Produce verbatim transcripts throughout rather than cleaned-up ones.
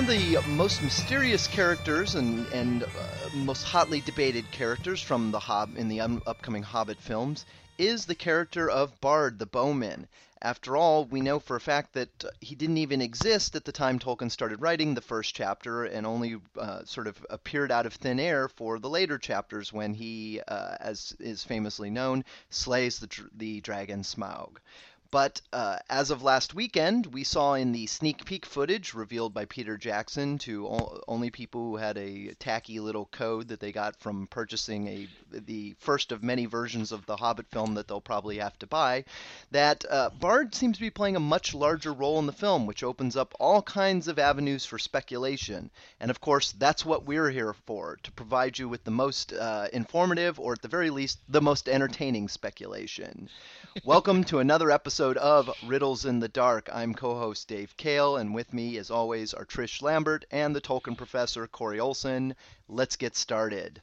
the most mysterious characters and and uh, most hotly debated characters from the Hob in the um, upcoming Hobbit films is the character of Bard the Bowman. After all, we know for a fact that uh, he didn't even exist at the time Tolkien started writing the first chapter, and only uh, sort of appeared out of thin air for the later chapters when he, uh, as is famously known, slays the dr- the dragon Smaug. But uh, as of last weekend, we saw in the sneak peek footage revealed by Peter Jackson to o- only people who had a tacky little code that they got from purchasing a the first of many versions of the Hobbit film that they'll probably have to buy, that uh, Bard seems to be playing a much larger role in the film, which opens up all kinds of avenues for speculation. And of course, that's what we're here for, to provide you with the most uh, informative, or at the very least, the most entertaining speculation. Welcome to another episode of Riddles in the Dark. I'm co-host Dave Kale, and with me, as always, are Trish Lambert and the Tolkien professor Corey Olson. Let's get started.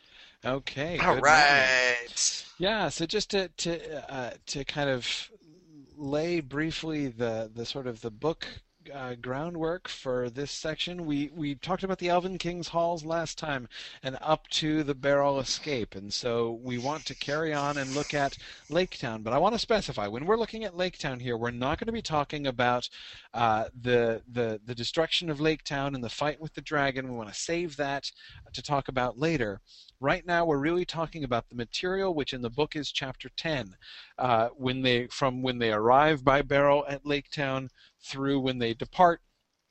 Okay. All good right. morning. Yeah. So just to to uh, to kind of lay briefly the the sort of the book uh, groundwork for this section, we we talked about the Elven King's halls last time and up to the Barrel escape, and so we want to carry on and look at Lake Town. But I want to specify, when we're looking at Lake Town here, we're not going to be talking about uh, the the the destruction of Lake Town and the fight with the dragon. We want to save that to talk about later. Right now, we're really talking about the material, which in the book is chapter ten, uh, when they from when they arrive by Barrow at Lake Town through when they depart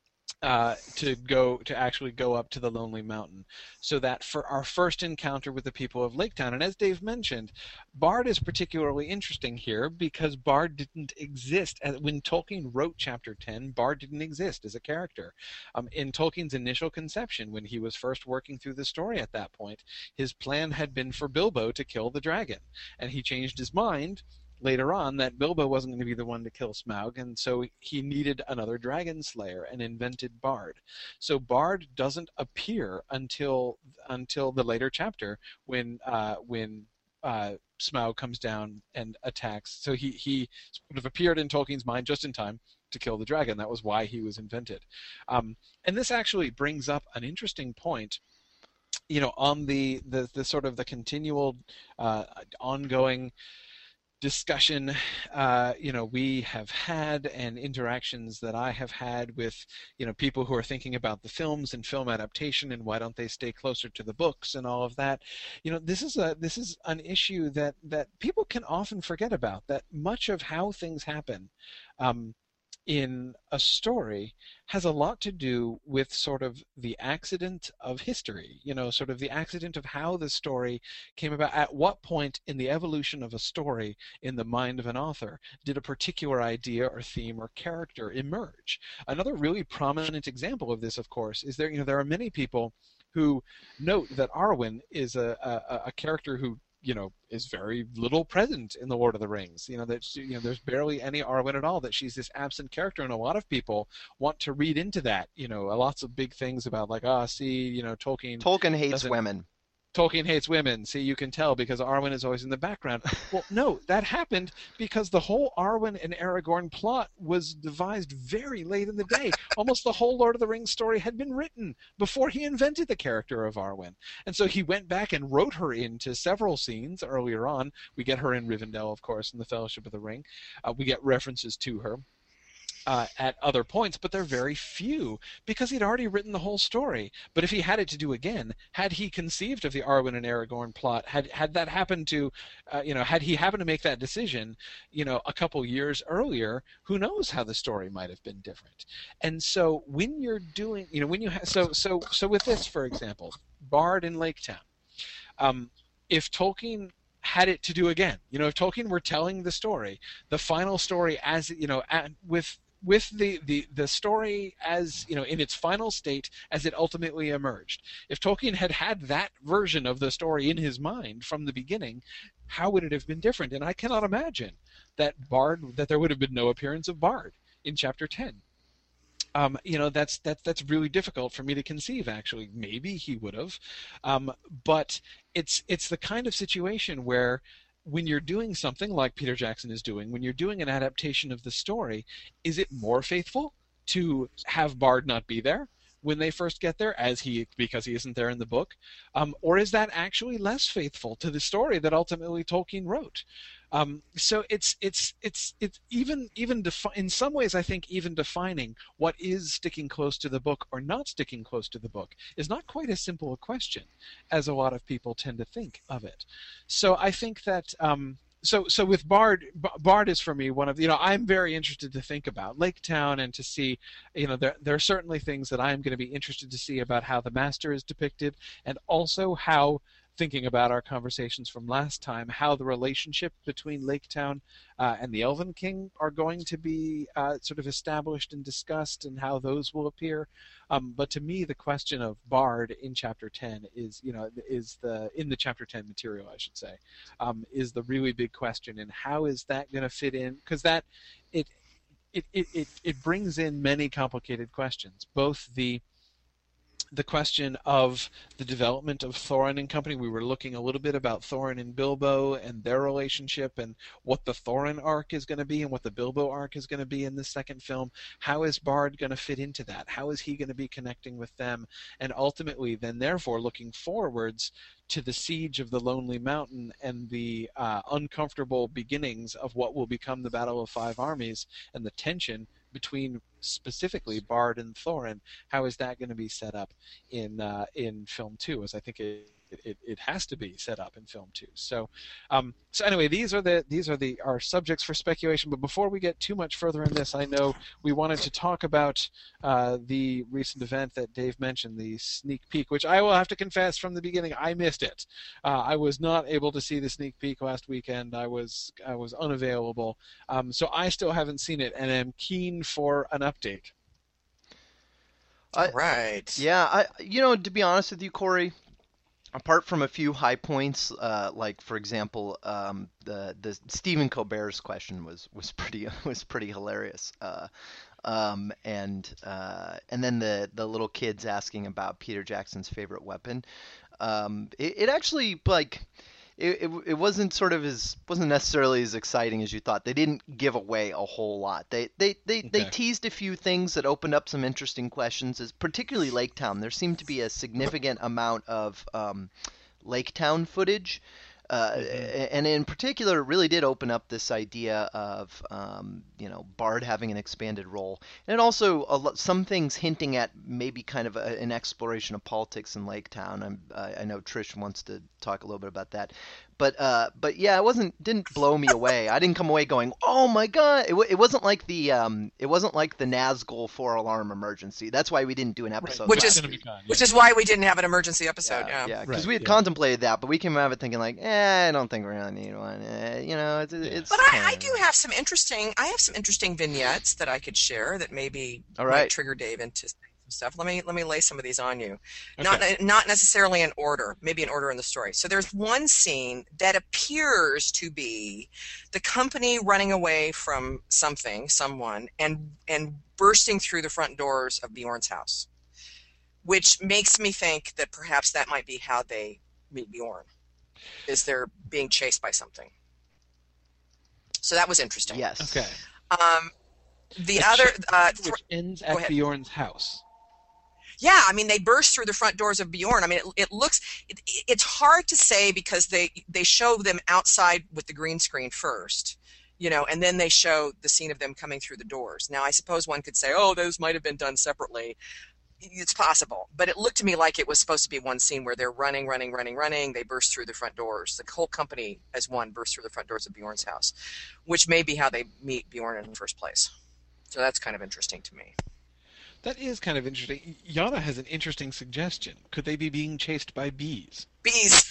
uh, to go to actually go up to the Lonely Mountain. So that for our first encounter with the people of Lake Town, and as Dave mentioned, Bard is particularly interesting here because Bard didn't exist when Tolkien wrote chapter ten. Bard didn't exist as a character um, in Tolkien's initial conception when he was first working through the story. At that point, his plan had been for Bilbo to kill the dragon, and he changed his mind later on that Bilbo wasn't going to be the one to kill Smaug, and so he needed another dragon slayer and invented Bard. So Bard doesn't appear until until the later chapter when uh, when uh, Smaug comes down and attacks. So he he sort of appeared in Tolkien's mind just in time to kill the dragon. That was why he was invented. Um, and this actually brings up an interesting point, you know, on the the, the sort of the continual uh, ongoing discussion uh, you know we have had, and interactions that I have had with you know people who are thinking about the films and film adaptation and why don't they stay closer to the books and all of that. You know this is a this is an issue that that people can often forget about, that much of how things happen um, in a story has a lot to do with sort of the accident of history, you know, sort of the accident of how the story came about. At what point in the evolution of a story in the mind of an author did a particular idea or theme or character emerge? Another really prominent example of this, of course, is there, you know, there are many people who note that Arwen is a, a, a character who you know, is very little present in the Lord of the Rings. You know, that she, you know, there's barely any Arwen at all, that she's this absent character, and a lot of people want to read into that, you know, lots of big things about like, ah, oh, see, you know, Tolkien Tolkien hates women. Tolkien hates women. See, you can tell because Arwen is always in the background. Well, no, that happened because the whole Arwen and Aragorn plot was devised very late in the day. Almost the whole Lord of the Rings story had been written before he invented the character of Arwen. And so he went back and wrote her into several scenes earlier on. We get her in Rivendell, of course, in the Fellowship of the Ring. Uh, we get references to her Uh, at other points, but they're very few because he'd already written the whole story. But if he had it to do again, had he conceived of the Arwen and Aragorn plot, had had that happened to, uh, you know, had he happened to make that decision, you know, a couple years earlier, who knows how the story might have been different. And so when you're doing, you know, when you ha- so so so with this, for example, Bard in Lake Town, um, if Tolkien had it to do again, you know, if Tolkien were telling the story, the final story as, you know, at, with with the, the, the story as, you know, in its final state as it ultimately emerged. If Tolkien had had that version of the story in his mind from the beginning, how would it have been different? And I cannot imagine that Bard, that there would have been no appearance of Bard in chapter ten. Um, you know, that's that's that's really difficult for me to conceive. Actually, maybe he would have, um, but it's it's the kind of situation where, when you're doing something like Peter Jackson is doing, when you're doing an adaptation of the story, is it more faithful to have Bard not be there, when they first get there, as he because he isn't there in the book, um, or is that actually less faithful to the story that ultimately Tolkien wrote? Um, so it's it's it's it's even even defi- in some ways, I think even defining what is sticking close to the book or not sticking close to the book is not quite as simple a question as a lot of people tend to think of it. So I think that. Um, So, so with Bard, Bard is for me one of, you know, I'm very interested to think about Lake Town and to see, you know, there there are certainly things that I'm going to be interested to see about how the Master is depicted, and also how, thinking about our conversations from last time, how the relationship between Lake Town uh, and the Elven King are going to be uh, sort of established and discussed, and how those will appear. Um, but to me, the question of Bard in Chapter ten is, you know, is the in the Chapter ten material, I should say, um, is the really big question, and how is that going to fit in? Because that it it, it it it brings in many complicated questions, both the the question of the development of Thorin and company. We were looking a little bit about Thorin and Bilbo and their relationship, and what the Thorin arc is going to be and what the Bilbo arc is going to be in the second film. How is Bard going to fit into that? How is he going to be connecting with them? And ultimately, then therefore, looking forwards to the siege of the Lonely Mountain and the uh, uncomfortable beginnings of what will become the Battle of Five Armies, and the tension between specifically Bard and Thorin. How is that going to be set up in uh, in film two? As I think it, it it has to be set up in film two. So, um, so anyway, these are the these are the our subjects for speculation. But before we get too much further in this, I know we wanted to talk about uh, the recent event that Dave mentioned, the sneak peek, which I will have to confess from the beginning I missed it. Uh, I was not able to see the sneak peek last weekend. I was I was unavailable, um, so I still haven't seen it, and am keen for an update. I, right. Yeah, I you know to be honest with you, Corey, apart from a few high points, uh, like for example, um, the the Stephen Colbert's question was was pretty was pretty hilarious, uh, um, and uh, and then the the little kids asking about Peter Jackson's favorite weapon. Um, it, it actually like. It, it, it wasn't sort of as wasn't necessarily as exciting as you thought. They didn't give away a whole lot. They they, they, okay. they teased a few things that opened up some interesting questions, as particularly Lake Town. There seemed to be a significant amount of um, Lake Town footage. Uh, mm-hmm. And in particular, it really did open up this idea of, um, you know, Bard having an expanded role. And also a lot, some things hinting at maybe kind of a, an exploration of politics in Lake Town. I'm, uh, I know Trish wants to talk a little bit about that. But uh, but yeah, it wasn't didn't blow me away. I didn't come away going, oh my god! It, it wasn't like the um, it wasn't like the Nazgul four alarm emergency. That's why we didn't do an episode. Right. Which is fun, yeah. which is why we didn't have an emergency episode. Yeah, yeah, because yeah, right, we had yeah. contemplated that, but we came out of it thinking like, eh, I don't think we're gonna need one. Eh, you know, it's, it's But I, I do have some interesting. I have some interesting vignettes that I could share that maybe All right. might trigger Dave into stuff. Let me let me lay some of these on you. Okay. Not not necessarily in order, maybe in order in the story. So there's one scene that appears to be the company running away from something, someone, and and bursting through the front doors of Bjorn's house, which makes me think that perhaps that might be how they meet Bjorn. Is they're being chased by something. So that was interesting. Yes. Okay. Um, the a other uh, th- which ends at Bjorn's house. Yeah, I mean, they burst through the front doors of Bjorn. I mean, it, it looks, it, it's hard to say because they, they show them outside with the green screen first, you know, and then they show the scene of them coming through the doors. Now, I suppose one could say, oh, those might have been done separately. It's possible. But it looked to me like it was supposed to be one scene where they're running, running, running, running. They burst through the front doors. The whole company as one burst through the front doors of Bjorn's house, which may be how they meet Bjorn in the first place. So that's kind of interesting to me. That is kind of interesting. Yana has an interesting suggestion. Could they be being chased by bees? Bees.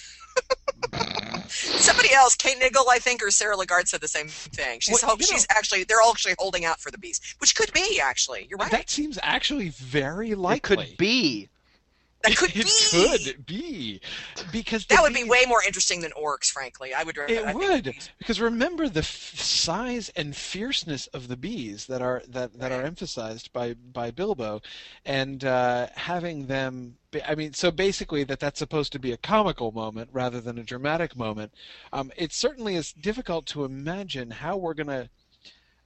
Somebody else, Kate Niggle, I think, or Sarah Lagarde said the same thing. She's well, hope, she's know, actually they're all actually holding out for the bees, which could be actually. You're right. That seems actually very likely. It could be. That could it be. could be because that would bees, be way more interesting than orcs, frankly. I would. It I would think because remember the f- size and fierceness of the bees that are that, that right. are emphasized by by Bilbo, and uh, having them. Be, I mean, so basically that that's supposed to be a comical moment rather than a dramatic moment. Um, it certainly is difficult to imagine how we're gonna.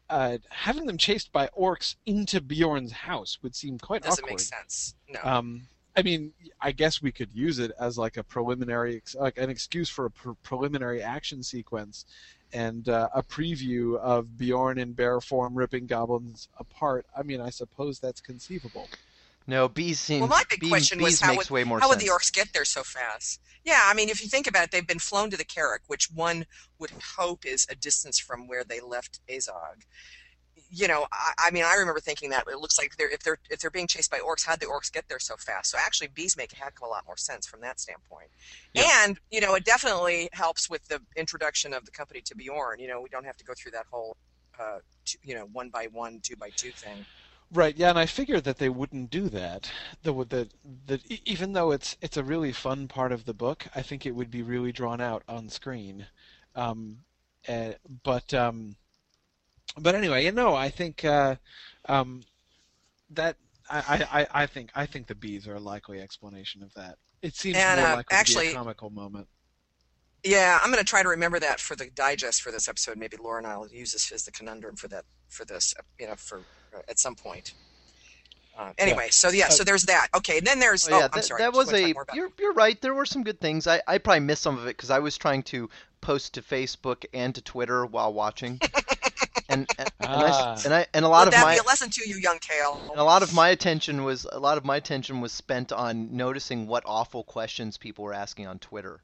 uh, having them chased by orcs into Bjorn's house would seem quite Doesn't awkward. make sense. No. Um, I mean, I guess we could use it as like a preliminary, like an excuse for a pre- preliminary action sequence, and uh, a preview of Bjorn in bear form ripping goblins apart. I mean, I suppose that's conceivable. No, bees seem. Well, my big Bee, question was bees how makes would, way more how would sense. the orcs get there so fast? Yeah, I mean, if you think about it, they've been flown to the Carrack, which one would hope is a distance from where they left Azog. You know, I, I mean, I remember thinking that it looks like they're if they're if they're being chased by orcs, how'd the orcs get there so fast? So actually, bees make a heck of a lot more sense from that standpoint. Yeah. And you know, it definitely helps with the introduction of the company to Bjorn. You know, we don't have to go through that whole, uh, two, you know, one by one, two by two thing. Right, yeah, and I figured that they wouldn't do that. The, the, the, even though it's it's a really fun part of the book, I think it would be really drawn out on screen. Um, uh, but um, but anyway, you know, I think uh, um, that I, I, I think I think the bees are a likely explanation of that. It seems And, more uh, likely actually- to be a comical moment. Yeah, I'm going to try to remember that for the digest for this episode. Maybe Laura and I will use this as the conundrum for that for this, you know, for uh, at some point. Uh, anyway, so yeah, so there's that. Okay, and then there's. Oh, Oh, yeah, I'm that, sorry. that do you was wanna talk a. more about You're you're right. There were some good things. I, I probably missed some of it because I was trying to post to Facebook and to Twitter while watching, and and, and, Ah. I, and I and a lot Let of that my be a lesson to you, young Kale. and a lot of my attention was a lot of my attention was spent on noticing what awful questions people were asking on Twitter.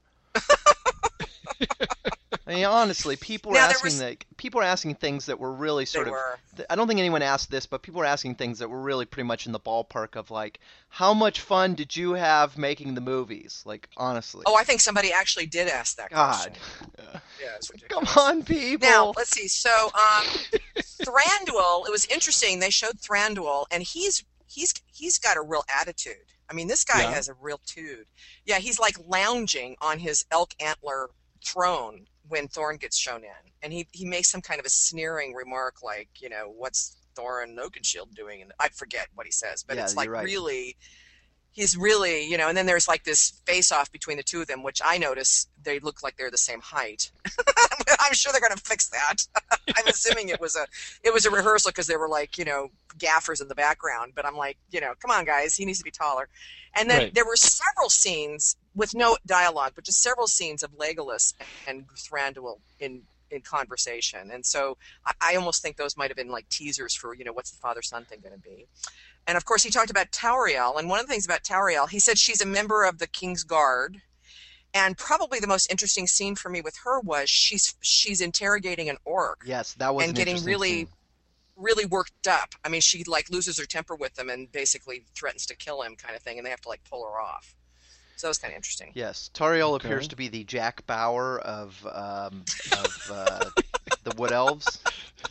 I mean, honestly, people were Now, there asking was- like people were asking things that were really They sort of. were. th- I don't think anyone asked this, but people were asking things that were really pretty much in the ballpark of like, how much fun did you have making the movies? Like, honestly. Oh, I think somebody actually did ask that God. question. Yeah, it's Come ridiculous. on, people. Now, let's see. So, um, Thranduil, it was interesting. They showed Thranduil, and he's he's he's got a real attitude. I mean, this guy Yeah. has a real tude. Yeah, he's like lounging on his elk antler throne when Thorin gets shown in, and he he makes some kind of a sneering remark like, you know, what's Thorin Oakenshield doing? And I forget what he says, but Yeah, it's like you're right. really. He's really, you know, and then there's like this face-off between the two of them, which I notice they look like they're the same height. I'm sure they're going to fix that. I'm assuming it was a, it was a rehearsal because there were like, you know, gaffers in the background. But I'm like, you know, come on, guys, he needs to be taller. And then Right. there were several scenes with no dialogue, but just several scenes of Legolas and Thranduil in in conversation. And so I, I almost think those might have been like teasers for, you know, what's the father-son thing going to be. And of course, he talked about Tauriel. And one of the things about Tauriel, he said she's a member of the King's Guard. And probably the most interesting scene for me with her was she's she's interrogating an orc Yes, that was and an getting interesting really, scene. really worked up. I mean, she like loses her temper with him and basically threatens to kill him, kind of thing. And they have to like pull her off. So that was kind of interesting. Yes, Tariel Okay. appears to be the Jack Bauer of um, of uh, the Wood Elves.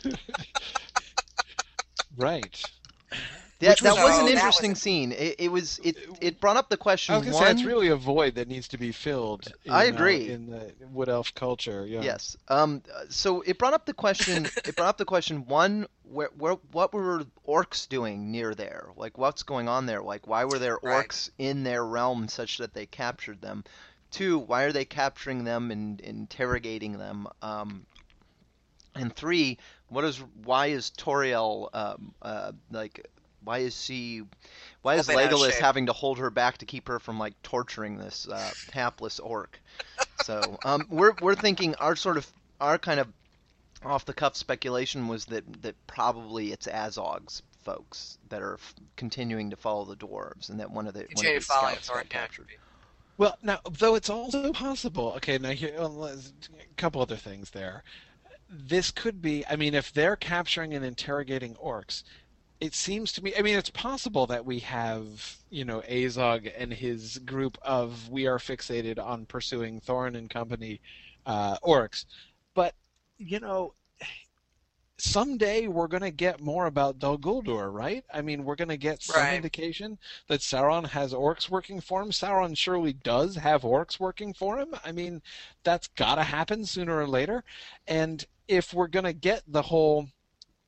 Right. That, Which that was- was Oh, an that was interesting a- scene. It, it was it it brought up the question. I was gonna one, say it's really a void that needs to be filled. In, I uh, agree. in the Wood Elf culture. Yeah. Yes. Um. uh, So it brought up the question. It brought up the question. One, where, where, what were orcs doing near there? Like, what's going on there? Like, why were there Right. orcs in their realm such that they captured them? Two, why are they capturing them and interrogating them? Um. And three, what is why is Toriel um uh like why is she why is All bent out of Legolas shape. having to hold her back to keep her from like torturing this uh, hapless orc? So um we're we're thinking our sort of our kind of off the cuff speculation was that that probably it's Azog's folks that are f- continuing to follow the dwarves and that one of the one Continue of to the follow scouts Thorin. got Yeah. captured. Well, now though it's also possible. Okay, now here well, let's- a couple other things there. This could be. I mean, if they're capturing and interrogating orcs, it seems to me. I mean, it's possible that we have, you know, Azog and his group of we are fixated on pursuing Thorin and company uh, orcs, but you know, someday we're going to get more about Dol Guldur, right? I mean, we're going to get some Right. indication that Sauron has orcs working for him. Sauron surely does have orcs working for him. I mean, that's got to happen sooner or later. And if we're going to get the whole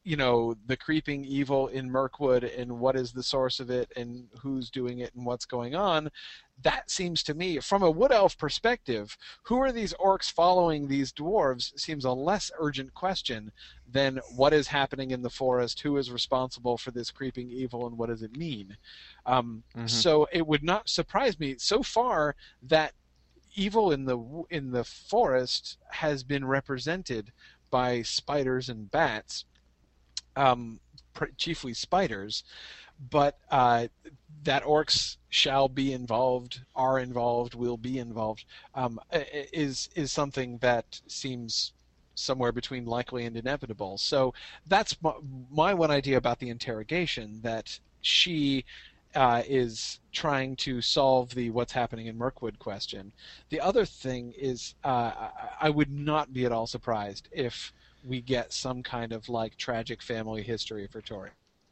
you know, the creeping evil in Mirkwood and what is the source of it and who's doing it and what's going on, that seems to me, from a Wood Elf perspective, who are these orcs following these dwarves seems a less urgent question than what is happening in the forest, who is responsible for this creeping evil, and what does it mean. Um, mm-hmm. So it would not surprise me so far that evil in the in the forest has been represented by spiders and bats. Um, chiefly spiders, but uh, that orcs shall be involved, are involved, will be involved, um, is is something that seems somewhere between likely and inevitable. So that's my, my one idea about the interrogation, that she uh, is trying to solve the what's happening in Mirkwood question. The other thing is uh, I would not be at all surprised if we get some kind of like tragic family history for Toriel.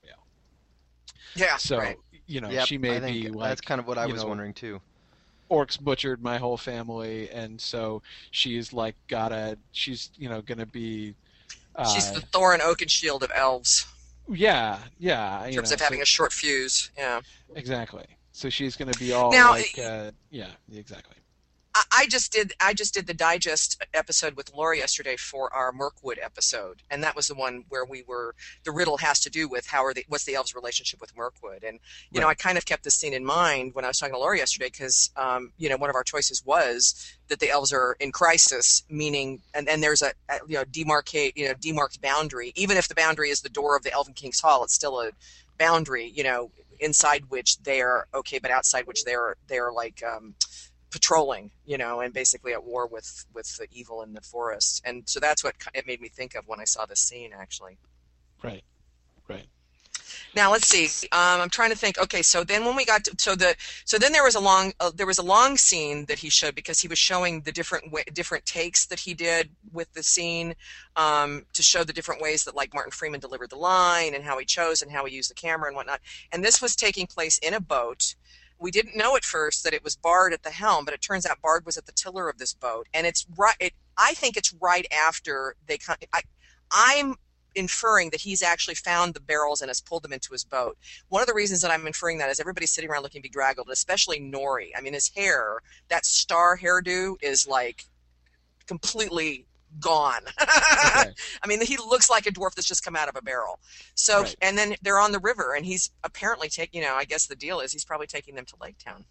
Yeah. So, right. you know, yep, she may I think be like, that's kind of what I was know, wondering too. Orcs butchered my whole family, and so she's like gotta, she's, you know, gonna be. Uh, she's the Thorin Oakenshield of elves. Yeah, yeah. In you terms know, of having so, a short fuse. Yeah. Exactly. So she's gonna be all now, like, uh, yeah, exactly. I just did I just did the digest episode with Laura yesterday for our Mirkwood episode, and that was the one where we were the riddle has to do with how are the what's the elves' relationship with Mirkwood, and you right. know I kind of kept this scene in mind when I was talking to Laura yesterday because um, you know one of our choices was that the elves are in crisis, meaning and, and there's a, a you know demarcate you know demarked boundary, even if the boundary is the door of the Elven King's Hall, it's still a boundary, you know, inside which they're okay, but outside which they're they're like. Um, patrolling, you know, and basically at war with with the evil in the forest. And so that's what it made me think of when I saw this scene, actually. Right, right. Now let's see. Um, I'm trying to think. Okay, so then when we got to so the so then there was a long uh, there was a long scene that he showed because he was showing the different way, different takes that he did with the scene um, to show the different ways that like Martin Freeman delivered the line and how he chose and how he used the camera and whatnot. And this was taking place in a boat. We didn't know at first that it was Bard at the helm, but it turns out Bard was at the tiller of this boat. And it's right. It, I think it's right after they. I, I'm inferring that he's actually found the barrels and has pulled them into his boat. One of the reasons that I'm inferring that is everybody's sitting around looking bedraggled, especially Nori. I mean, his hair, that star hairdo, is like completely gone. Okay. I mean, he looks like a dwarf that's just come out of a barrel. So, right. And then they're on the river, and he's apparently taking, you know, I guess the deal is he's probably taking them to Lake Town.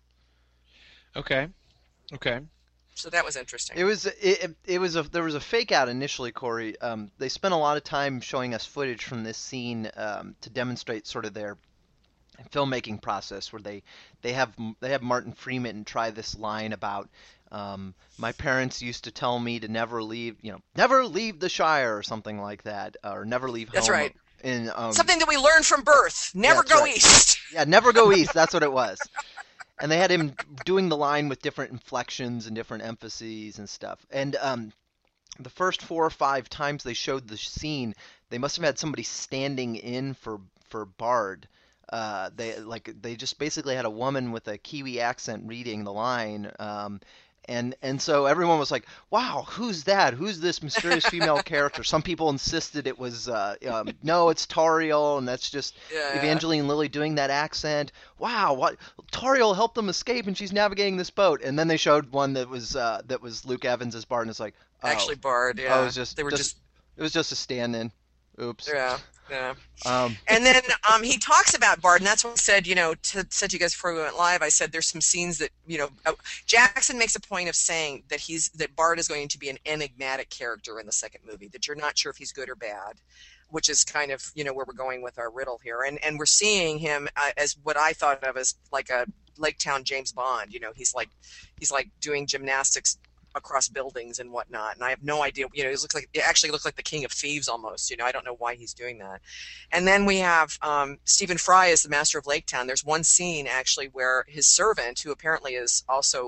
Okay. Okay. So that was interesting. It was it, it was a there was a fake out initially, Corey. Um, they spent a lot of time showing us footage from this scene um, to demonstrate sort of their filmmaking process, where they they have they have Martin Freeman try this line about um, my parents used to tell me to never leave, you know, never leave the Shire or something like that, or never leave home. That's right. In, um, something that we learned from birth. Never go right. east. Yeah, never go east. That's what it was. And they had him doing the line with different inflections and different emphases and stuff. And um, the first four or five times they showed the scene, they must have had somebody standing in for for Bard. Uh, they like they just basically had a woman with a Kiwi accent reading the line. Um, And and so everyone was like, wow, who's that? Who's this mysterious female character? Some people insisted it was, uh, um, no, it's Tauriel, and that's just yeah, Evangeline yeah. Lilly doing that accent. Wow, what? Tauriel helped them escape, and she's navigating this boat. And then they showed one that was uh, that was Luke Evans as Bard, and it's like, oh, actually Bard, yeah. Oh, it was just, they were just, just, it was just a stand-in. Oops. Yeah. Yeah. Um, and then um, he talks about Bard, and that's what I said, you know, to, said to you guys before we went live, I said there's some scenes that, you know, uh, Jackson makes a point of saying that he's that Bard is going to be an enigmatic character in the second movie, that you're not sure if he's good or bad, which is kind of, you know, where we're going with our riddle here. And and we're seeing him uh, as what I thought of as like a Lake Town James Bond. You know, he's like he's like doing gymnastics across buildings and whatnot, and I have no idea. You know, it looks like it actually looks like the King of Thieves almost. You know, I don't know why he's doing that. And then we have um, Stephen Fry as the Master of Lake Town. There's one scene actually where his servant, who apparently is also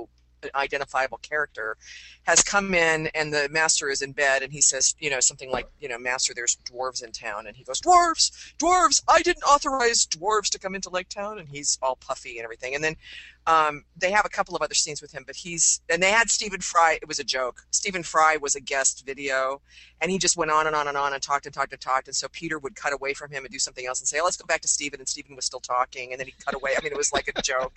identifiable character, has come in, and the master is in bed, and he says, you know, something like, you know, Master, there's dwarves in town, and he goes, dwarves, dwarves, I didn't authorize dwarves to come into Lake Town, and he's all puffy and everything, and then um, they have a couple of other scenes with him, but he's, and they had Stephen Fry, it was a joke, Stephen Fry was a guest video, and he just went on and on and on and talked and talked and talked, and so Peter would cut away from him and do something else and say, oh, let's go back to Stephen, and Stephen was still talking, and then he'd cut away. I mean, it was like a joke.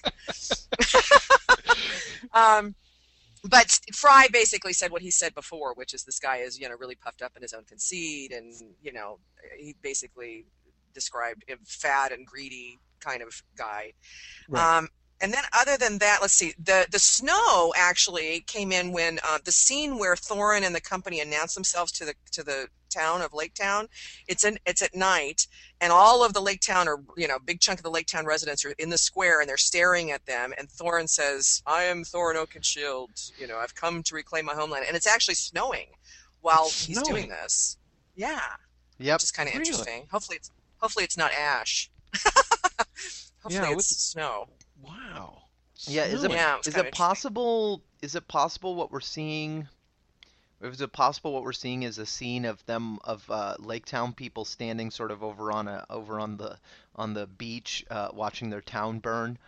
um, but Fry basically said what he said before, which is this guy is, you know, really puffed up in his own conceit, and, you know, he basically described a fat and greedy kind of guy. Right. Um, and then other than that, let's see, the, the snow actually came in when uh, the scene where Thorin and the company announced themselves to the to the town of Lake Town, it's in, it's at night, and all of the Lake Town, or, you know, big chunk of the Lake Town residents are in the square, and they're staring at them, and Thorin says, I am Thorin Oakenshield, you know, I've come to reclaim my homeland, and it's actually snowing while It's he's snowing. doing this. Yeah. Yep. Which is kind of Really? interesting. Hopefully it's hopefully it's not ash. Hopefully Yeah, it's with- snow. Wow. Yeah, is it Snowing. Yeah, it was is kinda it possible is it possible what we're seeing is it possible what we're seeing is a scene of them of uh, Lake Town people standing sort of over on a over on the on the beach uh, watching their town burn?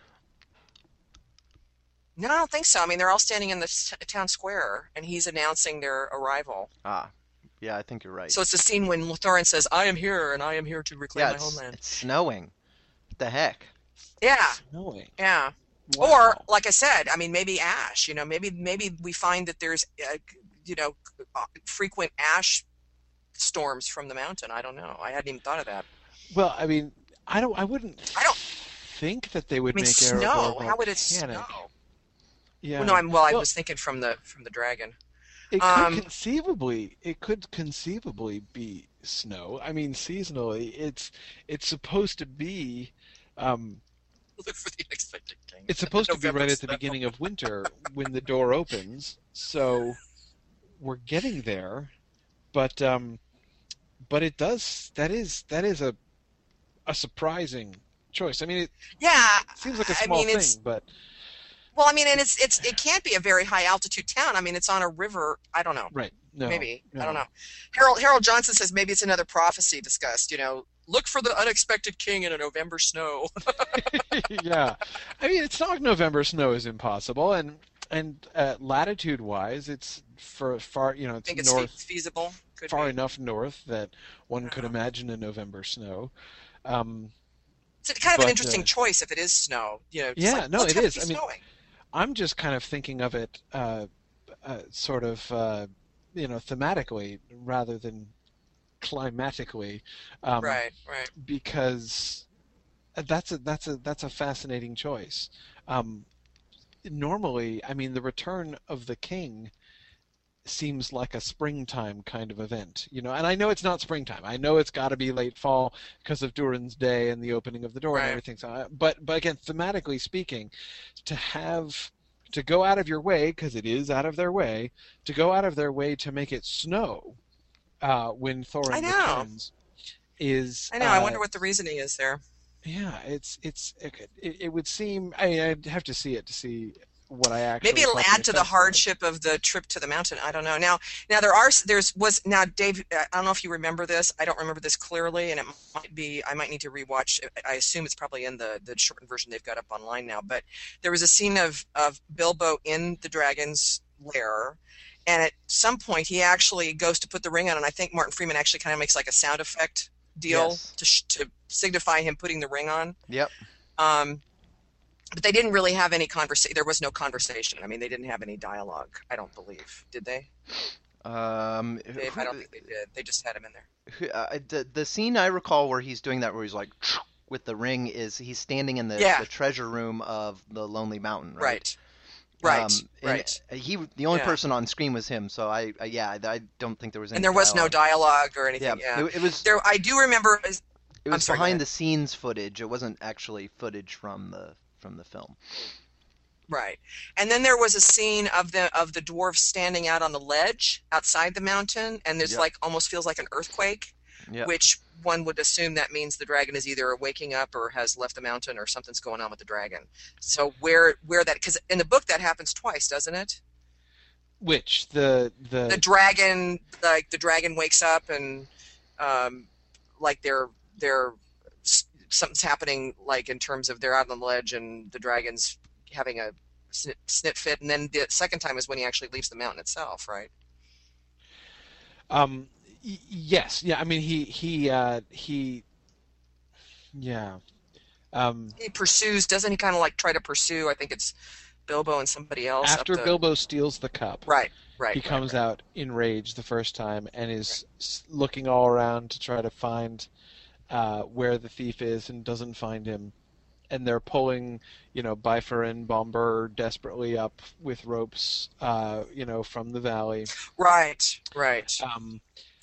No, I don't think so. I mean, they're all standing in the s- town square, and he's announcing their arrival. Ah, yeah, I think you're right. So it's the scene when Thorin says, I am here, and I am here to reclaim yeah, my it's, homeland. it's snowing. What the heck? Yeah, Snowing. yeah. Wow. Or, like I said, I mean, maybe ash. You know, maybe maybe we find that there's, uh, you know, uh, frequent ash storms from the mountain. I don't know. I hadn't even thought of that. Well, I mean, I don't. I wouldn't I don't- think that they would I mean, make snow. Erebor How would it volcanic. snow? Yeah. Well, no, I'm, well, I Well, was thinking from the from the dragon. It um, could conceivably, it could conceivably be snow. I mean, seasonally, it's it's supposed to be, um, Look for the unexpected king. it's supposed to be November right at the snow. beginning of winter when the door opens. So we're getting there, but um, but it does. That is that is a a surprising choice. I mean, it Yeah, seems like a I small mean, it's thing, but well, I mean, and it's it's it can't be a very high altitude town. I mean, it's on a river. I don't know. right. No, Maybe I no. don't know. Harold Harold Johnson says maybe it's another prophecy discussed. You know, look for the unexpected king in a November snow. Yeah, I mean, it's not like November snow is impossible, and and uh, latitude-wise, it's for far, you know, I it's think it's fe- north, feasible. Could far be. enough north that one could Yeah. imagine a November snow. Um, It's kind of but, an interesting uh, choice if it is snow. You know, just yeah, like, no, look, it have is. be I mean, snowing. I'm just kind of thinking of it, uh, uh, sort of, uh, you know, thematically rather than climatically, um, Right, right. because that's a that's a that's a fascinating choice. Um, normally, I mean, the return of the king seems like a springtime kind of event, you know. And I know it's not springtime. I know it's got to be late fall because of Durin's Day and the opening of the door Right. and everything. So, I- but but again, thematically speaking, to have to go out of your way, because it is out of their way, to go out of their way to make it snow uh, when Thorin I know. returns is. I know. uh, I wonder what the reasoning is there. Yeah, it's it's it, could- it, it would seem. I I'd have to see it to see what I actually. Maybe it'll thought add to the effects were. hardship of the trip to the mountain. I don't know. Now, now there are there's was now Dave. I don't know if you remember this. I don't remember this clearly, and it might be. I might need to rewatch. I assume it's probably in the the shortened version they've got up online now. But there was a scene of of Bilbo in the dragon's lair, and at some point he actually goes to put the ring on, and I think Martin Freeman actually kind of makes like a sound effect deal Yes. to sh- to signify him putting the ring on. Yep. Um, but they didn't really have any conversation. There was no conversation. I mean, they didn't have any dialogue. I don't believe. Did they? Um, Dave, who- I don't think they did. They just had him in there. who- uh, the the scene I recall where he's doing that, where he's like with the ring, is he's standing in the, Yeah. the treasure room of the Lonely Mountain, right? Right. Right. Um, and right. He the only Yeah. person on screen was him, so I, I yeah I, I don't think there was any. And there was no dialogue. dialogue or anything. Yeah, Yeah. It, it was There, I do remember. it I'm was sorry, go behind ahead. the scenes footage. It wasn't actually footage from the from the film. Right. And then there was a scene of the of the dwarves standing out on the ledge outside the mountain, and there's Yep. like almost feels like an earthquake. Yep. which one would assume that means the dragon is either waking up or has left the mountain or something's going on with the dragon. So where where that, because in the book that happens twice, doesn't it? Which the the The dragon, like the dragon wakes up and um, like they're they're something's happening, like in terms of they're out on the ledge and the dragon's having a snit, snit fit, and then the second time is when he actually leaves the mountain itself, right? um y- yes, yeah. I mean, he he uh, he yeah. Um, He pursues, doesn't he? Kind of like try to pursue. I think it's Bilbo and somebody else. after up the, Bilbo steals the cup, right, right, he right, comes right. out enraged the first time and is s looking all around to try to find uh, where the thief is and doesn't find him. And they're pulling, you know, Bifur and Bomber desperately up with ropes, uh, you know, from the valley. Right, right. Um,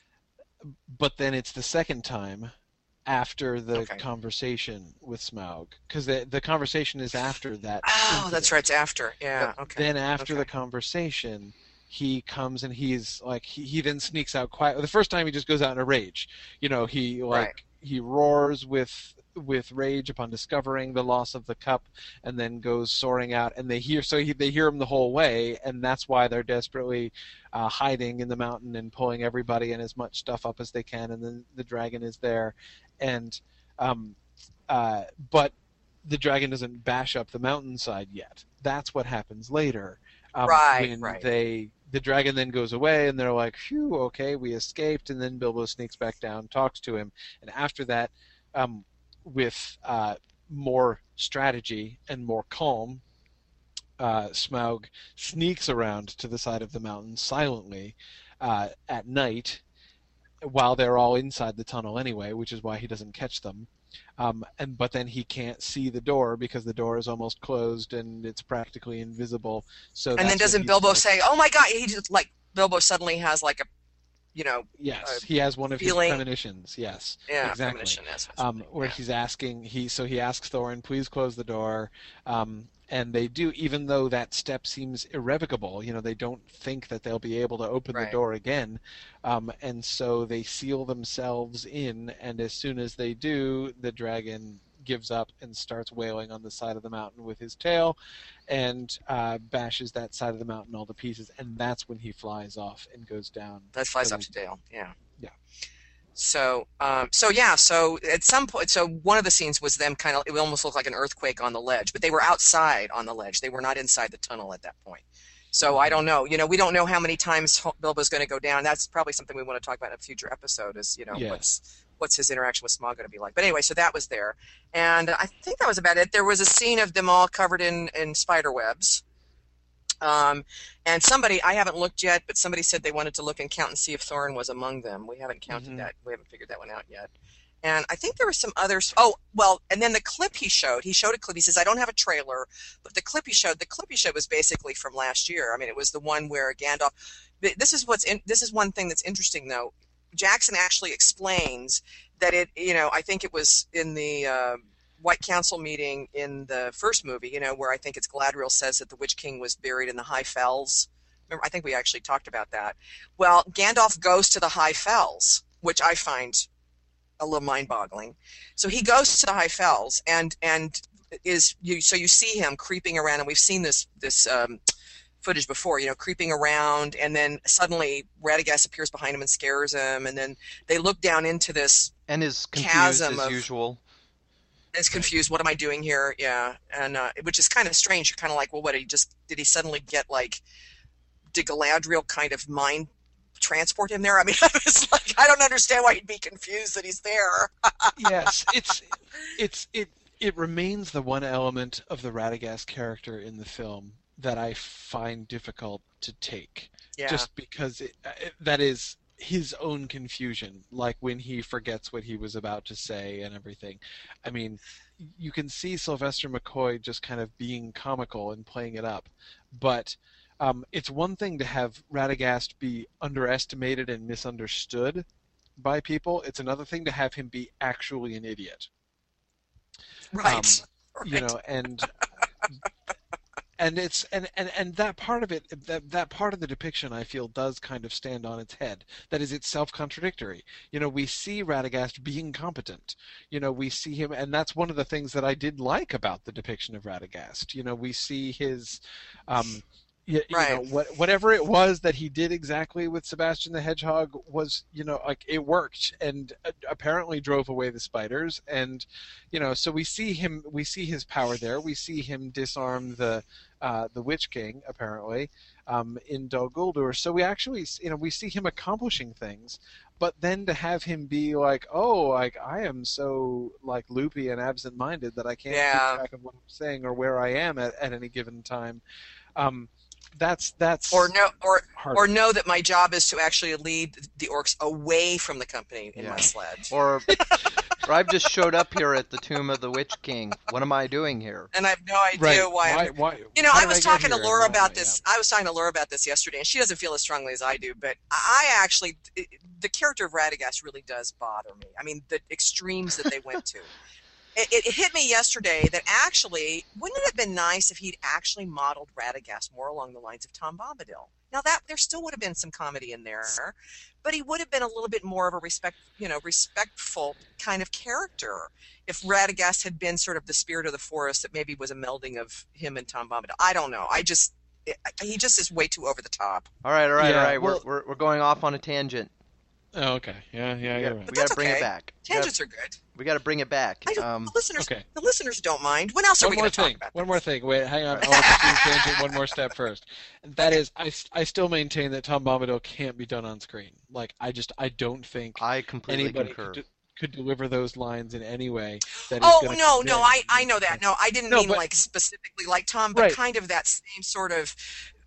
but then it's the second time after the Okay. conversation with Smaug, because the the conversation is after that. Oh, incident. that's right. It's after. Yeah. But Okay. Then after okay. the conversation, he comes and he's like he, he then sneaks out quiet. The first time he just goes out in a rage. You know, he like Right. he roars with with rage upon discovering the loss of the cup, and then goes soaring out. And they hear so he, they hear him the whole way, and that's why they're desperately uh, hiding in the mountain and pulling everybody and as much stuff up as they can. And then the dragon is there, and um, uh, but the dragon doesn't bash up the mountainside yet. That's what happens later. Um, Right, when right. they the dragon then goes away and they're like, phew, okay, we escaped. And then Bilbo sneaks back down, talks to him, and after that, um, with uh, more strategy and more calm, uh, Smaug sneaks around to the side of the mountain silently uh, at night, while they're all inside the tunnel anyway, which is why he doesn't catch them. Um, and but then he can't see the door because the door is almost closed and it's practically invisible. So And that's then when doesn't he's Bilbo like- say, "Oh my God"? He just like Bilbo suddenly has like a, you know, Yes, uh, he has one of feeling- his premonitions. Yes, yeah, exactly. premonition. That's what's Um, where yeah. he's asking, he so he asks Thorin, please close the door, um, and they do, even though that step seems irrevocable. You know, they don't think that they'll be able to open the Right. door again, um, and so they seal themselves in. And as soon as they do, the dragon gives up and starts wailing on the side of the mountain with his tail, and uh, bashes that side of the mountain all to pieces. And that's when he flies off and goes down. That flies to up the- to Dale. Yeah. Yeah. So, um, so yeah, so at some point, so one of the scenes was them kind of, it almost looked like an earthquake on the ledge, but they were outside on the ledge. They were not inside the tunnel at that point. So I don't know, you know, we don't know how many times Bilbo's going to go down. That's probably something we want to talk about in a future episode is, you know, Yeah. what's, what's his interaction with Smaug going to be like. But anyway, so that was there. And I think that was about it. There was a scene of them all covered in, in spider webs. Um, and somebody, I haven't looked yet, but somebody said they wanted to look and count and see if Thorin was among them. We haven't counted Mhm. that. We haven't figured that one out yet. And I think there were some others. Oh, well, and then the clip he showed, he showed a clip. He says, I don't have a trailer, but the clip he showed, the clip he showed was basically from last year. I mean, it was the one where Gandalf, this is what's in, this is one thing that's interesting though. Jackson actually explains that it, you know, I think it was in the, uh, White Council meeting in the first movie, you know, where I think it's Galadriel says that the Witch King was buried in the High Fells. Remember, I think we actually talked about that. Well, Gandalf goes to the High Fells, which I find a little mind-boggling. So he goes to the High Fells and and is you so you see him creeping around, and we've seen this this um, footage before, you know, creeping around, and then suddenly Radagast appears behind him and scares him, and then they look down into this And is confused chasm as of- usual. is confused. What am I doing here? Yeah, and uh, which is kind of strange. You're kind of like, well, what did he just? Did he suddenly get like? Did Galadriel kind of mind transport him there? I mean, I was like, I don't understand why he'd be confused that he's there. Yes, it's it's it it remains the one element of the Radagast character in the film that I find difficult to take, Yeah, just because it, it, that is his own confusion, like when he forgets what he was about to say and everything. I mean, you can see Sylvester McCoy just kind of being comical and playing it up, but um, it's one thing to have Radagast be underestimated and misunderstood by people. It's another thing to have him be actually an idiot. right. um, right. You know, and and it's and, and and that part of it, that that part of the depiction, I feel, does kind of stand on its head. That is, it's self-contradictory. You know, we see Radagast being competent. You know, we see him, and that's one of the things that I did like about the depiction of Radagast. You know, we see his um you, Right. you know, what, whatever it was that he did exactly with Sebastian the Hedgehog was, you know, like, it worked, and uh, apparently drove away the spiders. And, you know, so we see him, we see his power there. We see him disarm the uh, the Witch King, apparently, um, in Dol Guldur. So we actually, you know, we see him accomplishing things. But then to have him be like, oh, like, I am so, like, loopy and absent-minded that I can't Yeah. keep track of what I'm saying or where I am at, at any given time. Um, that's that's Or no, or harder. or know that my job is to actually lead the orcs away from the company in Yeah. my sled. Or, or I've just showed up here at the Tomb of the Witch King. What am I doing here? And I have no idea right. why. why, I'm, why, you know, how I did was get talking to here? Laura Why- about yeah. this. I was talking to Laura about this yesterday, and she doesn't feel as strongly as I do. But I actually, the character of Radagast really does bother me. I mean, the extremes that they went to. It, it hit me yesterday that actually, wouldn't it have been nice if he'd actually modeled Radagast more along the lines of Tom Bombadil? Now that there still would have been some comedy in there, but he would have been a little bit more of a respect, you know, respectful kind of character if Radagast had been sort of the spirit of the forest that maybe was a melding of him and Tom Bombadil. I don't know. I just, it, he just is way too over the top. All right, all right, Yeah, all right. well- we're, we're we're going off on a tangent. Oh, okay. Yeah, yeah, We you're gotta, right. we that's gotta bring okay. it back. We gotta, Tangents are good. we gotta bring it back. I don't, Um, the listeners, okay. the listeners don't mind. When else are One we more going to talk thing. about? One this? more thing. Wait, hang on. I want to do tangent one more step first. And that is, I, I still maintain that Tom Bombadil can't be done on screen. Like, I just, I don't think I completely anybody concur. could, could deliver those lines in any way that is Oh gonna no, convey no, I I know that. No, I didn't No, mean but- like specifically like Tom, but Right. kind of that same sort of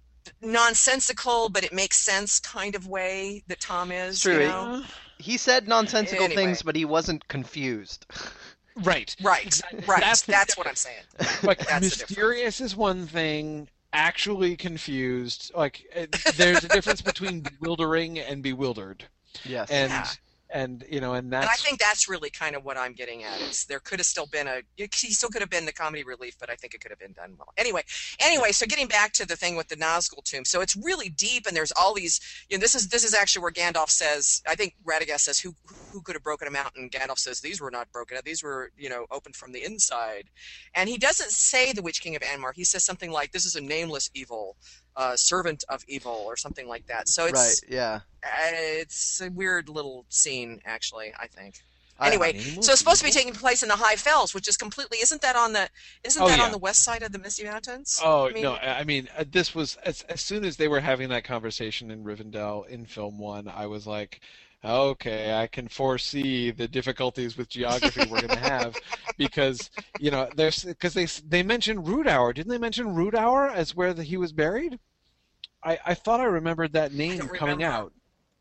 nonsensical, but it makes sense kind of way that Tom is. It's true. You He- know? He said nonsensical Anyway. things, but he wasn't confused. Right. Right, Exactly. right. That's That's, the- what I'm saying. Like, That's the difference. mysterious is one thing, actually confused, like, it, there's a difference between bewildering and bewildered. Yes. And, Yeah. and you know, and that's... And I think that's really kind of what I'm getting at. Is there could have still been a he still could have been the comedy relief, but I think it could have been done well. Anyway, anyway, so getting back to the thing with the Nazgul tomb, so it's really deep, and there's all these. You know, this is this is actually where Gandalf says, I think Radagast says, who who could have broken them out, and Gandalf says these were not broken out, these were you know opened from the inside, and he doesn't say the Witch King of Angmar. He says something like, this is a nameless evil, uh, servant of evil, or something like that. So it's right. Yeah. uh, it's a weird little scene, actually, I think. I- Anyway, Nameless so it's supposed to be evil? taking place in the High Fells, which is completely isn't that on the isn't Oh, that yeah. on the west side of the Misty Mountains? Oh I mean, no! I I mean, uh, this was as as soon as they were having that conversation in Rivendell in film one, I was like, okay, I can foresee the difficulties with geography we're going to have because you know there's because they they mentioned Rudauer, didn't they mention Rudauer as where the, he was buried? I I thought I remembered that name don't coming remember. out.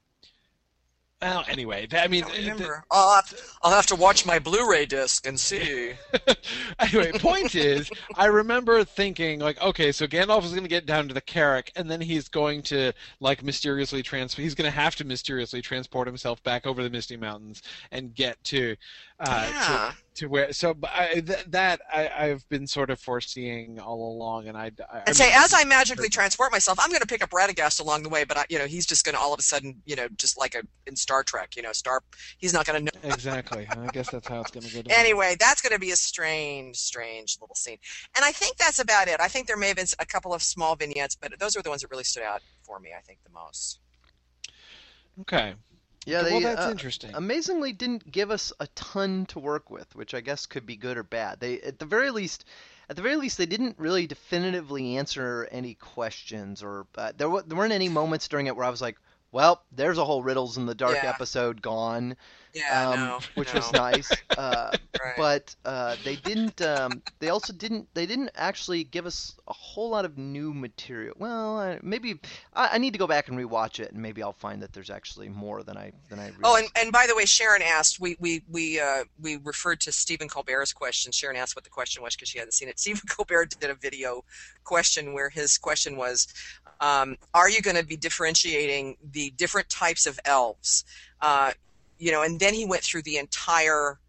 Well, anyway, th- I mean, I don't th- remember. I'll have, I'll have to watch my Blu-ray disc and see. Anyway, point is, I remember thinking, like, okay, so Gandalf is going to get down to the Carrick, and then he's going to, like, mysteriously trans. He's going to have to mysteriously transport himself back over the Misty Mountains and get to, uh, Yeah. to, to where. So but I, th- that I, I've been sort of foreseeing all along, and I. I And say, as I magically transport myself, I'm going to pick up Radagast along the way, but I, you know, he's just going to all of a sudden, you know, just like a in Star Trek, you know, Star. He's not going to know. Exactly. I guess that's how it's going to go down. Anyway, that's going to be a strange, strange little scene. And I think that's about it. I think there may have been a couple of small vignettes, but those are the ones that really stood out for me, I think, the most. Okay. Yeah. They well, that's uh, interesting. amazingly didn't give us a ton to work with, which I guess could be good or bad. They, at the very least, at the very least, they didn't really definitively answer any questions, or uh, there, w- there weren't any moments during it where I was like, well, there's a whole Riddles in the Dark Yeah. episode gone. Yeah, um, no, which no. was nice. Uh, Right. but uh, they didn't. Um, they also didn't. They didn't actually give us a whole lot of new material. Well, I, maybe I, I need to go back and rewatch it, and maybe I'll find that there's actually more than I than I. Realized. Oh, and, and by the way, Sharon asked, we we we uh, we referred to Stephen Colbert's question. Sharon asked what the question was because she hadn't seen it. Stephen Colbert did a video question where his question was, um, are you going to be differentiating the different types of elves? Uh, you know, and then he went through the entire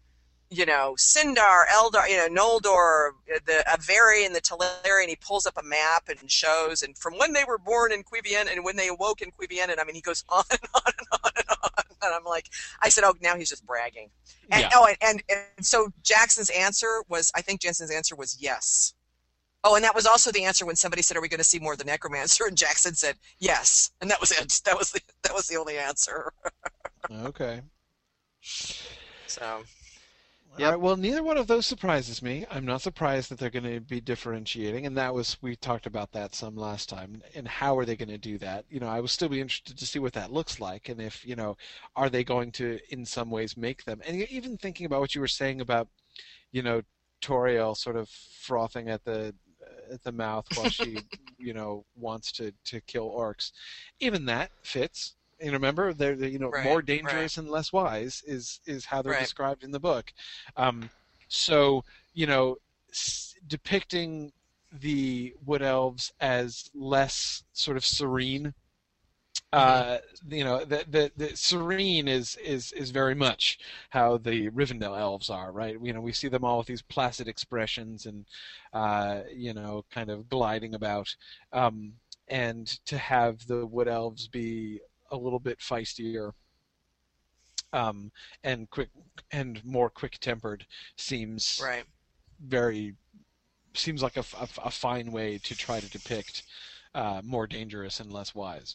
you know, Sindar, Eldar, you know, Noldor, the Avari and the Teleri, and he pulls up a map and shows, and from when they were born in Quivien and when they awoke in Quivien, and I mean, he goes on and on and on and on, and I'm like, I said, oh, now he's just bragging. And, Yeah. oh, and, and, and so Jackson's answer was, I think Jensen's answer was yes. Oh, and that was also the answer when somebody said, "Are we going to see more of the Necromancer?" And Jackson said, "Yes," and that was it. That was the that was the only answer. Okay. So, Yep. All right, well, neither one of those surprises me. I'm not surprised that they're going to be differentiating, and that was we talked about that some last time. And how are they going to do that? You know, I will still be interested to see what that looks like, and if you know, are they going to in some ways make them? And even thinking about what you were saying about, you know, Toriel sort of frothing at the at the mouth while she, you know, wants to to kill orcs. Even that fits. And remember, they're, they're you know Right, more dangerous right. and less wise is is how they're Right. described in the book. Um, so you know, s- depicting the wood elves as less sort of serene. Uh, you know, the, the the serene is is is very much how the Rivendell elves are, right? You know, we see them all with these placid expressions and uh, you know, kind of gliding about. Um, and to have the wood elves be a little bit feistier um, and quick and more quick-tempered seems Right. very seems like a, a, a fine way to try to depict uh, more dangerous and less wise.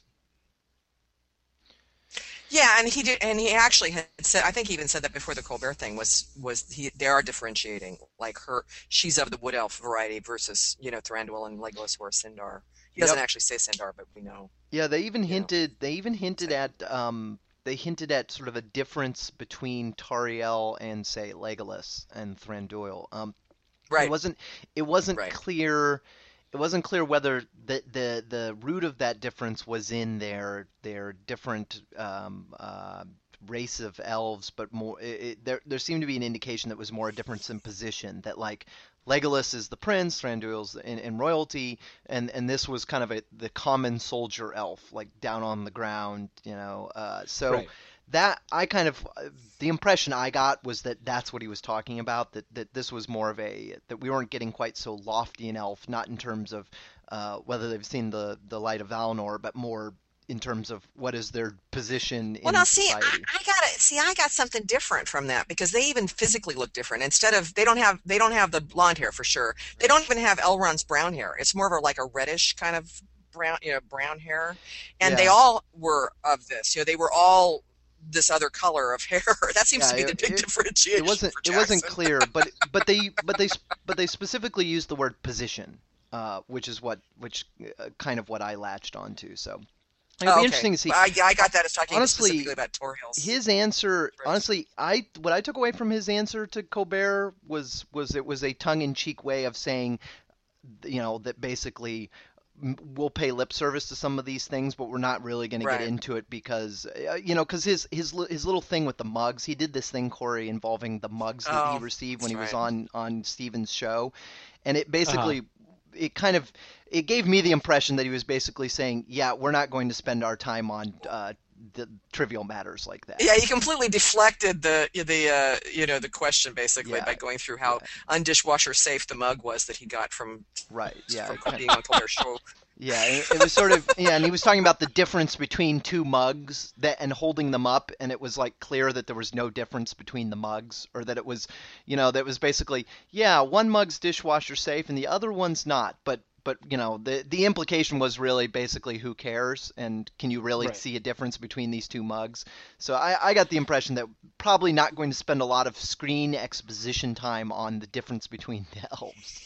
Yeah, and he did, and he actually had said. I think he even said that before the Colbert thing was was he. They are differentiating, like her. She's of the wood elf variety versus you know Thranduil and Legolas or Sindar. He doesn't Yep. actually say Sindar, but we know. Yeah, they even You know. hinted they even hinted Same. at um they hinted at sort of a difference between Tariel and say Legolas and Thranduil. Um it Right. wasn't it wasn't Right. clear it wasn't clear whether the the the root of that difference was in their their different um uh race of elves, but more it, it, there there seemed to be an indication that was more a difference in position, that like Legolas is the prince, Thranduil's in, in royalty, and and this was kind of a the common soldier elf, like down on the ground, you know. Uh, so Right. that I kind of the impression I got was that that's what he was talking about. That that this was more of a that we weren't getting quite so lofty an elf, not in terms of uh, whether they've seen the the light of Valinor, but more in terms of what is their position Well, in now see, I, society. I got to see. I got something different from that because they even physically look different. Instead of they don't have they don't have the blonde hair for sure. They don't even have Elrond's brown hair. It's more of a like a reddish kind of brown, you know, brown hair. And they Yeah. all were of this. You know, they were all this other color of hair. That seems Yeah, to be the it, big it, differentiation it wasn't for it wasn't Jackson. clear, but but they but they but they specifically used the word position, uh, which is what which uh, kind of what I latched onto. So it'll Oh, be okay. interesting to see. I, I got that as talking Honestly, specifically about Toriel's his answer, dress. honestly, I what I took away from his answer to Colbert was was it was a tongue-in-cheek way of saying, you know, that basically m- we'll pay lip service to some of these things, but we're not really going to get Right. into it because, uh, you know, because his his li- his little thing with the mugs, he did this thing, Corey, involving the mugs that he Oh, received when that's he was right. on on Steven's show, and it Uh-huh. basically it kind of it gave me the impression that he was basically saying, yeah, we're not going to spend our time on uh, the trivial matters like that. Yeah, he completely deflected the the uh, you know the question basically Yeah, by going through yeah, how undishwasher safe the mug was that he got from right, yeah, from it kind being on Colbert Show. yeah, it, it was sort of yeah, and he was talking about the difference between two mugs that and holding them up, and it was like clear that there was no difference between the mugs, or that it was, you know, that was basically yeah, one mug's dishwasher safe and the other one's not, but but you know, the the implication was really basically who cares and can you really Right. see a difference between these two mugs? So I, I got the impression that probably not going to spend a lot of screen exposition time on the difference between the elves.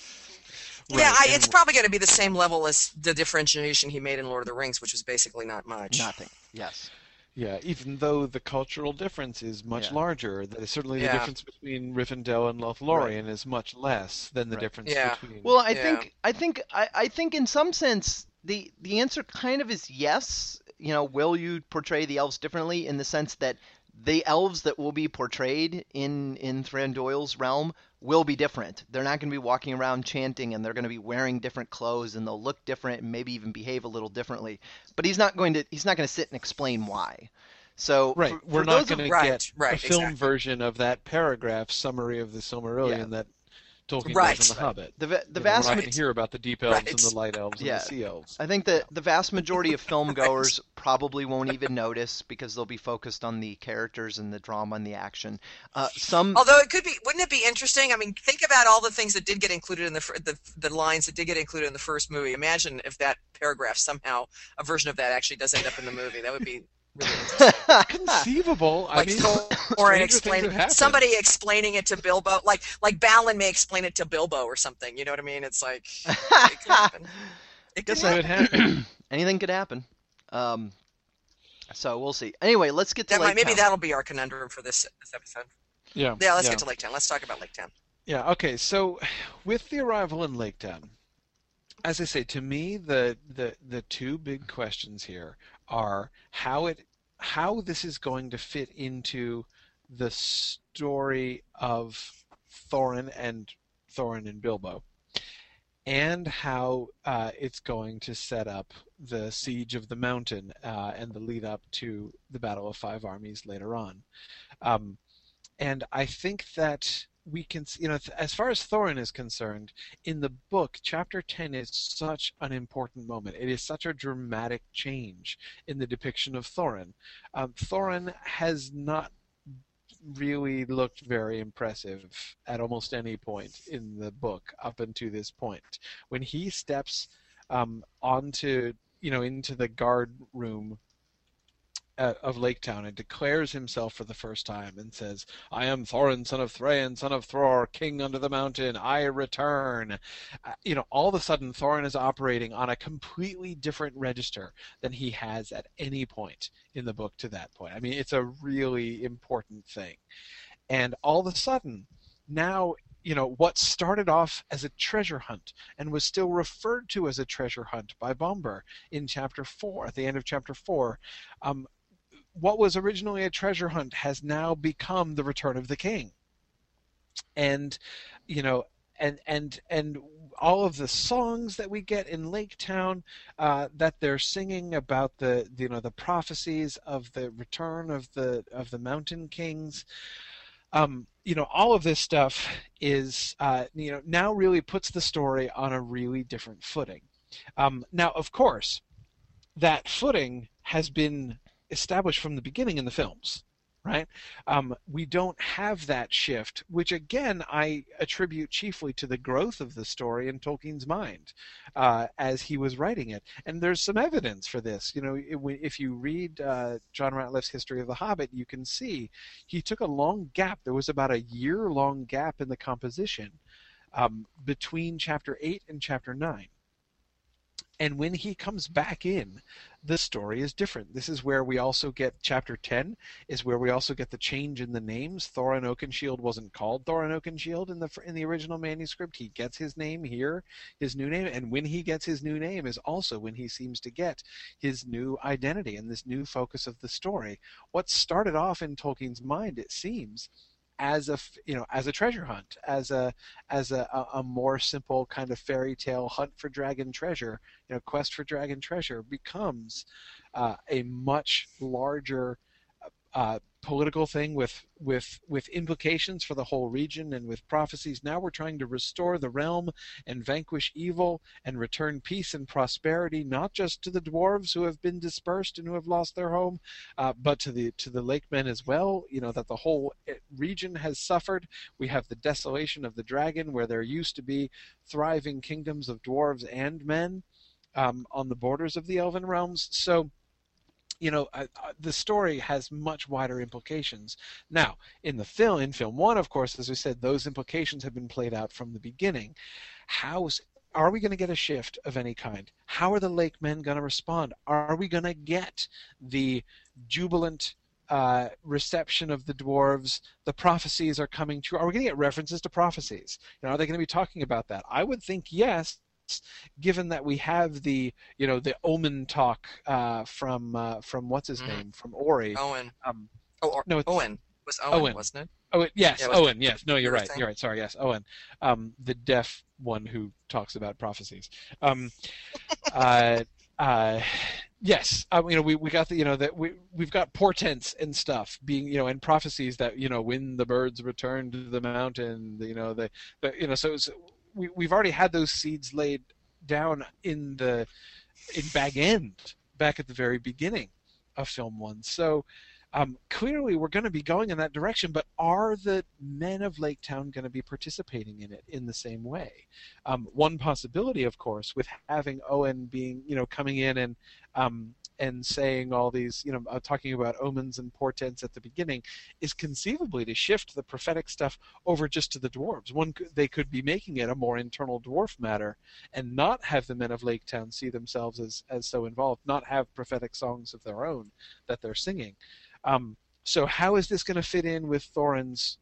Yeah, Right. I, And it's probably going to be the same level as the differentiation he made in Lord of the Rings, which was basically not much. Nothing. Yes. yeah, even though the cultural difference is much Yeah. larger, that certainly the Yeah. difference between Rivendell and Right. Lothlorien is much less than the Right. difference Yeah. between. Well, I Yeah. think I think I, I think in some sense the the answer kind of is yes. You know, will you portray the elves differently in the sense that the elves that will be portrayed in in Thranduil's realm will be different. They're not going to be walking around chanting, and they're going to be wearing different clothes, and they'll look different, and maybe even behave a little differently. But he's not going to he's not going to sit and explain why. So Right, for, we're for not those of- going to Right, get right, a film exactly. version of that paragraph summary of the Silmarillion Yeah. that Tolkien Right. does in The Hobbit. the va- the You know, we're vast not ma- going to hear about the deep elves and the Right. light elves and Yeah. the sea elves. I think that the vast majority of film Right. goers probably won't even notice because they'll be focused on the characters and the drama and the action. Uh, some Although it could be, wouldn't it be interesting? I mean, think about all the things that did get included in the fir- the the lines that did get included in the first movie. Imagine if that paragraph somehow, a version of that actually does end up in the movie. That would be really interesting. Conceivable. I Like mean, Thorin stranger explaining, things have happened. somebody explaining it to Bilbo, like like Balin may explain it to Bilbo or something. You know what I mean? It's like it could happen. It could Guess That would happen. happen. anything could happen. Um, so we'll see. Anyway, let's get to That Lake might, maybe Town. that'll be our conundrum for this this episode. Yeah. Yeah, let's yeah. get to Lake Town. Let's talk about Lake Town. Yeah, okay. So with the arrival in Lake Town, as I say, to me the the the two big questions here are how it how this is going to fit into the story of Thorin and Thorin and Bilbo, and how uh, it's going to set up the siege of the mountain uh, and the lead up to the Battle of Five Armies later on. Um, and I think that we can, you know, as far as Thorin is concerned, in the book, chapter ten is such an important moment. It is such a dramatic change in the depiction of Thorin. Um, Thorin has not really looked very impressive at almost any point in the book up until this point. When he steps um, onto, you know, into the guard room uh, of Lake Town and declares himself for the first time and says, "I am Thorin, son of Thrain, son of Thror, king under the mountain. I return." Uh, you know, all of a sudden, Thorin is operating on a completely different register than he has at any point in the book to that point. I mean, it's a really important thing. And all of a sudden, now, you know, what started off as a treasure hunt and was still referred to as a treasure hunt by Bombur in chapter four, at the end of chapter four, um, what was originally a treasure hunt has now become the return of the king. And, you know, and and and all of the songs that we get in Lake Town uh, that they're singing about the, you know, the prophecies of the return of the of the mountain kings. Um, you know, all of this stuff is, uh, you know, now really puts the story on a really different footing. Um, now, of course, that footing has been established from the beginning in the films, right? Um, we don't have that shift, which again I attribute chiefly to the growth of the story in Tolkien's mind uh, as he was writing it. And there's some evidence for this. You know, if you read uh, John Ratliff's History of the Hobbit, you can see he took a long gap. There was about a year-long gap in the composition um, between chapter eight and chapter nine. And when he comes back in, the story is different. This is where we also get chapter ten, is where we also get the change in the names. Thorin Oakenshield wasn't called Thorin Oakenshield in the in the original manuscript. He gets his name here, his new name, and when he gets his new name is also when he seems to get his new identity and this new focus of the story. What started off in Tolkien's mind, it seems, as a you know as a treasure hunt, as a as a, a more simple kind of fairy tale hunt for dragon treasure, you know, quest for dragon treasure, becomes uh, a much larger uh, political thing with with with implications for the whole region and with prophecies. Now we're trying to restore the realm and vanquish evil and return peace and prosperity, not just to the dwarves who have been dispersed and who have lost their home, uh, but to the to the lakemen as well. You know, that the whole region has suffered. We have the desolation of the dragon, where there used to be thriving kingdoms of dwarves and men um, on the borders of the elven realms. So, you know, uh, uh, the story has much wider implications. Now, in the film, in film one, of course, as we said, those implications have been played out from the beginning. How's are we going to get a shift of any kind? How are the lake men going to respond? Are we going to get the jubilant uh, reception of the dwarves? The prophecies are coming true. Are we going to get references to prophecies? You know, are they going to be talking about that? I would think yes, given that we have the you know the omen talk uh, from uh, from what's his Mm-hmm. name from Ori. Owen. Um, Oh, or, no, it's- Owen. It was Owen, Owen. wasn't it? Oh it- yes, Yeah, it was- Owen. Yes, no, you're you were right. saying? You're right. Sorry, yes, Owen, um, the deaf one who talks about prophecies. Um, uh, uh, Yes, um, you know we, we got the you know that we we've got portents and stuff being you know and prophecies that you know when the birds return to the mountain, you know the, the you know so it's, we we've already had those seeds laid down in the in Bag End back at the very beginning of film one. So um, clearly we're going to be going in that direction, but are the men of Lake Town going to be participating in it in the same way? Um, one possibility, of course, with having Owen being, you know, coming in and um, and saying all these, you know, uh, talking about omens and portents at the beginning, is conceivably to shift the prophetic stuff over just to the dwarves. One, they could be making it a more internal dwarf matter, and not have the men of Lake Town see themselves as as so involved, not have prophetic songs of their own that they're singing. Um, so how is this going to fit in with Thorin's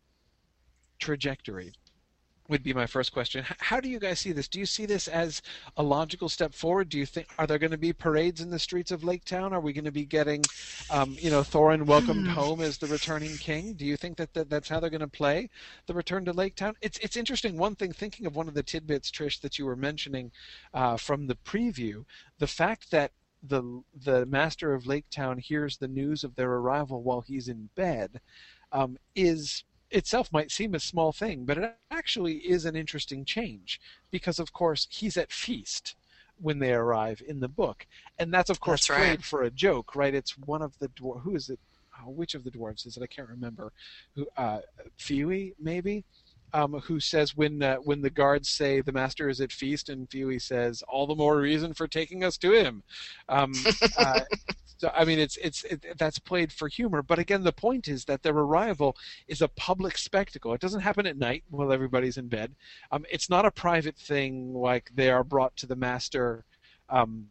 trajectory? Would be my first question. How do you guys see this? Do you see this as a logical step forward? Do you think are there going to be parades in the streets of Lake Town? Are we going to be getting, um, you know, Thorin welcomed home as the returning king? Do you think that, that that's how they're going to play the return to Lake Town? It's it's interesting. One thing, thinking of one of the tidbits, Trish, that you were mentioning uh, from the preview, the fact that the the master of Lake Town hears the news of their arrival while he's in bed um, is itself might seem a small thing, but it actually is an interesting change because, of course, he's at feast when they arrive in the book, and that's of course That's right. played for a joke, right? It's one of the dwar- who is it? Oh, which of the dwarves is it? I can't remember. Who? Uh, Fewey, maybe. Um, who says when uh, when the guards say the master is at feast, and Fewey says, "All the more reason for taking us to him." Um, uh, so I mean, it's it's it, that's played for humor, but again, the point is that their arrival is a public spectacle. It doesn't happen at night while everybody's in bed. Um, it's not a private thing like they are brought to the master um,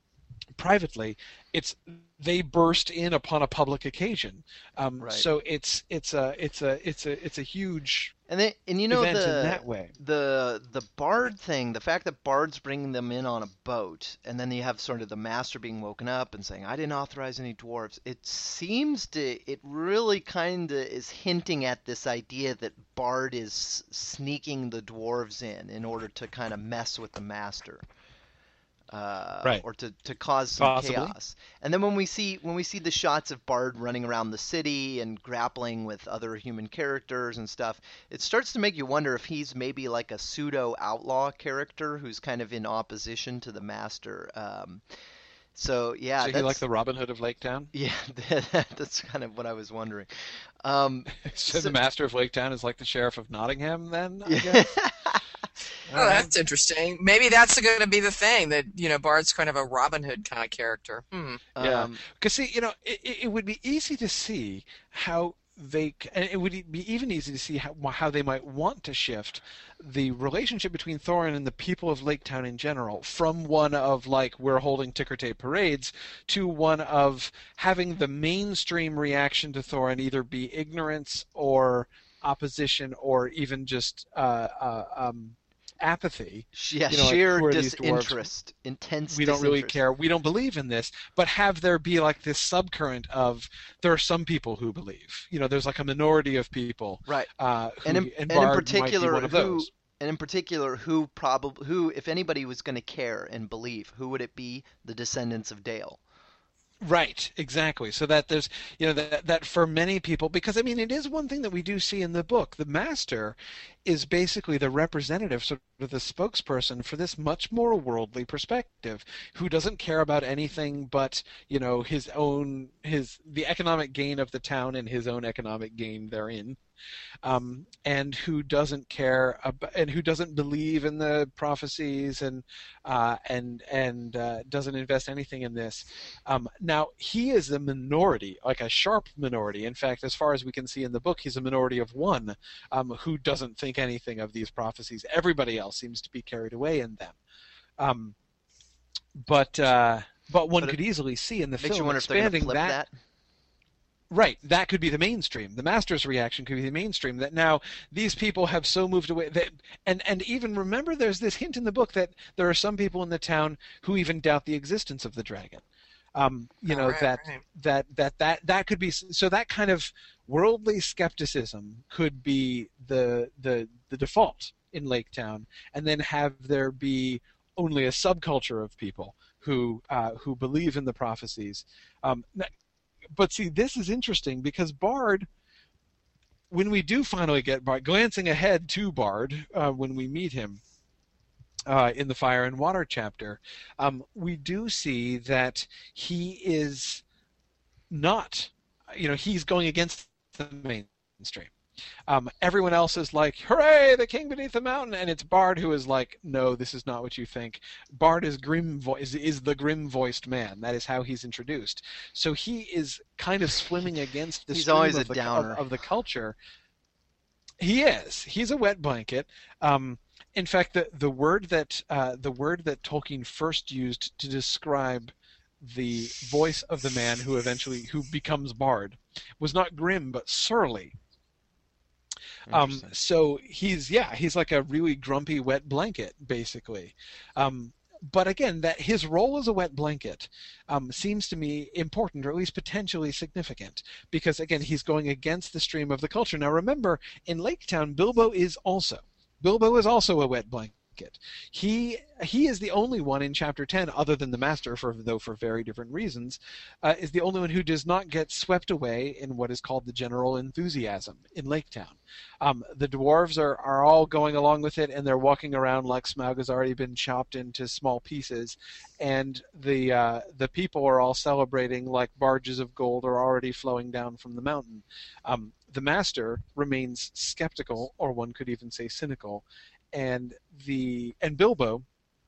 privately. It's they burst in upon a public occasion. Um, Right. So it's it's a it's a it's a it's a huge And they, and you know event the in that way. the the bard thing, the fact that Bard's bringing them in on a boat, and then you have sort of the master being woken up and saying, "I didn't authorize any dwarves." It seems to, it really kind of is hinting at this idea that Bard is sneaking the dwarves in in order to kind of mess with the master. Uh, Right. or to, to cause some Possibly. chaos. And then when we see when we see the shots of Bard running around the city and grappling with other human characters and stuff, it starts to make you wonder if he's maybe like a pseudo outlaw character who's kind of in opposition to the master. Um, so yeah, So he that's like the Robin Hood of Lake Town? yeah, that's kind of what I was wondering. Um, So, So- the master of Lake Town is like the sheriff of Nottingham, then? I yeah. guess? Oh, that's interesting. Maybe that's going to be the thing that you know Bard's kind of a Robin Hood kind of character. Hmm. Yeah. Um, Because see, you know, it, it it would be easy to see how they, c- and it would be even easy to see how how they might want to shift the relationship between Thorin and the people of Lake Town in general from one of like we're holding ticker tape parades to one of having the mainstream reaction to Thorin either be ignorance or opposition or even just uh, uh, um, apathy. yeah, You know, like, sheer who are these dwarves? disinterest, intense. We don't really disinterest. care. We don't believe in this, but have there be like this subcurrent of there are some people who believe. You know, there's like a minority of people. Right. Uh, who, And in, and and in Bard might particular, be one of who those. and in particular, who probably who, if anybody was going to care and believe, who would it be? The descendants of Dale. Right, exactly. So that there's, you know, that that for many people, because I mean, it is one thing that we do see in the book. The master is basically the representative, sort of the spokesperson for this much more worldly perspective, who doesn't care about anything but, you know, his own, his the economic gain of the town and his own economic gain therein. Um, and who doesn't care about, and who doesn't believe in the prophecies and uh, and and uh, doesn't invest anything in this. Um, now he is a minority, like a sharp minority. In fact, as far as we can see in the book, he's a minority of one um, who doesn't think anything of these prophecies. Everybody else seems to be carried away in them. Um, but uh, but one But it could easily see in the Makes film you wonder if they're going to expanding flip that. that. Right, that could be the mainstream. The master's reaction could be the mainstream. That now these people have so moved away that, and and even remember, there's this hint in the book that there are some people in the town who even doubt the existence of the dragon. Um, you Oh, know right, that, right. that that that that could be so that kind of worldly skepticism could be the the the default in Lake Town, and then have there be only a subculture of people who uh, who believe in the prophecies. Um, but see, this is interesting because Bard, when we do finally get Bard, glancing ahead to Bard uh, when we meet him uh, in the Fire and Water chapter, um, we do see that he is not, you know, he's going against the mainstream. Um, everyone else is like, hooray, the king beneath the mountain, and it's Bard who is like, no, this is not what you think. Bard is grim vo- is, is the grim-voiced man. That is how he's introduced. So he is kind of swimming against the He's stream always of, a the, downer. of, of the culture. He is. He's a wet blanket. Um, in fact, the, the word that uh, the word that Tolkien first used to describe the voice of the man who eventually who becomes Bard was not grim but surly. Um, so he's yeah he's like a really grumpy wet blanket basically. Um, but again, that his role as a wet blanket um, seems to me important, or at least potentially significant, because again he's going against the stream of the culture. Now remember, in Lake Town, Bilbo is also Bilbo is also a wet blanket. He he is the only one in chapter ten, other than the Master, for though for very different reasons, uh, is the only one who does not get swept away in what is called the general enthusiasm in Lake Town. Um, the dwarves are, are all going along with it, and they're walking around like Smaug has already been chopped into small pieces, and the uh, the people are all celebrating like barges of gold are already flowing down from the mountain. Um, the Master remains skeptical, or one could even say cynical, and the and Bilbo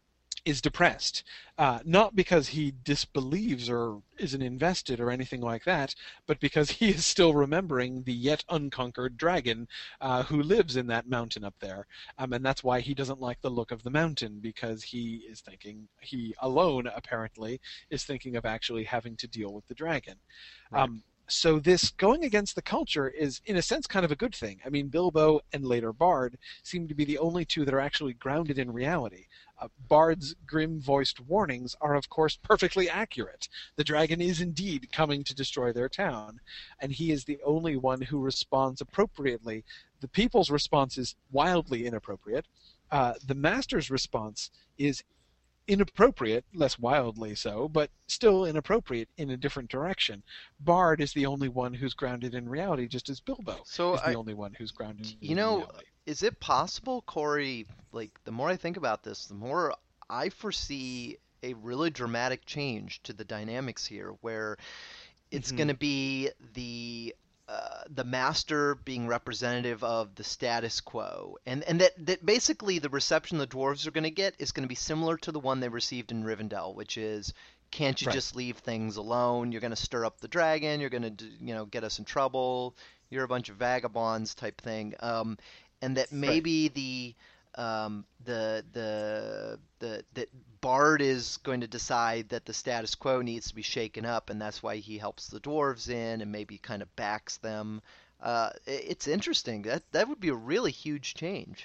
is depressed, uh, not because he disbelieves or isn't invested or anything like that, but because he is still remembering the yet unconquered dragon uh, who lives in that mountain up there, um, and that's why he doesn't like the look of the mountain, because he is thinking, he alone apparently is thinking of actually having to deal with the dragon. Right. Um, So this going against the culture is, in a sense, kind of a good thing. I mean, Bilbo and later Bard seem to be the only two that are actually grounded in reality. Uh, Bard's grim-voiced warnings are, of course, perfectly accurate. The dragon is indeed coming to destroy their town, and he is the only one who responds appropriately. The people's response is wildly inappropriate. Uh, the Master's response is inappropriate, less wildly so, but still inappropriate in a different direction. Bard is the only one who's grounded in reality, just as Bilbo So is I- the only one who's grounded You in know, reality. is it possible, Corey, like the more I think about this, the more I foresee a really dramatic change to the dynamics here, where it's Mhm. going to be the uh, the Master being representative of the status quo, and and that, that basically the reception the dwarves are going to get is going to be similar to the one they received in Rivendell, which is, can't you Right. just leave things alone? You're going to stir up the dragon. You're going to, you know, get us in trouble. You're a bunch of vagabonds type thing. Um, and that maybe the um, the the the that Bard is going to decide that the status quo needs to be shaken up, and that's why he helps the dwarves in and maybe kind of backs them. Uh, i- it's interesting. That that would be a really huge change.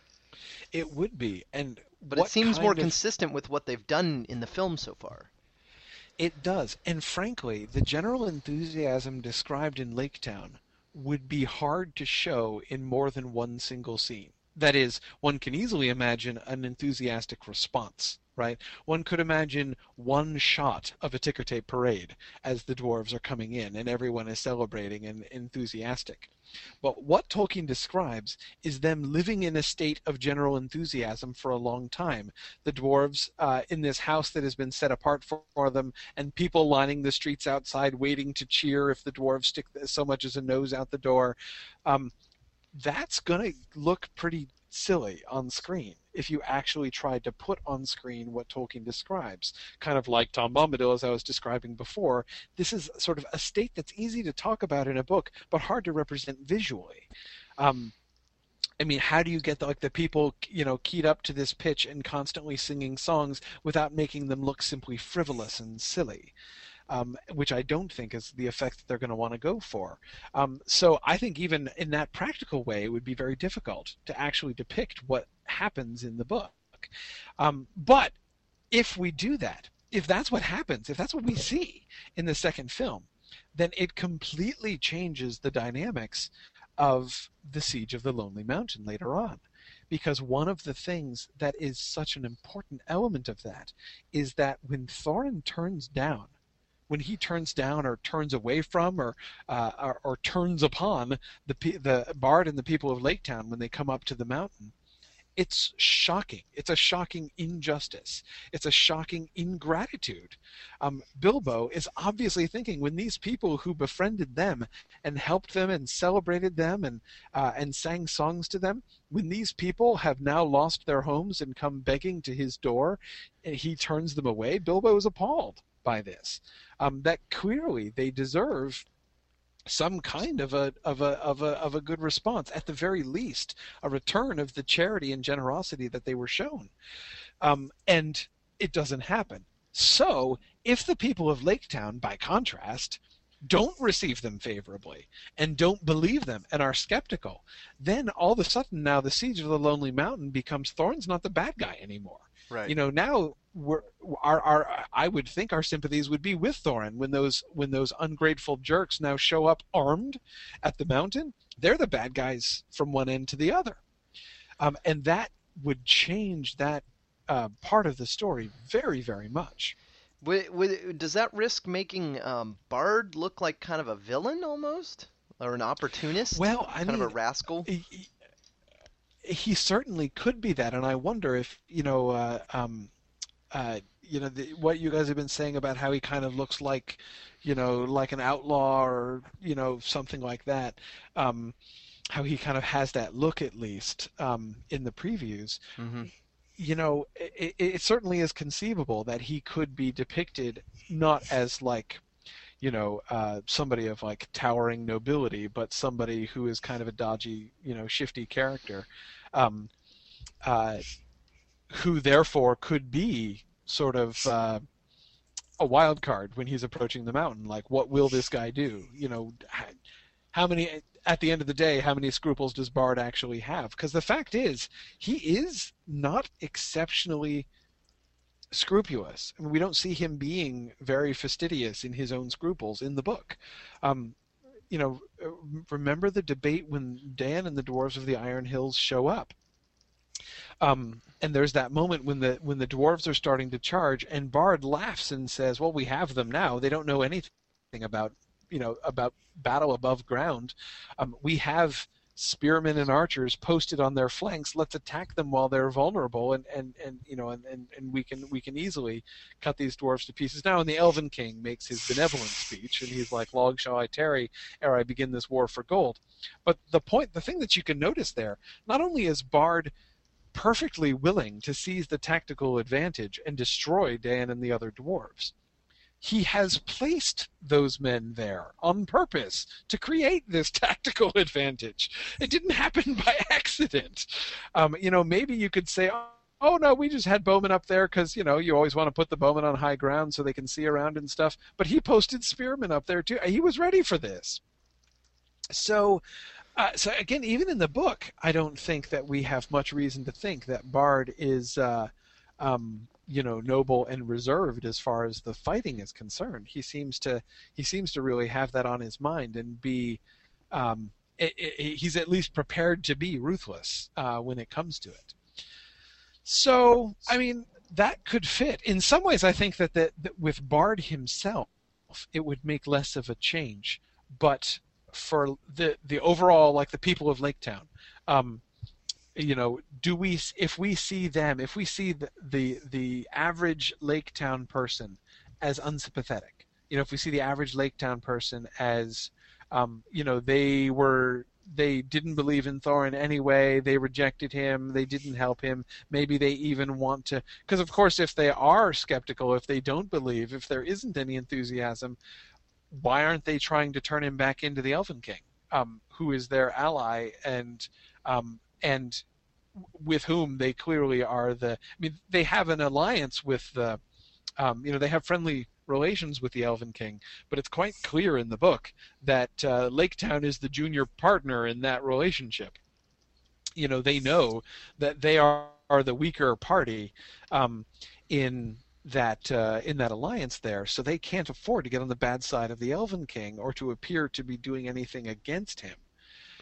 It would be, and But what it seems more kind of- consistent with what they've done in the film so far. It does, and frankly, the general enthusiasm described in Lake Town would be hard to show in more than one single scene. That is, one can easily imagine an enthusiastic response, right? One could imagine one shot of a ticker tape parade as the dwarves are coming in and everyone is celebrating and enthusiastic. But what Tolkien describes is them living in a state of general enthusiasm for a long time. The dwarves uh, in this house that has been set apart for, for them, and people lining the streets outside waiting to cheer if the dwarves stick so much as a nose out the door. Um, that's going to look pretty silly on screen if you actually tried to put on screen what Tolkien describes. Kind of like Tom Bombadil, as I was describing before. This is sort of a state that's easy to talk about in a book, but hard to represent visually. Um, I mean, how do you get the, like the people, you know, keyed up to this pitch and constantly singing songs without making them look simply frivolous and silly? Um, which I don't think is the effect that they're going to want to go for. Um, so I think even in that practical way, it would be very difficult to actually depict what happens in the book. Um, but if we do that, if that's what happens, if that's what we see in the second film, then it completely changes the dynamics of the Siege of the Lonely Mountain later on. because one of the things that is such an important element of that is that when Thorin turns down, when he turns down or turns away from or uh, or, or turns upon the the Bard and the people of Lake Town when they come up to the mountain, it's shocking. It's a shocking injustice. It's a shocking ingratitude. Um, Bilbo is obviously thinking, when these people who befriended them and helped them and celebrated them and uh, and sang songs to them, when these people have now lost their homes and come begging to his door, he turns them away. Bilbo is appalled by this. Um, that clearly they deserve some kind of a of a of a of a good response, at the very least, a return of the charity and generosity that they were shown, um, and it doesn't happen. So, if the people of Lake Town, by contrast, don't receive them favorably and don't believe them and are skeptical, then all of a sudden now the Siege of the Lonely Mountain becomes Thorin's not the bad guy anymore. Right. You know, now we're our our I would think our sympathies would be with Thorin when those when those ungrateful jerks now show up armed at the mountain. They're the bad guys from one end to the other, um, and that would change that uh, part of the story very, very much. Would, would, does that risk making um, Bard look like kind of a villain almost, or an opportunist? Well, I kind mean, of a rascal. He, he certainly could be that, and I wonder if you know, uh, um, uh, you know, the, what you guys have been saying about how he kind of looks like, you know, like an outlaw or you know something like that. Um, how he kind of has that look, at least um, in the previews. Mm-hmm. You know, it, it certainly is conceivable that he could be depicted not as like, you know, uh, somebody of like towering nobility, but somebody who is kind of a dodgy, you know, shifty character, um, uh, who therefore could be sort of uh, a wild card when he's approaching the mountain. Like, what will this guy do? You know, how many, at the end of the day, how many scruples does Bard actually have? Because the fact is, he is not exceptionally scrupulous. I mean, we don't see him being very fastidious in his own scruples in the book. Um, you know, remember the debate when Dan and the Dwarves of the Iron Hills show up? Um, and there's that moment when the when the dwarves are starting to charge, and Bard laughs and says, "Well, we have them now. They don't know anything about you know about battle above ground. Um, we have spearmen and archers posted on their flanks. Let's attack them while they're vulnerable, and, and, and you know and, and, and we can we can easily cut these dwarves to pieces." Now, and the Elven King makes his benevolent speech, and he's like, "Long shall I tarry ere I begin this war for gold." But the point, the thing that you can notice there, not only is Bard perfectly willing to seize the tactical advantage and destroy Dan and the other dwarves, he has placed those men there on purpose to create this tactical advantage. It didn't happen by accident. Um, you know, maybe you could say, oh, oh, no, we just had bowmen up there because, you know, you always want to put the bowmen on high ground so they can see around and stuff. But he posted spearmen up there, too. He was ready for this. So, uh, so again, even in the book, I don't think that we have much reason to think that Bard is... Uh, um, you know, noble and reserved as far as the fighting is concerned. He seems to he seems to really have that on his mind and be um, it, it, he's at least prepared to be ruthless uh, when it comes to it. So, I mean, that could fit. In some ways, I think that, that, that with Bard himself, it would make less of a change. But for the the overall, like the people of Lake Town, um, you know, do we, if we see them, if we see the, the, the average Lake Town person as unsympathetic, you know, if we see the average Lake Town person as, um, you know, they were, they didn't believe in Thorin anyway, they rejected him, they didn't help him, maybe they even want to, because of course if they are skeptical, if they don't believe, if there isn't any enthusiasm, why aren't they trying to turn him back into the Elven King, um, who is their ally and, um, and with whom they clearly are the, I mean, they have an alliance with the, um, you know, they have friendly relations with the Elven King, but it's quite clear in the book that uh, Lake Town is the junior partner in that relationship. You know, they know that they are, are the weaker party um, in that uh, in that alliance there, so they can't afford to get on the bad side of the Elven King or to appear to be doing anything against him.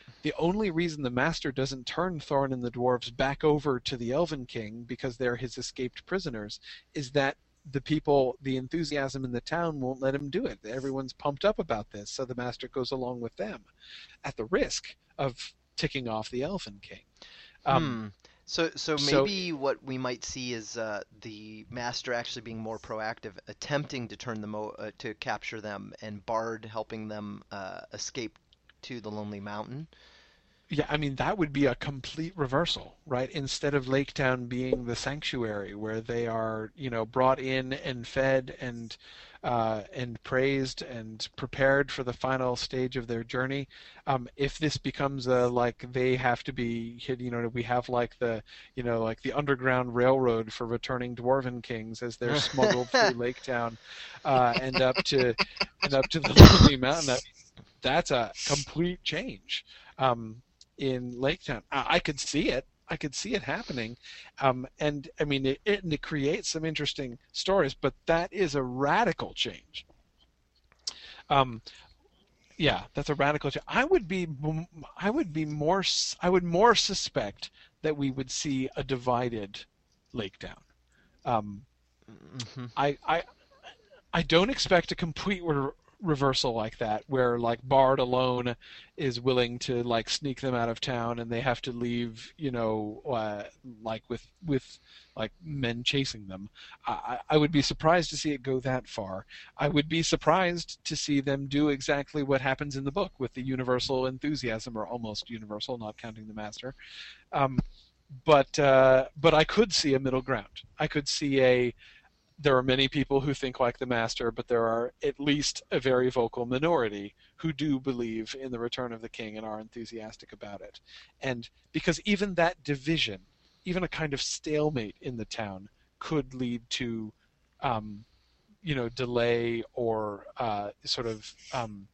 the only reason the Master doesn't turn Thorin and the dwarves back over to the Elven King because they're his escaped prisoners is that the people, the enthusiasm in the town won't let him do it. Everyone's pumped up about this, so the Master goes along with them at the risk of ticking off the Elven King. Um, hmm. So, so so- maybe what we might see is uh, the Master actually being more proactive, attempting to turn them o- uh, to capture them, and Bard helping them uh, escape to the Lonely Mountain. Yeah, I mean, that would be a complete reversal, right? Instead of Lake Town being the sanctuary where they are, you know, brought in and fed and uh, and praised and prepared for the final stage of their journey, um, if this becomes a, like, they have to be, you know, we have like the, you know, like the Underground Railroad for returning Dwarven Kings as they're smuggled through Lake Town uh, and up to and up to the Lonely Mountain. That, that's a complete change. Um, in Lake Town. I, I could see it. I could see it happening. Um, and I mean, it, it, it creates some interesting stories, but that is a radical change. Um, yeah, that's a radical change. I would be, I would be more, I would more suspect that we would see a divided Lake Town. Um, Mm-hmm. I, I, I don't expect a complete re- reversal like that, where like Bard alone is willing to like sneak them out of town, and they have to leave, you know, uh, like with with like men chasing them. I, I would be surprised to see it go that far. I would be surprised to see them do exactly what happens in the book with the universal enthusiasm, or almost universal, not counting the Master. Um, but uh, but I could see a middle ground. I could see a there are many people who think like the Master, but there are at least a very vocal minority who do believe in the return of the king and are enthusiastic about it. And because even that division, even a kind of stalemate in the town, could lead to, um, you know, delay or uh, sort of, um,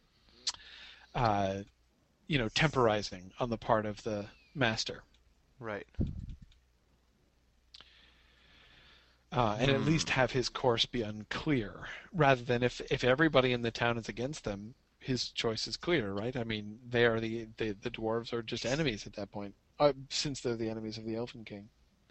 uh, you know, temporizing on the part of the Master. Right. Uh, and at least have his course be unclear, rather than if, if everybody in the town is against them, his choice is clear, right? I mean, they are the the, the dwarves are just enemies at that point, uh, since they're the enemies of the Elven King.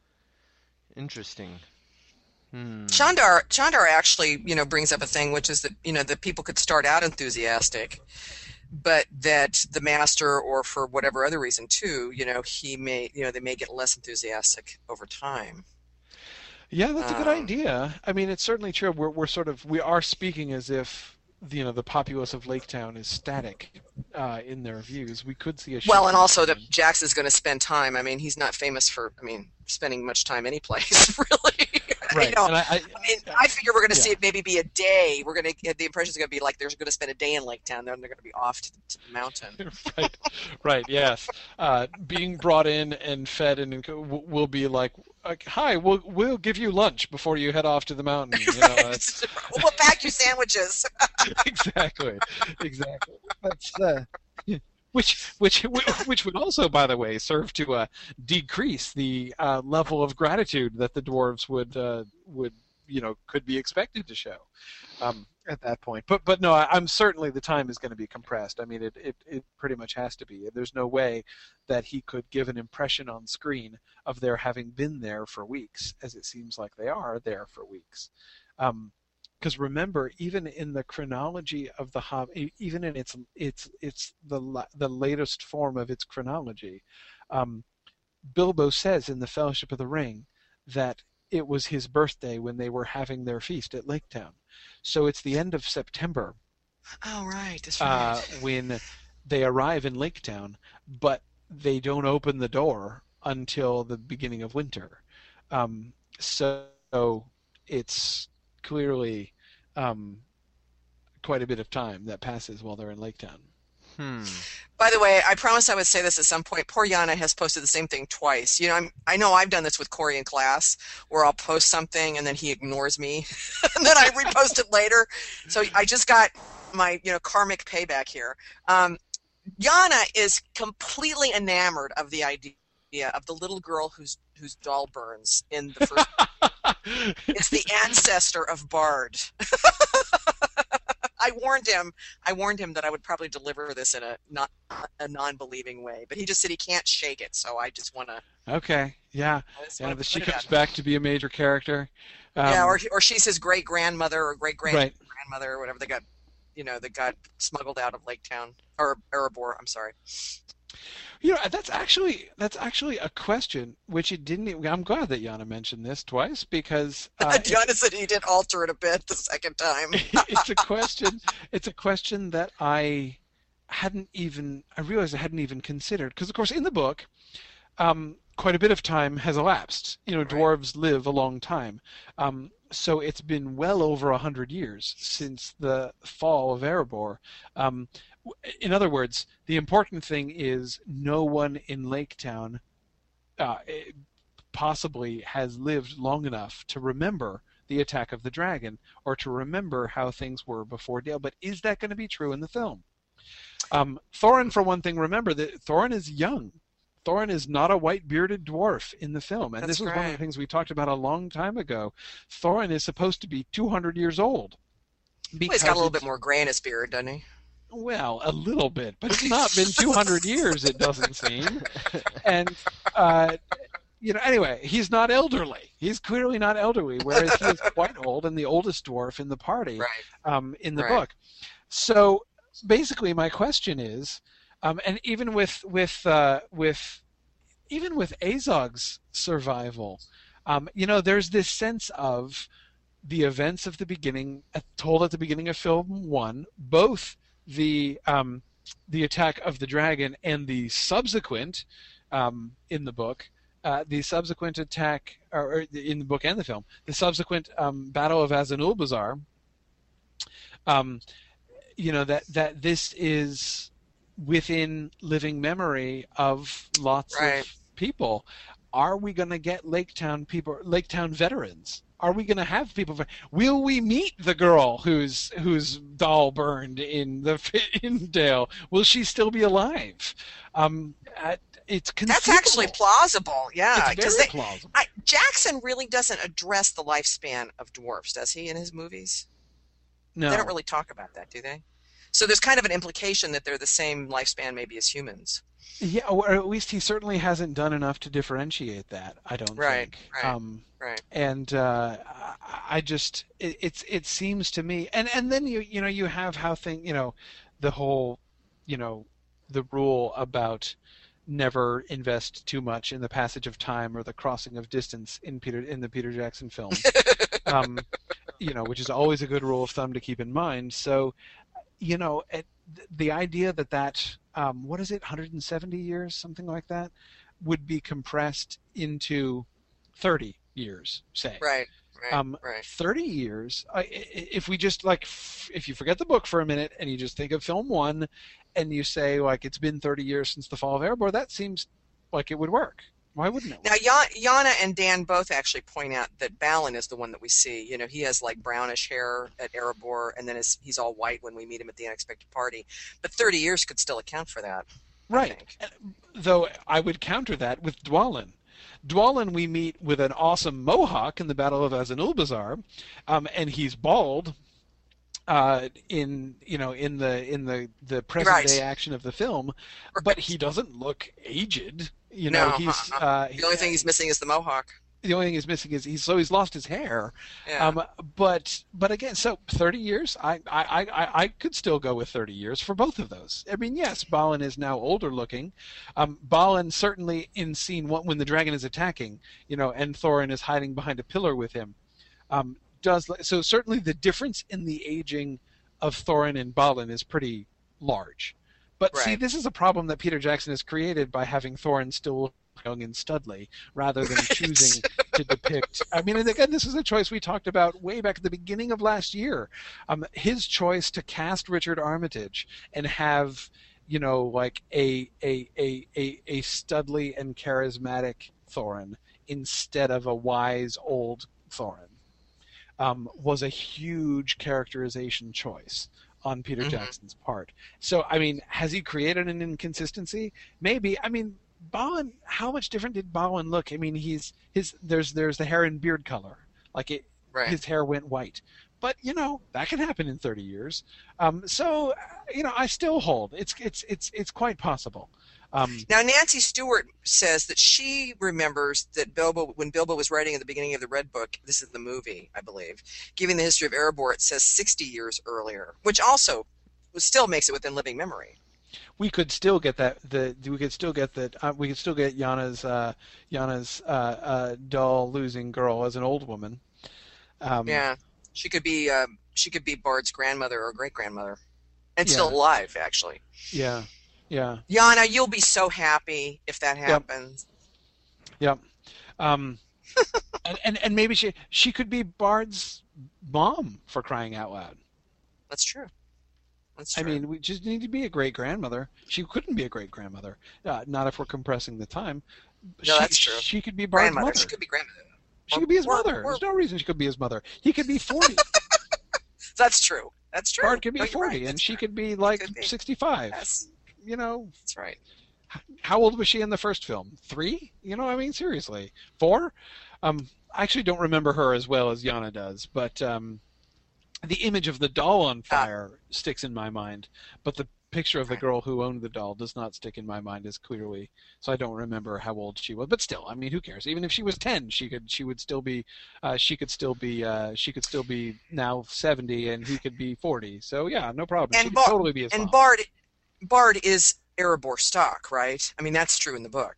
Interesting. Hmm. Chandar Chandar actually, you know, brings up a thing, which is that, you know, that people could start out enthusiastic, but that the Master, or for whatever other reason too, you know, he may, you know, they may get less enthusiastic over time. Yeah, that's a good Um, idea. I mean, it's certainly true. We're we're sort of we are speaking as if, you know, the populace of Lake Town is static uh, in their views. We could see a shift Well, and in also that opinion. Jax is going to spend time. I mean, he's not famous for, I mean, spending much time any place, really. Right. You know, And I, I, I mean, I figure we're going to Yeah. see it maybe be a day. We're going to, the impression is going to be like they're going to spend a day in Lake Town, then they're going to be off to the, to the mountain. right, right, yes. Uh, being brought in and fed, and and we'll be like, like, hi, we'll we'll give you lunch before you head off to the mountain. You know, that's, We'll pack your sandwiches. exactly, exactly. That's uh, which which which would also, by the way, serve to uh, decrease the uh, level of gratitude that the dwarves would uh, would you know could be expected to show um, at that point. But but no, I, I'm certainly the time is going to be compressed. I mean, it, it it pretty much has to be. There's no way that he could give an impression on screen of their having been there for weeks, as it seems like they are there for weeks. Um, Because remember, even in the chronology of the Hobbit, even in its its its the la- the latest form of its chronology, um, Bilbo says in the Fellowship of the Ring that it was his birthday when they were having their feast at Lake Town. So it's the end of September Oh, right. That's uh, right. when they arrive in Lake Town, but they don't open the door until the beginning of winter. Um, so it's clearly um, quite a bit of time that passes while they're in Lake Town. Hmm. By the way, I promised I would say this at some point. Poor Yana has posted the same thing twice. You know, I'm, I know I've done this with Corey in class, where I'll post something and then he ignores me, and then I repost it later. So I just got my, you know, karmic payback here. Um, Yana is completely enamored of the idea of the little girl whose whose doll burns in the first. It's the ancestor of Bard. I warned him. I warned him that I would probably deliver this in a not a non-believing way, but he just said he can't shake it. So I just want to. Okay. Yeah. Yeah, Yeah. She comes back to be a major character. Um, yeah, or or she's his great grandmother or great grand right. grandmother or whatever. They got, you know, that got smuggled out of Lake Town or Erebor. I'm sorry. You know, that's actually that's actually a question which it didn't. Even, I'm glad that Yana mentioned this twice because uh, Yana said he did alter it a bit the second time. It's a question. It's a question that I hadn't even. I realized I hadn't even considered because, of course, in the book, um, quite a bit of time has elapsed. You know, Right. dwarves live a long time, um, so it's been well over a hundred years since the fall of Erebor. Um, In other words, the important thing is no one in Lake Town uh, possibly has lived long enough to remember the attack of the dragon or to remember how things were before Dale. But is that going to be true in the film? Um, Thorin, for one thing, remember that Thorin is young. Thorin is not a white-bearded dwarf in the film. And That's this was right. one of the things we talked about a long time ago. Thorin is supposed to be two hundred years old. Well, he's got a little it's- bit more gray in his beard, doesn't he? Well, a little bit, but it's not been two hundred years, it doesn't seem. And, uh, you know, anyway, he's not elderly. He's clearly not elderly, whereas he is quite old and the oldest dwarf in the party Right. um, in the Right. book. So basically my question is, um, and even with, with, uh, with, even with Azog's survival, um, you know, there's this sense of the events of the beginning, uh, told at the beginning of film one, both the um, the attack of the dragon and the subsequent um, in the book, uh, the subsequent attack, or, or in the book and the film, the subsequent um, battle of Azanulbazar. Um, you know that that this is within living memory of lots Right. of people. Are we going to get Lake Town people, Lake Town veterans? Are we going to have people? Will we meet the girl whose whose doll burned in the in Dale? Will she still be alive? Um, uh, it's That's actually conceivable. plausible. Yeah, It's very they, plausible. I, Jackson really doesn't address the lifespan of dwarfs, does he, in his movies? No, They don't really talk about that, do they? So there's kind of an implication that they're the same lifespan maybe as humans. yeah, or at least he certainly hasn't done enough to differentiate that. I don't Right, think. right. Um, Right. and uh, I- I just it, it's it seems to me, and and then you you know you have how thing you know the whole you know the rule about never invest too much in the passage of time or the crossing of distance in Peter in the Peter Jackson films, um, you know, which is always a good rule of thumb to keep in mind. So, you know, it, the idea that that um, what is it, one hundred seventy years, something like that, would be compressed into thirty years, say. Right. Right. Um, right. thirty years, I- I- if we just like, f- if you forget the book for a minute and you just think of film one and you say, like, it's been thirty years since the fall of Erebor, that seems like it would work. Why wouldn't it? Now, Ya- Yana and Dan both actually point out that Balin is the one that we see. You know, he has like brownish hair at Erebor, and then his, he's all white when we meet him at the unexpected party. But thirty years could still account for that. I Right. think. And- Though I would counter that with Dwalin. Dwalin we meet with an awesome mohawk in the Battle of Azanulbazar, um, and he's bald. Uh, in you know in the in the the present Right. day action of the film, but he doesn't look aged. You No, know, he's uh-uh. uh, The only thing he's missing is the mohawk. the only thing he's missing is he's so he's lost his hair. Yeah. Um, but but again, so thirty years, I, I, I, I could still go with thirty years for both of those. I mean, yes, Balin is now older looking. Um, Balin certainly in scene one when the dragon is attacking, you know, and Thorin is hiding behind a pillar with him. Um, does so certainly the difference in the aging of Thorin and Balin is pretty large. But see, Right. this is a problem that Peter Jackson has created by having Thorin still young and studly rather than choosing to depict. I mean, and again, this is a choice we talked about way back at the beginning of last year. Um, his choice to cast Richard Armitage and have, you know, like a a a a, a studly and charismatic Thorin instead of a wise old Thorin um, was a huge characterization choice on Peter Mhm. Jackson's part. So, I mean, has he created an inconsistency? Maybe. I mean, Balin, how much different did Balin look? I mean, he's his there's there's the hair and beard color, like it. Right. His hair went white, but you know that can happen in thirty years. Um, so you know, I still hold it's it's it's it's quite possible. Um, Now, Nancy Stewart says that she remembers that Bilbo, when Bilbo was writing at the beginning of the Red Book, this is the movie, I believe, giving the history of Erebor, it says sixty years earlier, which also still makes it within living memory. we could still get that. The we could still get that. Uh, we could still get Yana's uh, Yana's uh, uh, doll losing girl as an old woman. Um, Yeah, she could be uh, she could be Bard's grandmother or great grandmother, and Yeah. still alive, actually. Yeah. Yeah. Yana, you'll be so happy if that happens. Yep. Um, and, and and maybe she she could be Bard's mom, for crying out loud. That's true. That's true. I mean, we just need to be a great grandmother. She couldn't be a great grandmother, uh, not if we're compressing the time. No, she, that's true. She could be Bard's grandmother. mother. She could be grandmother. She could be his Or- mother. or- There's no reason she could be his mother. He could be forty. That's true. That's true. Bard could be No, you're forty, right. and That's she true. could be like Could be. sixty-five. Yes, You know, that's right. how old was she in the first film? Three? You know, I mean, seriously, four? Um, I actually don't remember her as well as Yana does, but um, the image of the doll on fire sticks in my mind, but the picture of the Right. girl who owned the doll does not stick in my mind as clearly. So I don't remember how old she was, but still, I mean, who cares? Even if she was ten, she could she would still be uh, she could still be uh, she could still be now seventy, and he could be forty. So yeah, no problem. And she could Bar- totally be his And mom. Bard, Bard is Erebor stock, right? I mean, that's true in the book.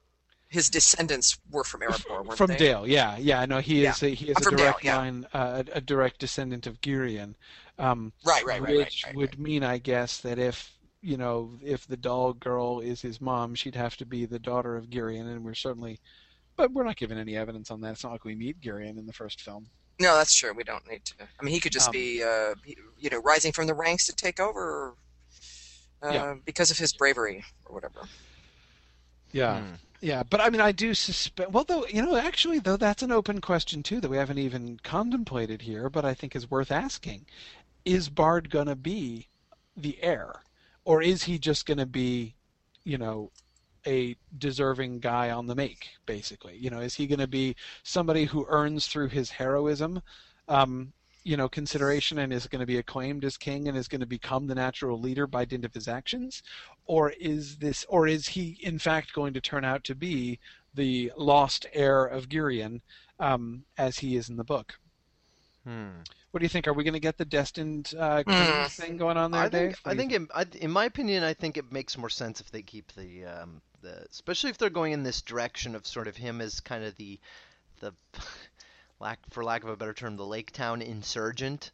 His descendants were from Erebor, weren't From they? Dale, yeah, yeah. I know he is. A, he is Uh, a from direct Dale, yeah. line, uh, a, a direct descendant of Girion. Um, Right, right, right, right, which right, would mean, I guess, that if you know, if the doll girl is his mom, she'd have to be the daughter of Girion, and we're certainly, but we're not given any evidence on that. It's not like we meet Girion in the first film. No, that's true. We don't need to. I mean, he could just Um, be, uh, you know, rising from the ranks to take over uh, Yeah. because of his bravery or whatever. Yeah. Hmm. Yeah, but I mean, I do suspect. Well, though, you know, actually, though, that's an open question too that we haven't even contemplated here, but I think is worth asking: is Bard gonna be the heir, or is he just gonna be, you know, a deserving guy on the make? Basically, you know, is he gonna be somebody who earns through his heroism, um, you know, consideration, and is going to be acclaimed as king and is going to become the natural leader by dint of his actions? Or is this, or is he in fact going to turn out to be the lost heir of Girion, um, as he is in the book? Hmm. What do you think? Are we going to get the destined uh, king Mm. thing going on there, I think Dave? I think in, I, in my opinion, I think it makes more sense if they keep the um, the especially if they're going in this direction of sort of him as kind of the the lack for lack of a better term, the Lake Town insurgent.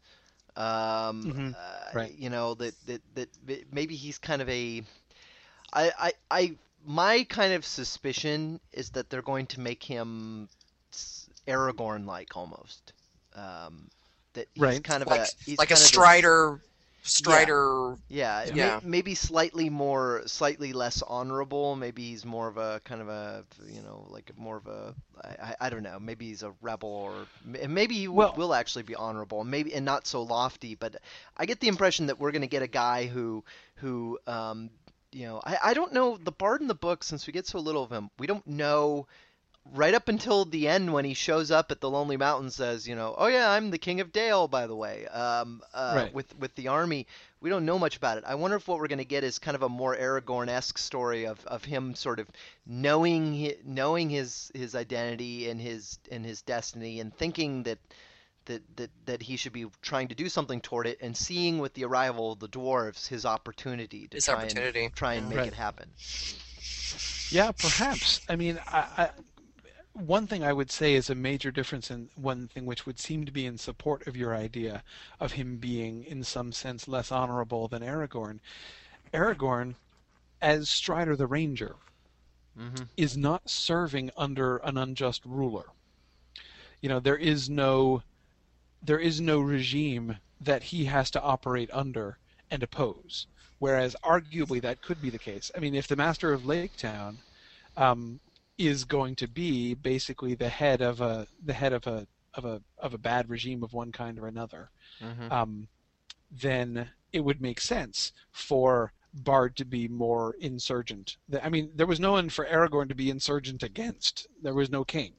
Um, Mhm. uh, Right. You know that, that that maybe he's kind of a I, I I my kind of suspicion is that they're going to make him s- Aragorn-like almost. Um, that he's Right. kind of Like, a he's like a kind of this- Strider, Strider. yeah, Yeah. may- maybe slightly more, slightly less honorable. Maybe he's more of a kind of a, you know, like more of a, I, I, I don't know. Maybe he's a rebel, or m- maybe he Well- will actually be honorable, maybe and not so lofty. But I get the impression that we're going to get a guy who, who, um, you know, I, I don't know the Bard in the book, since we get so little of him. We don't know. Right up until the end, when he shows up at the Lonely Mountain, says, you know, oh yeah, I'm the King of Dale, by the way, um, uh, Right. with with the army. We don't know much about it. I wonder if what we're going to get is kind of a more Aragorn-esque story of, of him sort of knowing hi- knowing his his identity and his and his destiny, and thinking that that that that he should be trying to do something toward it, and seeing with the arrival of the dwarves his opportunity to His try opportunity. and try and make Right. it happen. Yeah, perhaps. I mean, I, I, one thing I would say is a major difference, in one thing which would seem to be in support of your idea of him being, in some sense, less honorable than Aragorn. Aragorn, as Strider the Ranger, Hmm. is not serving under an unjust ruler. You know, there is no, there is no regime that he has to operate under and oppose. Whereas, arguably, that could be the case. I mean, if the Master of Lake Town um, is going to be basically the head of a the head of a of a of a bad regime of one kind or another, Hmm. um, then it would make sense for Bard to be more insurgent. The- I mean, there was no one for Aragorn to be insurgent against. There was no king.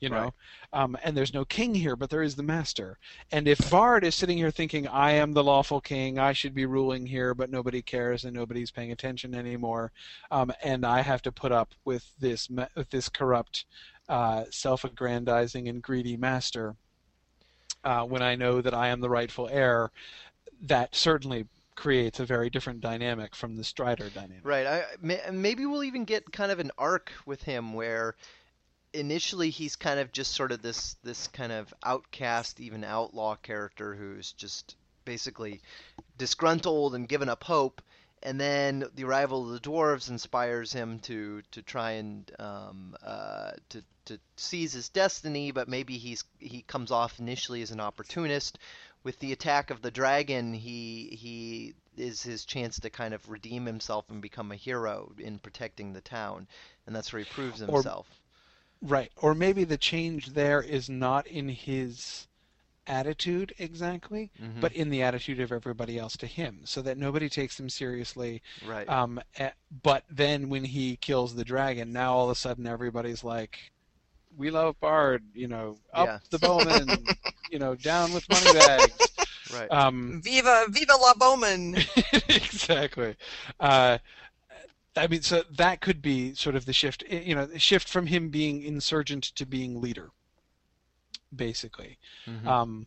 you know. Right. Um, and there's no king here, but there is the master. And if Bard is sitting here thinking, I am the lawful king, I should be ruling here, but nobody cares and nobody's paying attention anymore, um, and I have to put up with this with this corrupt, uh, self-aggrandizing and greedy master, uh, when I know that I am the rightful heir, that certainly creates a very different dynamic from the Strider dynamic. Right. I, maybe we'll even get kind of an arc with him where initially he's kind of just sort of this this kind of outcast, even outlaw character who's just basically disgruntled and given up hope, and then the arrival of the dwarves inspires him to to try and um, uh, to to seize his destiny, but maybe he's he comes off initially as an opportunist. With the attack of the dragon, he he is his chance to kind of redeem himself and become a hero in protecting the town, and that's where he proves himself. Or, right, or maybe the change there is not in his attitude exactly, mm-hmm. but in the attitude of everybody else to him, so that nobody takes him seriously. Right. Um, but then when he kills the dragon, now all of a sudden everybody's like, we love Bard, you know, up yeah. the bowman, you know, down with money bags. Right. Um, Viva, viva la Bowman. Exactly. Uh, I mean, so that could be sort of the shift, you know, the shift from him being insurgent to being leader, basically. Mm-hmm. Um,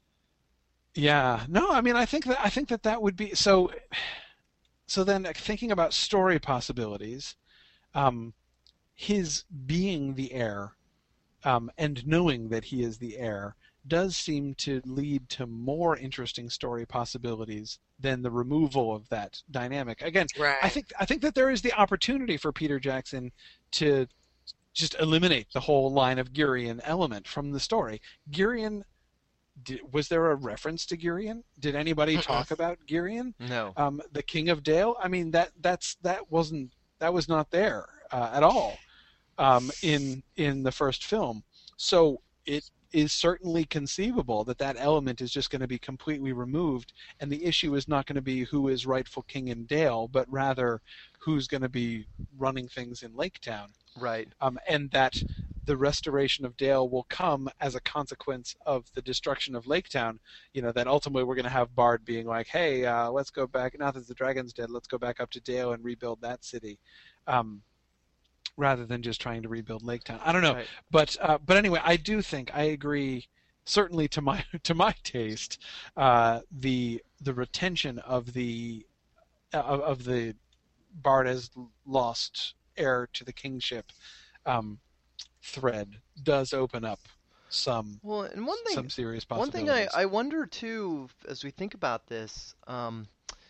yeah. No, I mean, I think that I think that that would be so. So then, thinking about story possibilities, um, his being the heir, um, and knowing that he is the heir, does seem to lead to more interesting story possibilities than the removal of that dynamic. Again, right. I think I think that there is the opportunity for Peter Jackson to just eliminate the whole line of Girion element from the story. Girion, did, was there a reference to Girion? Did anybody talk about Girion? No. Um, the King of Dale? I mean, that that's that wasn't that was not there uh, at all um, in in the first film. So it is certainly conceivable that that element is just going to be completely removed, and the issue is not going to be who is rightful king in Dale, but rather who's going to be running things in Lake Town. Right. Um, and that the restoration of Dale will come as a consequence of the destruction of Lake Town. You know, that ultimately we're going to have Bard being like, hey, uh, let's go back, now that the dragon's dead, let's go back up to Dale and rebuild that city. Um, rather than just trying to rebuild Lake Town. I don't know. Right. But uh, but anyway, I do think, I agree, certainly to my to my taste, uh, the the retention of the uh, of the Bard as lost heir to the kingship um, thread does open up some well, and one thing, some serious one possibilities. thing I, I wonder too, as we think about this, um,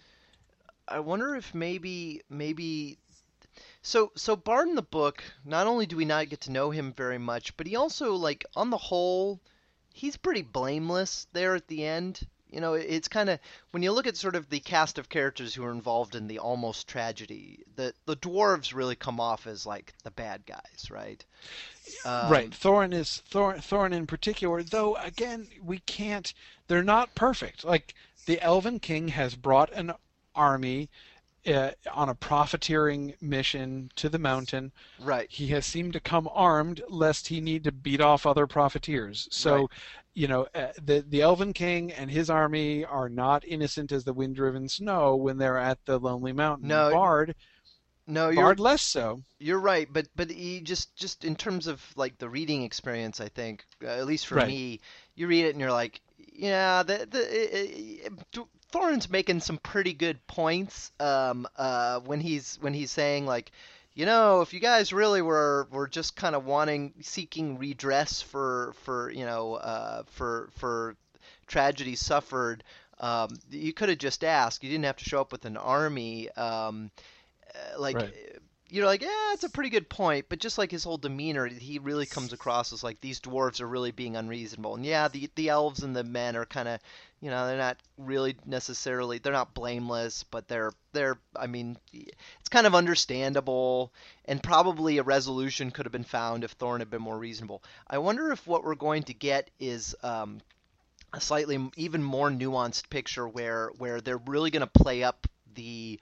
I wonder if maybe maybe So, so Bard in the book, not only do we not get to know him very much, but he also, like, on the whole, he's pretty blameless there at the end. You know, it's kind of, when you look at sort of the cast of characters who are involved in the almost tragedy, the the dwarves really come off as, like, the bad guys, right? Um, right. Thorin is, Thorin, Thorin in particular, though, again, we can't, they're not perfect. Like, the Elven King has brought an army Uh, on a profiteering mission to the mountain. Right. He has seemed to come armed lest he need to beat off other profiteers. So, Right. you know, uh, the the Elven King and his army are not innocent as the wind-driven snow when they're at the Lonely Mountain. No, Bard, No, you're Bard less so. you're right, but but he just just in terms of like the reading experience, I think, uh, at least for Right. me, you read it and you're like, yeah, the the it, it, Thorin's making some pretty good points um, uh, when he's when he's saying like, you know, if you guys really were were just kind of wanting seeking redress for for you know uh, for for tragedy suffered, um, you could have just asked. You didn't have to show up with an army. Um, uh, like. Right. You're like, yeah, it's a pretty good point, but just like his whole demeanor, he really comes across as like these dwarves are really being unreasonable. And yeah, the the elves and the men are kind of, you know, they're not really necessarily, they're not blameless, but they're they're, I mean, it's kind of understandable, and probably a resolution could have been found if Thorin had been more reasonable. I wonder if what we're going to get is um, a slightly even more nuanced picture where where they're really going to play up the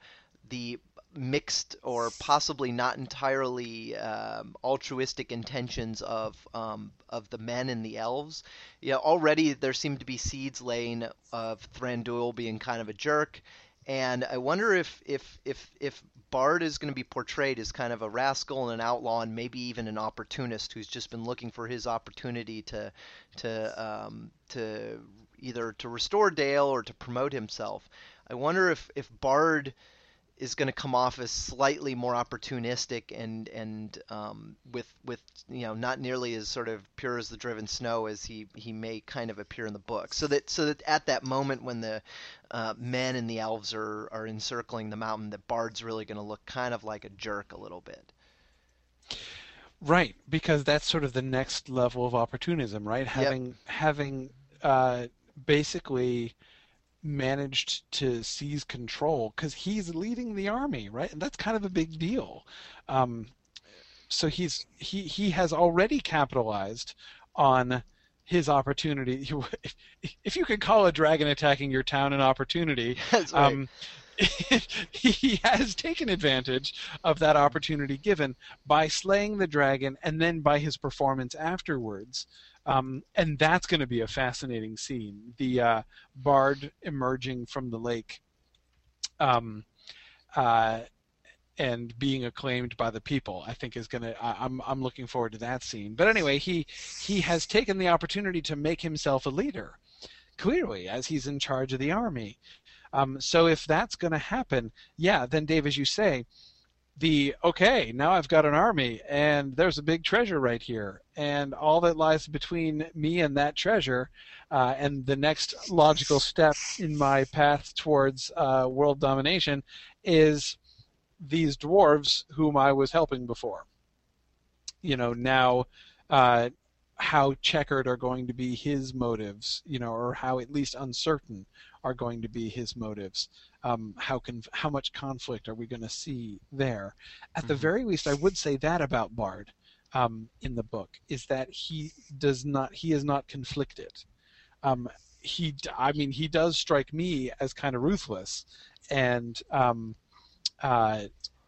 the mixed or possibly not entirely um, altruistic intentions of um, of the men and the elves. You know, already there seem to be seeds laying of Thranduil being kind of a jerk, and I wonder if if if if Bard is going to be portrayed as kind of a rascal and an outlaw and maybe even an opportunist who's just been looking for his opportunity to to um, to either to restore Dale or to promote himself. I wonder if if Bard is going to come off as slightly more opportunistic and and um, with with you know not nearly as sort of pure as the driven snow as he he may kind of appear in the book. So that so that at that moment when the uh, men and the elves are are encircling the mountain, that Bard's really going to look kind of like a jerk a little bit. Right, because that's sort of the next level of opportunism, right? Having yep. having uh, basically managed to seize control because he's leading the army, right? And that's kind of a big deal. Um, so he's he he has already capitalized on his opportunity. If you could call a dragon attacking your town an opportunity, that's right. um, he has taken advantage of that opportunity given by slaying the dragon and then by his performance afterwards. Um, and that's going to be a fascinating scene. The uh, Bard emerging from the lake um, uh, and being acclaimed by the people, I think is going to. I'm I'm looking forward to that scene. But anyway, he he has taken the opportunity to make himself a leader, clearly, as he's in charge of the army. Um, so if that's going to happen, yeah, then Dave, as you say, the okay, now I've got an army and there's a big treasure right here, and all that lies between me and that treasure uh, and the next logical step in my path towards uh, world domination is these dwarves whom I was helping before. You know, now uh, how checkered are going to be his motives, you know, or how at least uncertain are going to be his motives. Um, how can how much conflict are we going to see there? At mm-hmm. the very least, I would say that about Bard um, in the book is that he does not he is not conflicted. Um, he I mean he does strike me as kind of ruthless, and um, uh,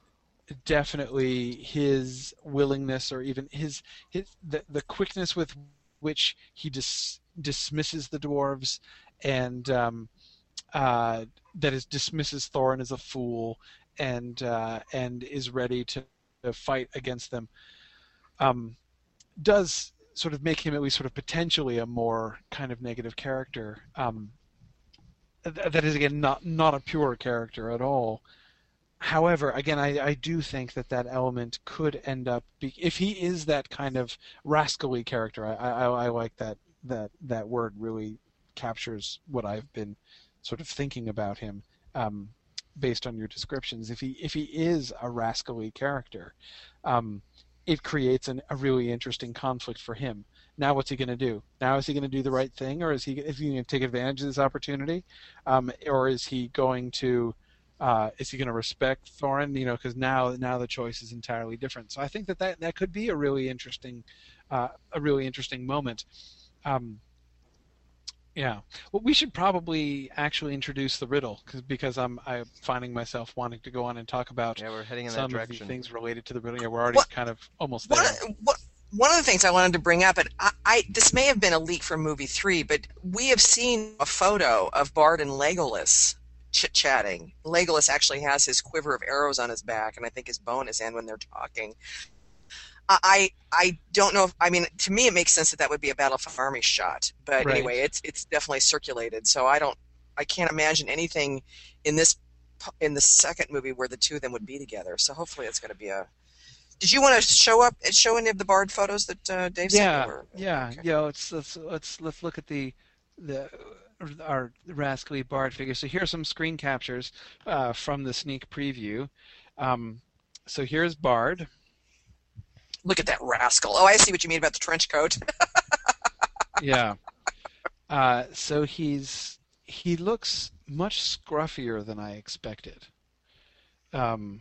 definitely his willingness or even his his the, the quickness with which he dis, dismisses the dwarves and um, uh, that is dismisses Thorin as a fool and uh, and is ready to, to fight against them um, does sort of make him at least sort of potentially a more kind of negative character. Um, th- that is again not not a pure character at all. However, again, I, I do think that that element could end up be, if he is that kind of rascally character. I, I, I like that that that word really captures what I've been sort of thinking about him um, based on your descriptions. If he if he is a rascally character, um, it creates an, a really interesting conflict for him. Now, what's he going to do? Now, is he going to do the right thing, or is he is he going to take advantage of this opportunity, um, or is he going to Uh, is he going to respect Thorin? You know, because now now the choice is entirely different. So I think that that, that could be a really interesting, uh, a really interesting moment. Um, yeah. Well, we should probably actually introduce the riddle cause, because I'm I'm finding myself wanting to go on and talk about yeah, we're heading in some that direction. of the things related to the riddle. Yeah, we're already what, kind of almost there. What, what, one of the things I wanted to bring up, and I, I this may have been a leak from movie three, but we have seen a photo of Bard and Legolas chit-chatting. Legolas actually has his quiver of arrows on his back, and I think his bow in his hand when they're talking. I I don't know if, I mean, to me it makes sense that that would be a Battle for Army shot, but Right. anyway, it's it's definitely circulated, so I don't, I can't imagine anything in this, in the second movie where the two of them would be together, so hopefully it's going to be a, did you want to show up, show any of the Bard photos that uh, Dave Yeah, sent you? Or, yeah, okay. yeah. Let's let's let's let's look at the the our rascally Bard figure. So here are some screen captures uh, from the sneak preview. Um, so here's Bard. Look at that rascal. Oh, I see what you mean about the trench coat. Yeah. Uh, so he's he looks much scruffier than I expected. Um,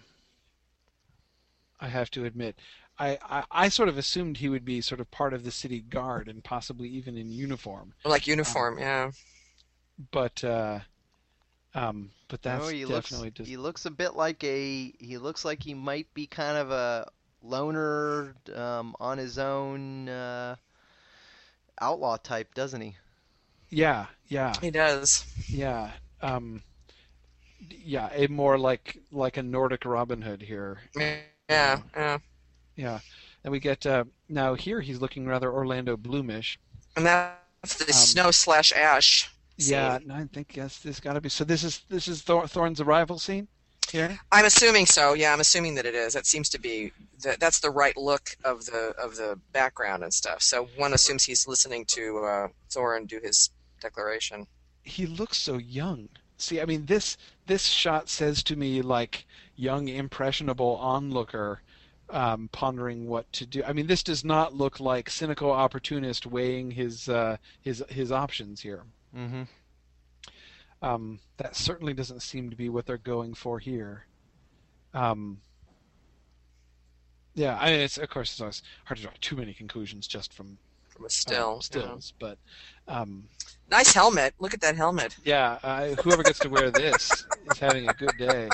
I have to admit. I, I, I sort of assumed he would be sort of part of the city guard and possibly even in uniform. Like uniform, um, yeah. But uh, Um, but that's No, he definitely looks just he looks a bit like a he looks like he might be kind of a loner um, on his own uh, outlaw type, doesn't he? yeah, yeah, He does. yeah. Um, yeah, a more like like a Nordic Robin Hood here. Yeah, Uh, yeah. yeah, and we get uh, now here he's looking rather Orlando Bloomish. And that's the Um, snow slash ash yeah, scene. no, I think yes, this got to be. So this is this is Thor- Thorne's arrival scene here. I'm assuming so. Yeah, I'm assuming that it is. That seems to be that that's the right look of the of the background and stuff. So one assumes he's listening to uh, Thorin do his declaration. He looks so young. See, I mean, this this shot says to me like young, impressionable onlooker um, pondering what to do. I mean, this does not look like cynical opportunist weighing his uh, his his options here. Mm-hmm. Um, that certainly doesn't seem to be what they're going for here. Um, yeah, I mean, it's of course it's always hard to draw too many conclusions just from From a uh, still. stills, but um, Yeah. Nice helmet. Look at that helmet. yeah, I, whoever gets to wear this is having a good day.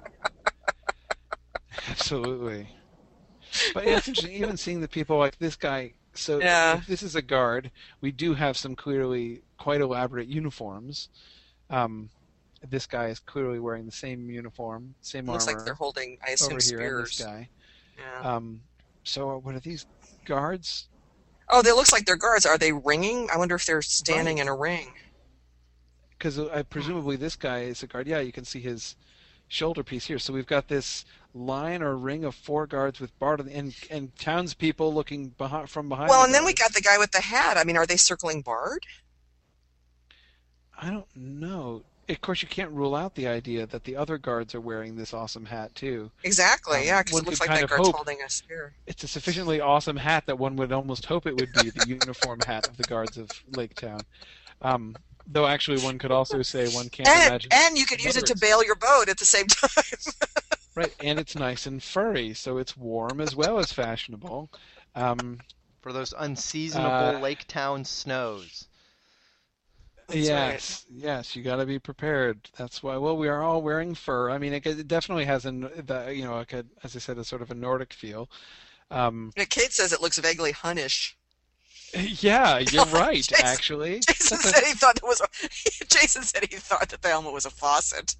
Absolutely. But yeah, it's interesting, even seeing the people like this guy. So Yeah. if this is a guard, we do have some clearly quite elaborate uniforms. Um, this guy is clearly wearing the same uniform, same Looks armor like they're holding, I assume, over here, and this spears. guy. Yeah. Um, so what are these guards? Oh, they looks like they're guards. Are they ringing? I wonder if they're standing Right. in a ring. Because uh, presumably this guy is a guard. Yeah, you can see his shoulder piece here. So we've got this line or ring of four guards with Bard and and townspeople looking behind from behind. Well, the and then we guards. got the guy with the hat. I mean, are they circling Bard? I don't know. Of course, you can't rule out the idea that the other guards are wearing this awesome hat too. Exactly, Um, yeah, because one it looks could like kind that of guard's hope holding a spear. it's a sufficiently awesome hat that one would almost hope it would be the uniform hat of the guards of Lake Town. Um, though actually, one could also say one can't And, imagine. and you could use it to others. bail your boat at the same time. Right, and it's nice and furry, so it's warm as well as fashionable. Um, For those unseasonable Uh, Lake Town snows. That's yes, yes, you got to be prepared. That's why. Well, we are all wearing fur. I mean, it, it definitely has an, the, you know, like a, as I said, a sort of a Nordic feel. Um, Yeah, Kate says it looks vaguely Hunnish. yeah, you're right. Jason- Actually, Jason That's a- said he thought it was. A, Jason said he thought that the helmet was a faucet.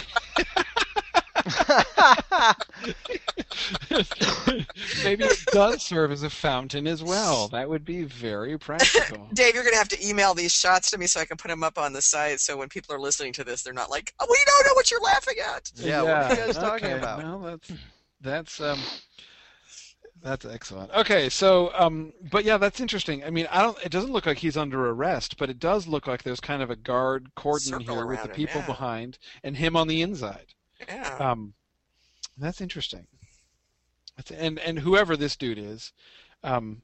maybe it does serve as a fountain as well. That would be very practical. Dave, you're gonna have to email these shots to me so I can put them up on the site. So when people are listening to this, they're not like, "Oh, we don't know what you're laughing at." Yeah, what are you guys talking okay. about? Well, that's that's um that's excellent. Okay, so um but yeah, that's interesting. I mean, I don't it doesn't look like he's under arrest, but it does look like there's kind of a guard cordon Circle here with the around him, people yeah. behind and him on the inside. Yeah. Um that's interesting. That's, and and whoever this dude is, um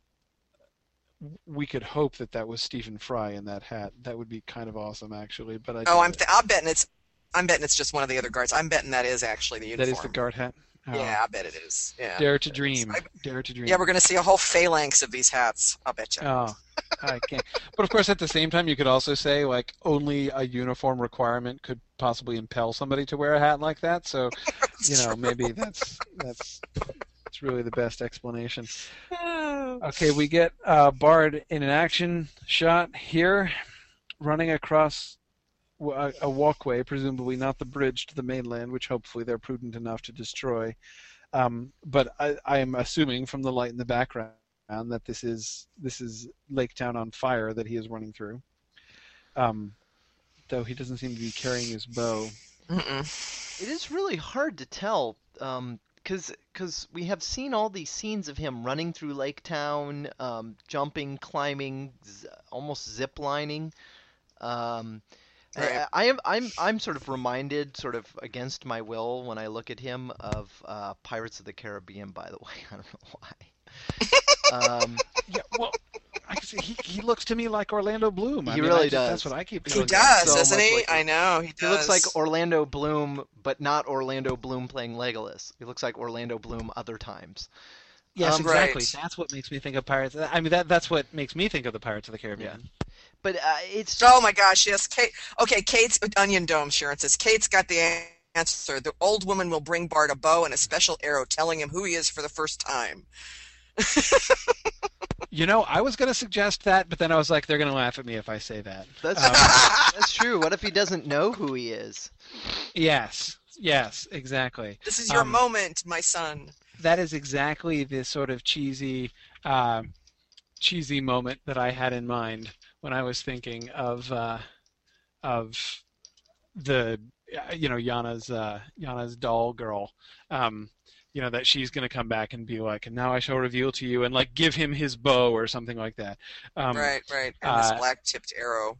we could hope that that was Stephen Fry in that hat. That would be kind of awesome, actually. But I Oh, doubt I'm it. th- I'm betting it's I'm betting it's just one of the other guards. I'm betting that is actually the That uniform. is the guard hat. Oh. Yeah, I bet it is. Yeah. Dare to It is. dream. I- Dare to dream. Yeah, we're gonna see a whole phalanx of these hats. I'll bet you. Oh, I can't. But of course, at the same time, you could also say like only a uniform requirement could possibly impel somebody to wear a hat like that. So, you know, maybe that's that's that's really the best explanation. Okay, we get uh, Bard in an action shot here, running across a, a walkway, presumably not the bridge to the mainland, which hopefully they're prudent enough to destroy. Um, but I, I am assuming from the light in the background that this is this is Lake Town on fire that he is running through. Um, though he doesn't seem to be carrying his bow. Mm-mm. It is really hard to tell, um, cause, 'cause we have seen all these scenes of him running through Lake Town, um, jumping, climbing, z- almost ziplining. Um, Right. I, I am I'm I'm sort of reminded, sort of against my will, when I look at him, of uh, Pirates of the Caribbean. By the way, I don't know why. um, Yeah, well, I can see he he looks to me like Orlando Bloom. I He mean, really I just, does. That's what I keep He feeling. does, so doesn't much he? like- I know he he does. looks like Orlando Bloom, but not Orlando Bloom playing Legolas. He looks like Orlando Bloom other times. Yes, Um, exactly. Right. That's what makes me think of Pirates. I mean, that that's what makes me think of the Pirates of the Caribbean. but uh, it's just, Oh my gosh, yes, Kate. Okay, Kate's Onion Dome. Sharon says Kate's got the answer. The old woman will bring Bart a bow and a special arrow, telling him who he is for the first time. You know, I was going to suggest that, but then I was like, they're going to laugh at me if I say that. that's Um, that's true. What if he doesn't know who he is? yes, yes, exactly. This is your Um, moment, my son. That is exactly the sort of cheesy, uh, cheesy moment that I had in mind when I was thinking of uh, of the uh, you know Yana's uh, Yana's doll girl. Um, you know that she's going to come back and be like, and now I shall reveal to you, and like give him his bow or something like that. Um, Right, right. And this uh, black-tipped arrow.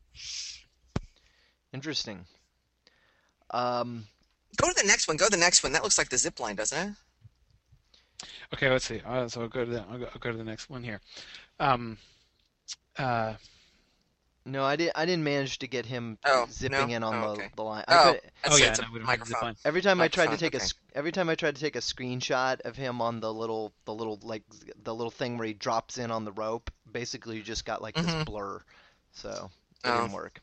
Interesting. Um, Go to the next one. Go to the next one. That looks like the zip line, doesn't it? Okay, let's see. Uh, so I'll go to the I'll go, I'll go to the next one here. Um, uh, no, I didn't. I didn't manage to get him Oh, zipping no? in on Oh, the, okay. the line. I Oh, could, that's oh it. yeah, It's a no, we don't have the microphone. fun. every time I tried to Microphone, take a okay. s- every time I tried to take a screenshot of him on the little the little like the little thing where he drops in on the rope, basically you just got like this Mhm. blur. So it Oh. didn't work.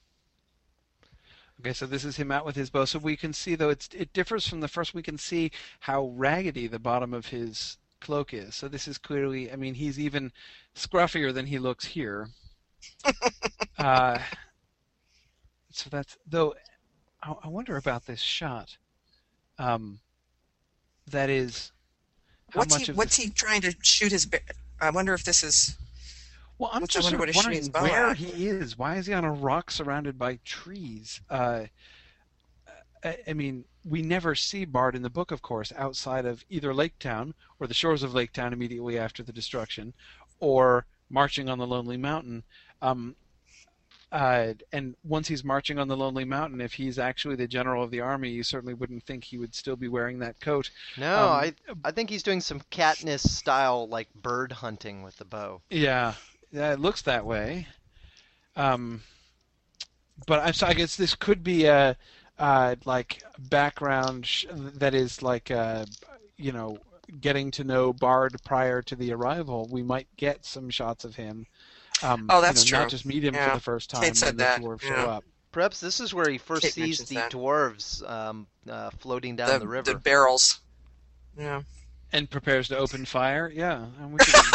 Okay, so this is him out with his bow. So we can see, though, it's, it differs from the first. We can see how raggedy the bottom of his cloak is. So this is clearly, I mean, he's even scruffier than he looks here. uh, so that's, though, I, I wonder about this shot. Um, that is, how What's much he? of What's this, he trying to shoot his? Ba- I wonder if this is. Well, I'm What's- just I wonder sort what of he's shooting wondering his bow where at. he is. Why is he on a rock surrounded by trees? Uh, I, I mean, we never see Bart in the book, of course, outside of either Lake Town or the shores of Lake Town immediately after the destruction, or marching on the Lonely Mountain. Um, uh, and once he's marching on the Lonely Mountain, if he's actually the general of the army, you certainly wouldn't think he would still be wearing that coat. No, Um, I I think he's doing some Katniss style like bird hunting with the bow. Yeah, yeah, it looks that way. Um, but I'm sorry, I guess this could be a uh, like background sh- that is like uh, you know getting to know Bard prior to the arrival. We might get some shots of him. Um, Oh, that's you know, true. Not just meet him Yeah. for the first time Kate said when the that, dwarves yeah. show up. Perhaps this is where he first Kate sees mentions the that. dwarves um, uh, floating down the, The, river. the barrels. Yeah. And prepares to open fire. Yeah, and we could,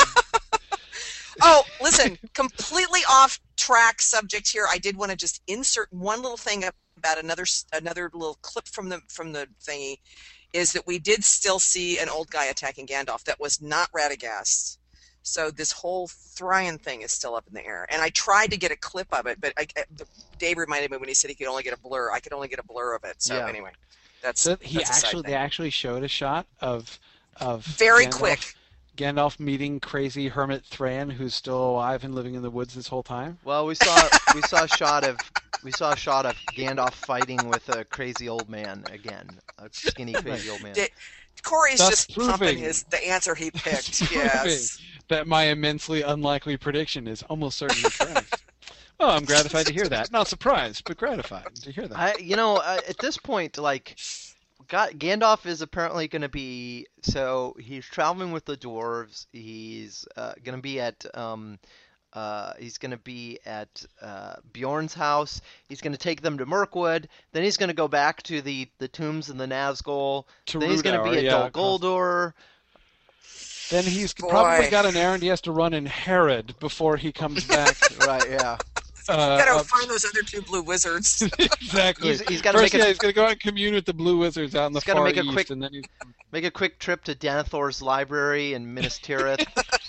Oh, listen, completely off track subject here. I did want to just insert one little thing about another another little clip from the from the thingy, is that we did still see an old guy attacking Gandalf. That was not Radagast. So this whole Thrain thing is still up in the air. And I tried to get a clip of it, but I, I- Dave reminded me when he said he could only get a blur. I could only get a blur of it. So Yeah. anyway, that's so he that's a side actually thing. they actually showed a shot of of Very Gandalf- quick. Gandalf meeting crazy hermit Thrain, who's still alive and living in the woods this whole time. Well, we saw we saw a shot of we saw a shot of Gandalf fighting with a crazy old man again, a skinny crazy old man. Da- Corey's Thus just pumping proving- his the answer he picked. Thus Yes. That my immensely unlikely prediction is almost certainly correct. Oh, I'm gratified to hear that. Not surprised, but gratified to hear that. I, you know, uh, at this point, like, Ga- Gandalf is apparently going to be. So he's traveling with the dwarves. He's uh, going to be at. Um, uh, he's going to be at uh, Bjorn's house. He's going to take them to Mirkwood. Then he's going to go back to the, the tombs in the Nazgul. To Then he's going to Rudauer, be at yeah, Dol across- Guldur. Then he's Boy. probably got an errand he has to run in Herod before he comes back. Right? Yeah. Uh, Gotta up- find those other two blue wizards. exactly. He's, he's got to First, make yeah, a he's gonna go out and commune with the Blue Wizards out in the He's gotta far make a east, quick- and then he's make a quick trip to Denethor's library in Minas Tirith.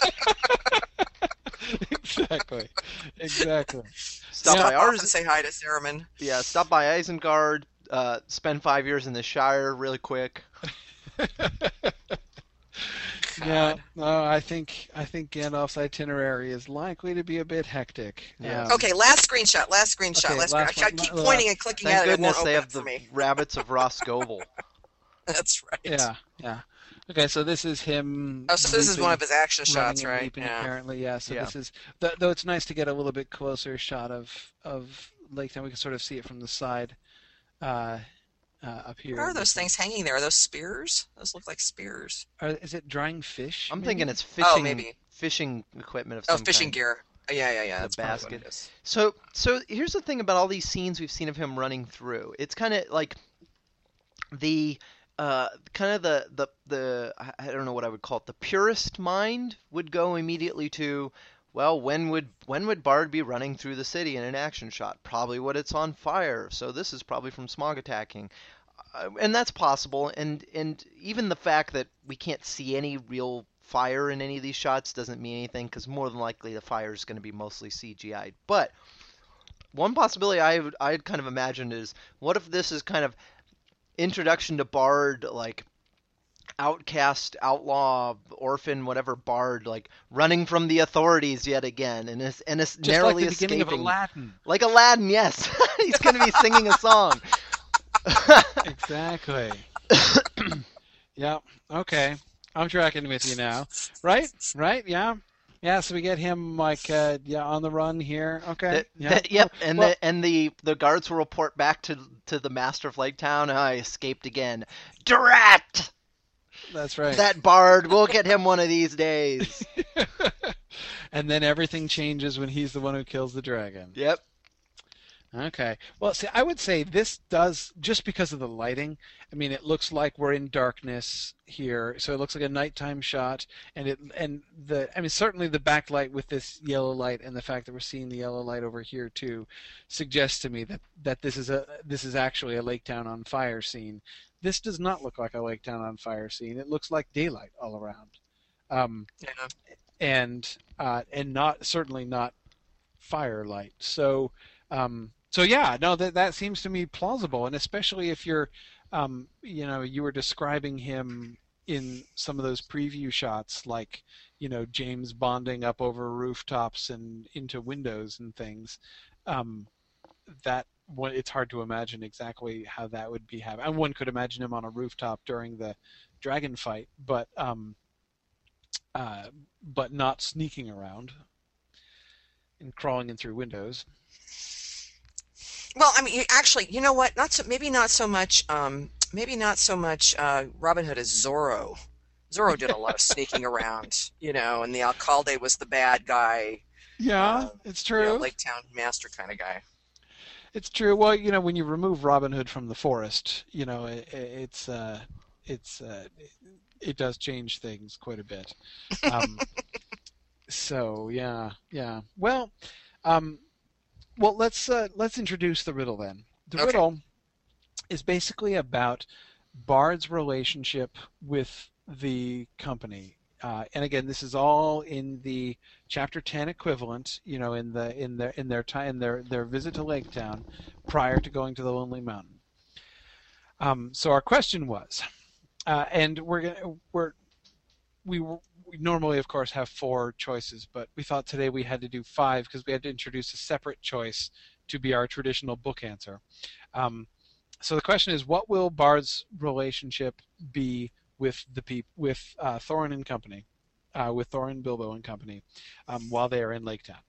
exactly, exactly. Stop Yeah. by Stop off ours. and say hi to Saruman. Yeah, stop by Isengard, uh, spend five years in the Shire really quick. Yeah, no, I think I think Gandalf's itinerary is likely to be a bit hectic. Yeah. Um, Okay, last screenshot. Last screenshot. Okay, last last screenshot. I one. keep La- pointing and clicking Thank at it. It goodness won't they open have it for the me. rabbits of Roscoval. That's right. Yeah, yeah. Okay, so this is him. Oh, so this is leaping, one of his action running shots, and right? leaping, Yeah. apparently, yeah. So Yeah. this is, th- though it's nice to get a little bit closer shot of of Lake Town. We can sort of see it from the side, uh, uh, up here. What are those This things hanging there? Are those spears? Those look like spears. Are, is it drying fish? I'm maybe? thinking it's fishing maybe. fishing equipment of Oh, some fishing kind. gear. Yeah, yeah, yeah. The That's probably what basket. it is. So, so here's the thing about all these scenes we've seen of him running through. It's kind of like the uh, kind of the the the I I don't know what I would call it. The purest mind would go immediately to, well, when would when would Bard be running through the city in an action shot? Probably when it's on fire. So this is probably from smog attacking, uh, and that's possible. And and even the fact that we can't see any real fire in any of these shots doesn't mean anything because more than likely the fire is going to be mostly C G I. But one possibility I would I'd kind of imagined is, what if this is kind of introduction to Bard, like outcast, outlaw, orphan, whatever Bard, like running from the authorities yet again, and is and is Just narrowly like the beginning escaping. of Aladdin. Like Aladdin, yes. He's going to be singing a song. Exactly. Yeah. Okay. I'm tracking with you now. Right? Right? Yeah. Yeah. So we get him like uh, yeah on the run here. Okay. That, yeah. that, yep, and Well- the and the the guards will report back to to the master of Lake Town. Oh, I escaped again. Drat! That's right. That Bard, we'll get him one of these days. And then everything changes when he's the one who kills the dragon. Yep. Okay. Well, see, I would say this does, just because of the lighting, I mean, it looks like we're in darkness here, so it looks like a nighttime shot, and it and the I mean, certainly the backlight with this yellow light and the fact that we're seeing the yellow light over here too suggests to me that that this is a this is actually a Lake Town on fire scene. This does not look like a Lake Town on fire scene. It looks like daylight all around. Um, Yeah. and uh, and not certainly not firelight. So um, so yeah, no, that that seems to me plausible, and especially if you're, um, you know, you were describing him in some of those preview shots, like you know James bonding up over rooftops and into windows and things. Um, that one, it's hard to imagine exactly how that would be happening. And one could imagine him on a rooftop during the dragon fight, but um, uh, but not sneaking around and crawling in through windows. Well, I mean, you- actually, you know what? Not so, maybe not so much. Um, maybe not so much. Uh, Robin Hood as Zorro. Zorro did a lot of sneaking around, you know, and the alcalde was the bad guy. Yeah, Uh, it's You true. know, Lake Town master kind of guy. It's true. Well, you know, when you remove Robin Hood from the forest, you know, it, it's uh, it's uh, it does change things quite a bit. Um, so yeah, yeah. Well, um, well, let's uh, let's introduce the riddle then. The Okay. riddle is basically about Bard's relationship with the company. Uh, and again, this is all in the chapter ten equivalent, you know, in the in their in their time in their their visit to Lake Town prior to going to the Lonely Mountain. Um, so our question was, uh, and we're gonna we're we, we normally of course have four choices, but we thought today we had to do five because we had to introduce a separate choice to be our traditional book answer. Um, so the question is, what will Bard's relationship be with the peop- with uh, Thorin and company, uh, with Thorin, Bilbo and company, um, while they are in Lake Town?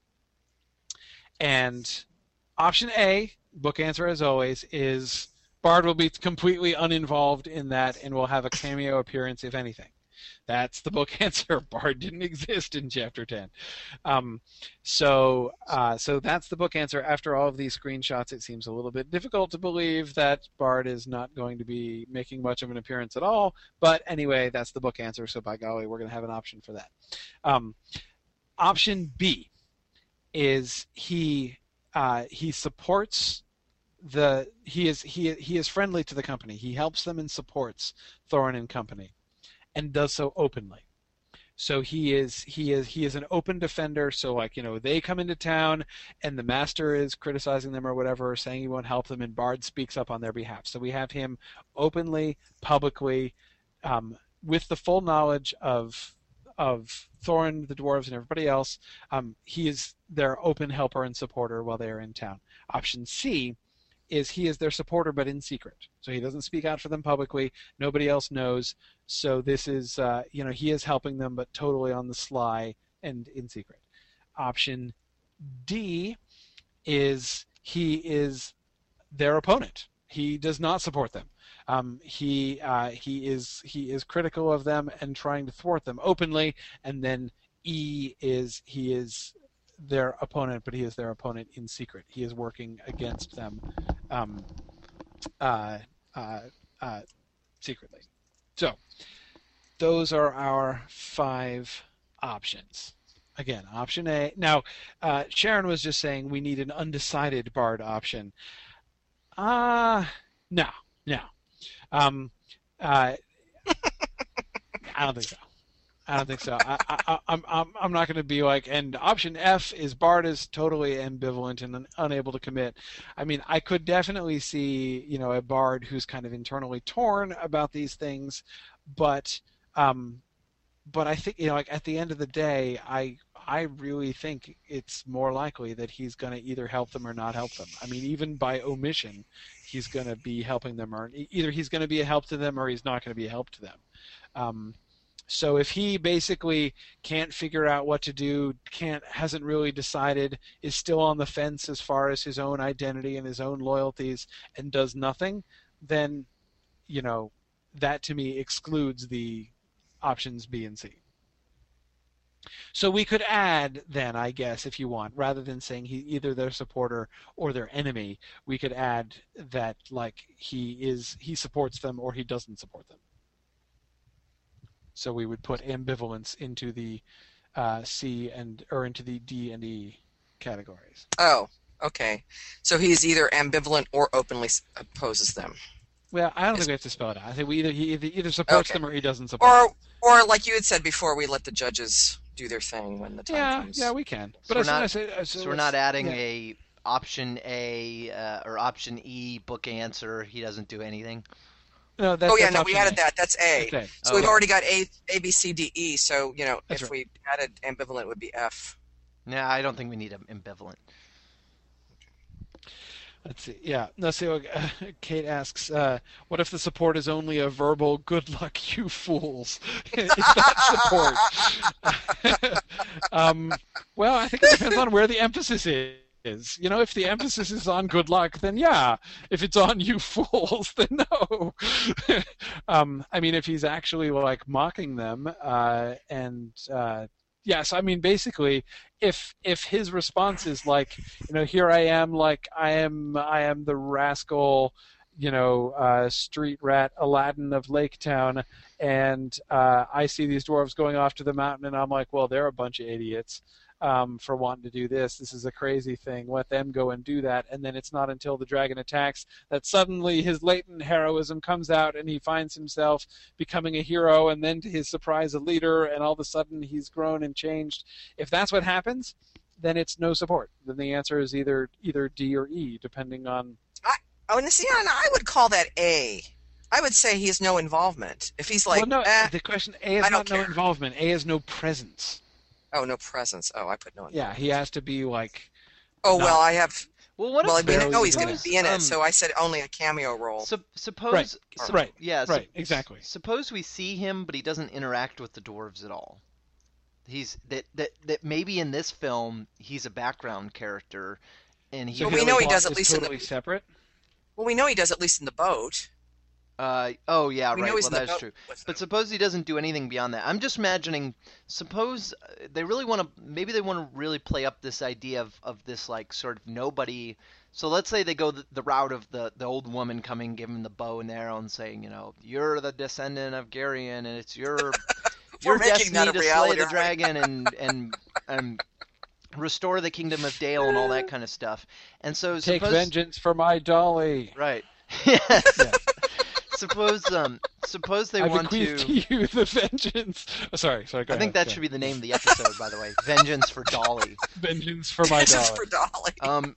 And option A, book answer as always, is Bard will be completely uninvolved in that and will have a cameo appearance, if anything. That's the book answer. Bard didn't exist in chapter ten. Um, so, uh, so that's the book answer. After all of these screenshots, it seems a little bit difficult to believe that Bard is not going to be making much of an appearance at all. But anyway, that's the book answer. So by golly, we're going to have an option for that. Um, option B is he uh, he supports the he is he he is friendly to the company. He helps them and supports Thorin and company, and does so openly. So he is he is he is an open defender. So like, you know, they come into town and the master is criticizing them or whatever, saying he won't help them, and Bard speaks up on their behalf. So we have him openly, publicly, um, with the full knowledge of of Thorin, the dwarves, and everybody else. Um, he is their open helper and supporter while they are in town. Option C is he is their supporter but in secret. So he doesn't speak out for them publicly. Nobody else knows. So this is, uh, you know, he is helping them but totally on the sly and in secret. Option D is he is their opponent. He does not support them. Um, he uh, he is he is critical of them and trying to thwart them openly. And then E is he is their opponent, but he is their opponent in secret. He is working against them um, uh, uh, uh, secretly. So those are our five options. Again, option A. Now, uh, Sharon was just saying we need an undecided Bard option. Ah, uh, no, no. Um, uh, I don't think so. I don't think so. I, I, I'm I'm I'm not going to be like. And option F is Bard is totally ambivalent and un, unable to commit. I mean, I could definitely see you know a Bard who's kind of internally torn about these things, but um, but I think you know like at the end of the day, I I really think it's more likely that he's going to either help them or not help them. I mean, even by omission, he's going to be helping them, or either he's going to be a help to them or he's not going to be a help to them. Um, So if he basically can't figure out what to do, can't hasn't really decided, is still on the fence as far as his own identity and his own loyalties, and does nothing, then, you know, that to me excludes the options B and C. So we could add then, I guess, if you want, rather than saying he either their supporter or their enemy, we could add that like he is he supports them or he doesn't support them. So we would put ambivalence into the uh, C and or into the D and E categories. Oh, okay. So he's either ambivalent or openly opposes them. Well, I don't Is, think we have to spell it out. I think we either he either, either supports okay. them or he doesn't support or, them. Or like you had said before, we let the judges do their thing when the time yeah, comes. Yeah, we can. So but we're as not, I say, so, so we're not adding yeah. a option A uh, or option E book answer. He doesn't do anything. No, that, oh yeah, that's no, we added A. that. That's A. That's A. So oh, we've yeah. already got A, A, B, C, D, E. So you know, That's if right. we added ambivalent, it would be F. No, I don't think we need an ambivalent. Let's see. Yeah. Let's see. Uh, Kate asks, uh, "What if the support is only a verbal 'good luck, you fools'? Is that support?" um, well, I think it depends on where the emphasis is. Is. You know, if the emphasis is on good luck, then yeah. If it's on you fools, then no. um, I mean, if he's actually like mocking them, uh, and uh, yes, I mean, basically, if if his response is like, you know, here I am, like I am, I am the rascal, you know, uh, street rat Aladdin of Lake Town, and uh, I see these dwarves going off to the mountain, and I'm like, well, they're a bunch of idiots. Um, for wanting to do this. This is a crazy thing. Let them go and do that. And then it's not until the dragon attacks that suddenly his latent heroism comes out and he finds himself becoming a hero and then to his surprise a leader, and all of a sudden he's grown and changed. If that's what happens, then it's no support. Then the answer is either either D or E, depending on... I, oh, and see, I would call that A. I would say he has no involvement. If he's like, well, no, eh, the question A is I not don't no care. involvement. A is no presence. Oh, no presence. Oh, I put no involvement. Yeah, he has to be like... Oh, not, well, I have... Well, what well, if we barely know he's going suppose, to be in it, um, so I said only a cameo role. Sup suppose, Right, sup right, yeah, right, sup exactly. Suppose we see him, but he doesn't interact with the dwarves at all. He's that that that maybe in this film he's a background character, and he. So Well, we his know he plot does at is least in the- totally separate. Well, we know he does at least in the boat. Uh oh yeah We right. know he's Well, in the that's boat true. with But them. suppose he doesn't do anything beyond that. I'm just imagining. Suppose uh, they really want to. Maybe they want to really play up this idea of of this like sort of nobody. So let's say they go the, the route of the, the old woman coming, giving the bow and arrow, and saying, you know, you're the descendant of Garion, and it's your your We're making destiny that a to slay reality, the aren't we? dragon and and and restore the kingdom of Dale and all that kind of stuff. And so Take suppose vengeance for my Dolly. right. Yes. Yeah. Suppose um suppose they I want bequeath to. to you the vengeance. Oh, sorry, sorry. Go I think ahead. that should be the name of the episode, by the way. Vengeance for Dolly. Vengeance for my This is Dolly. for Dolly. Um,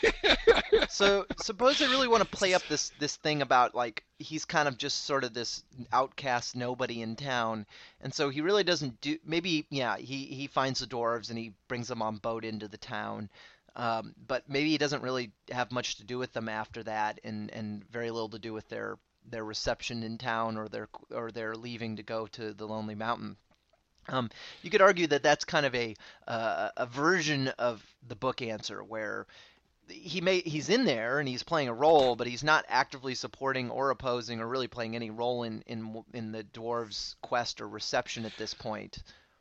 so suppose they really want to play up this this thing about like he's kind of just sort of this outcast nobody in town, and so he really doesn't do. Maybe yeah, he he finds the dwarves and he brings them on boat into the town. Um, but maybe he doesn't really have much to do with them after that, and, and very little to do with their, their reception in town or their or their leaving to go to the Lonely Mountain. Um, you could argue that that's kind of a uh, a version of the book answer where he may he's in there and he's playing a role, but he's not actively supporting or opposing or really playing any role in in in the dwarves' quest or reception at this point.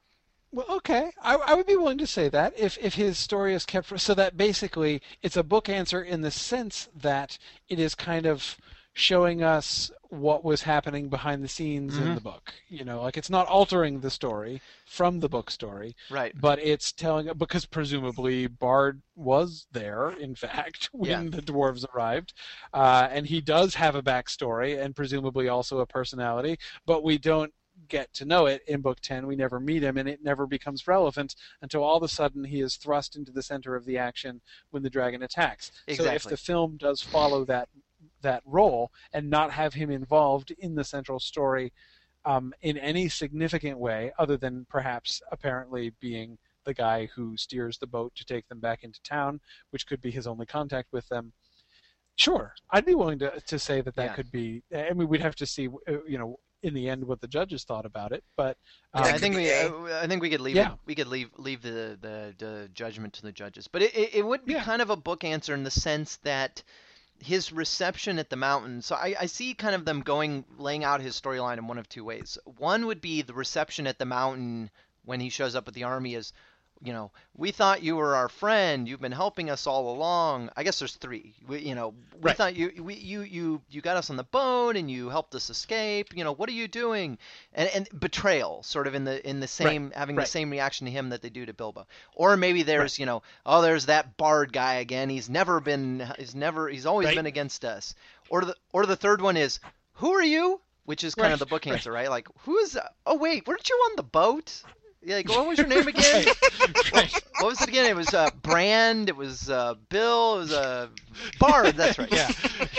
Well, okay. I, I would be willing to say that if, if his story is kept so that basically it's a book answer in the sense that it is kind of showing us what was happening behind the scenes Mhm. in the book. You know, like it's not altering the story from the book story, Right. but it's telling because presumably Bard was there, in fact, when Yeah. the dwarves arrived, uh, and he does have a backstory and presumably also a personality, but we don't get to know it in book ten. We never meet him, and it never becomes relevant until all of a sudden he is thrust into the center of the action when the dragon attacks. So if Exactly. the film does follow that that role and not have him involved in the central story um, in any significant way, other than perhaps apparently being the guy who steers the boat to take them back into town, which could be his only contact with them. Sure, I'd be willing to to say that that Yeah. could be. I mean, we'd have to see, uh, you know, in the end what the judges thought about it, but um, Yeah, I could think be we gay. uh, I think we could leave Yeah. it, we could leave leave the, the, the judgment to the judges. But it, it, it would be Yeah. kind of a book answer in the sense that his reception at the mountain. So I, I see kind of them going laying out his storyline in one of two ways. One would be the reception at the mountain when he shows up with the army is, you know, we thought you were our friend. You've been helping us all along. I guess there's three. We, you know, we Right. thought you we, you you you got us on the boat and you helped us escape. You know, what are you doing? And and betrayal, sort of in the in the same having right. the same reaction to him that they do to Bilbo. Or maybe there's you know, oh, there's that Bard guy again. He's never been. He's never. He's always Right. been against us. Or the or the third one is, who are you? Which is kind Right, of the book right. answer, right? Like, who's? Oh wait, weren't you on the boat? Yeah, like, what was your name again? Right. Right. What was it again? It was uh, Brand. It was uh, Bill. It was uh, Bard. That's right. yeah,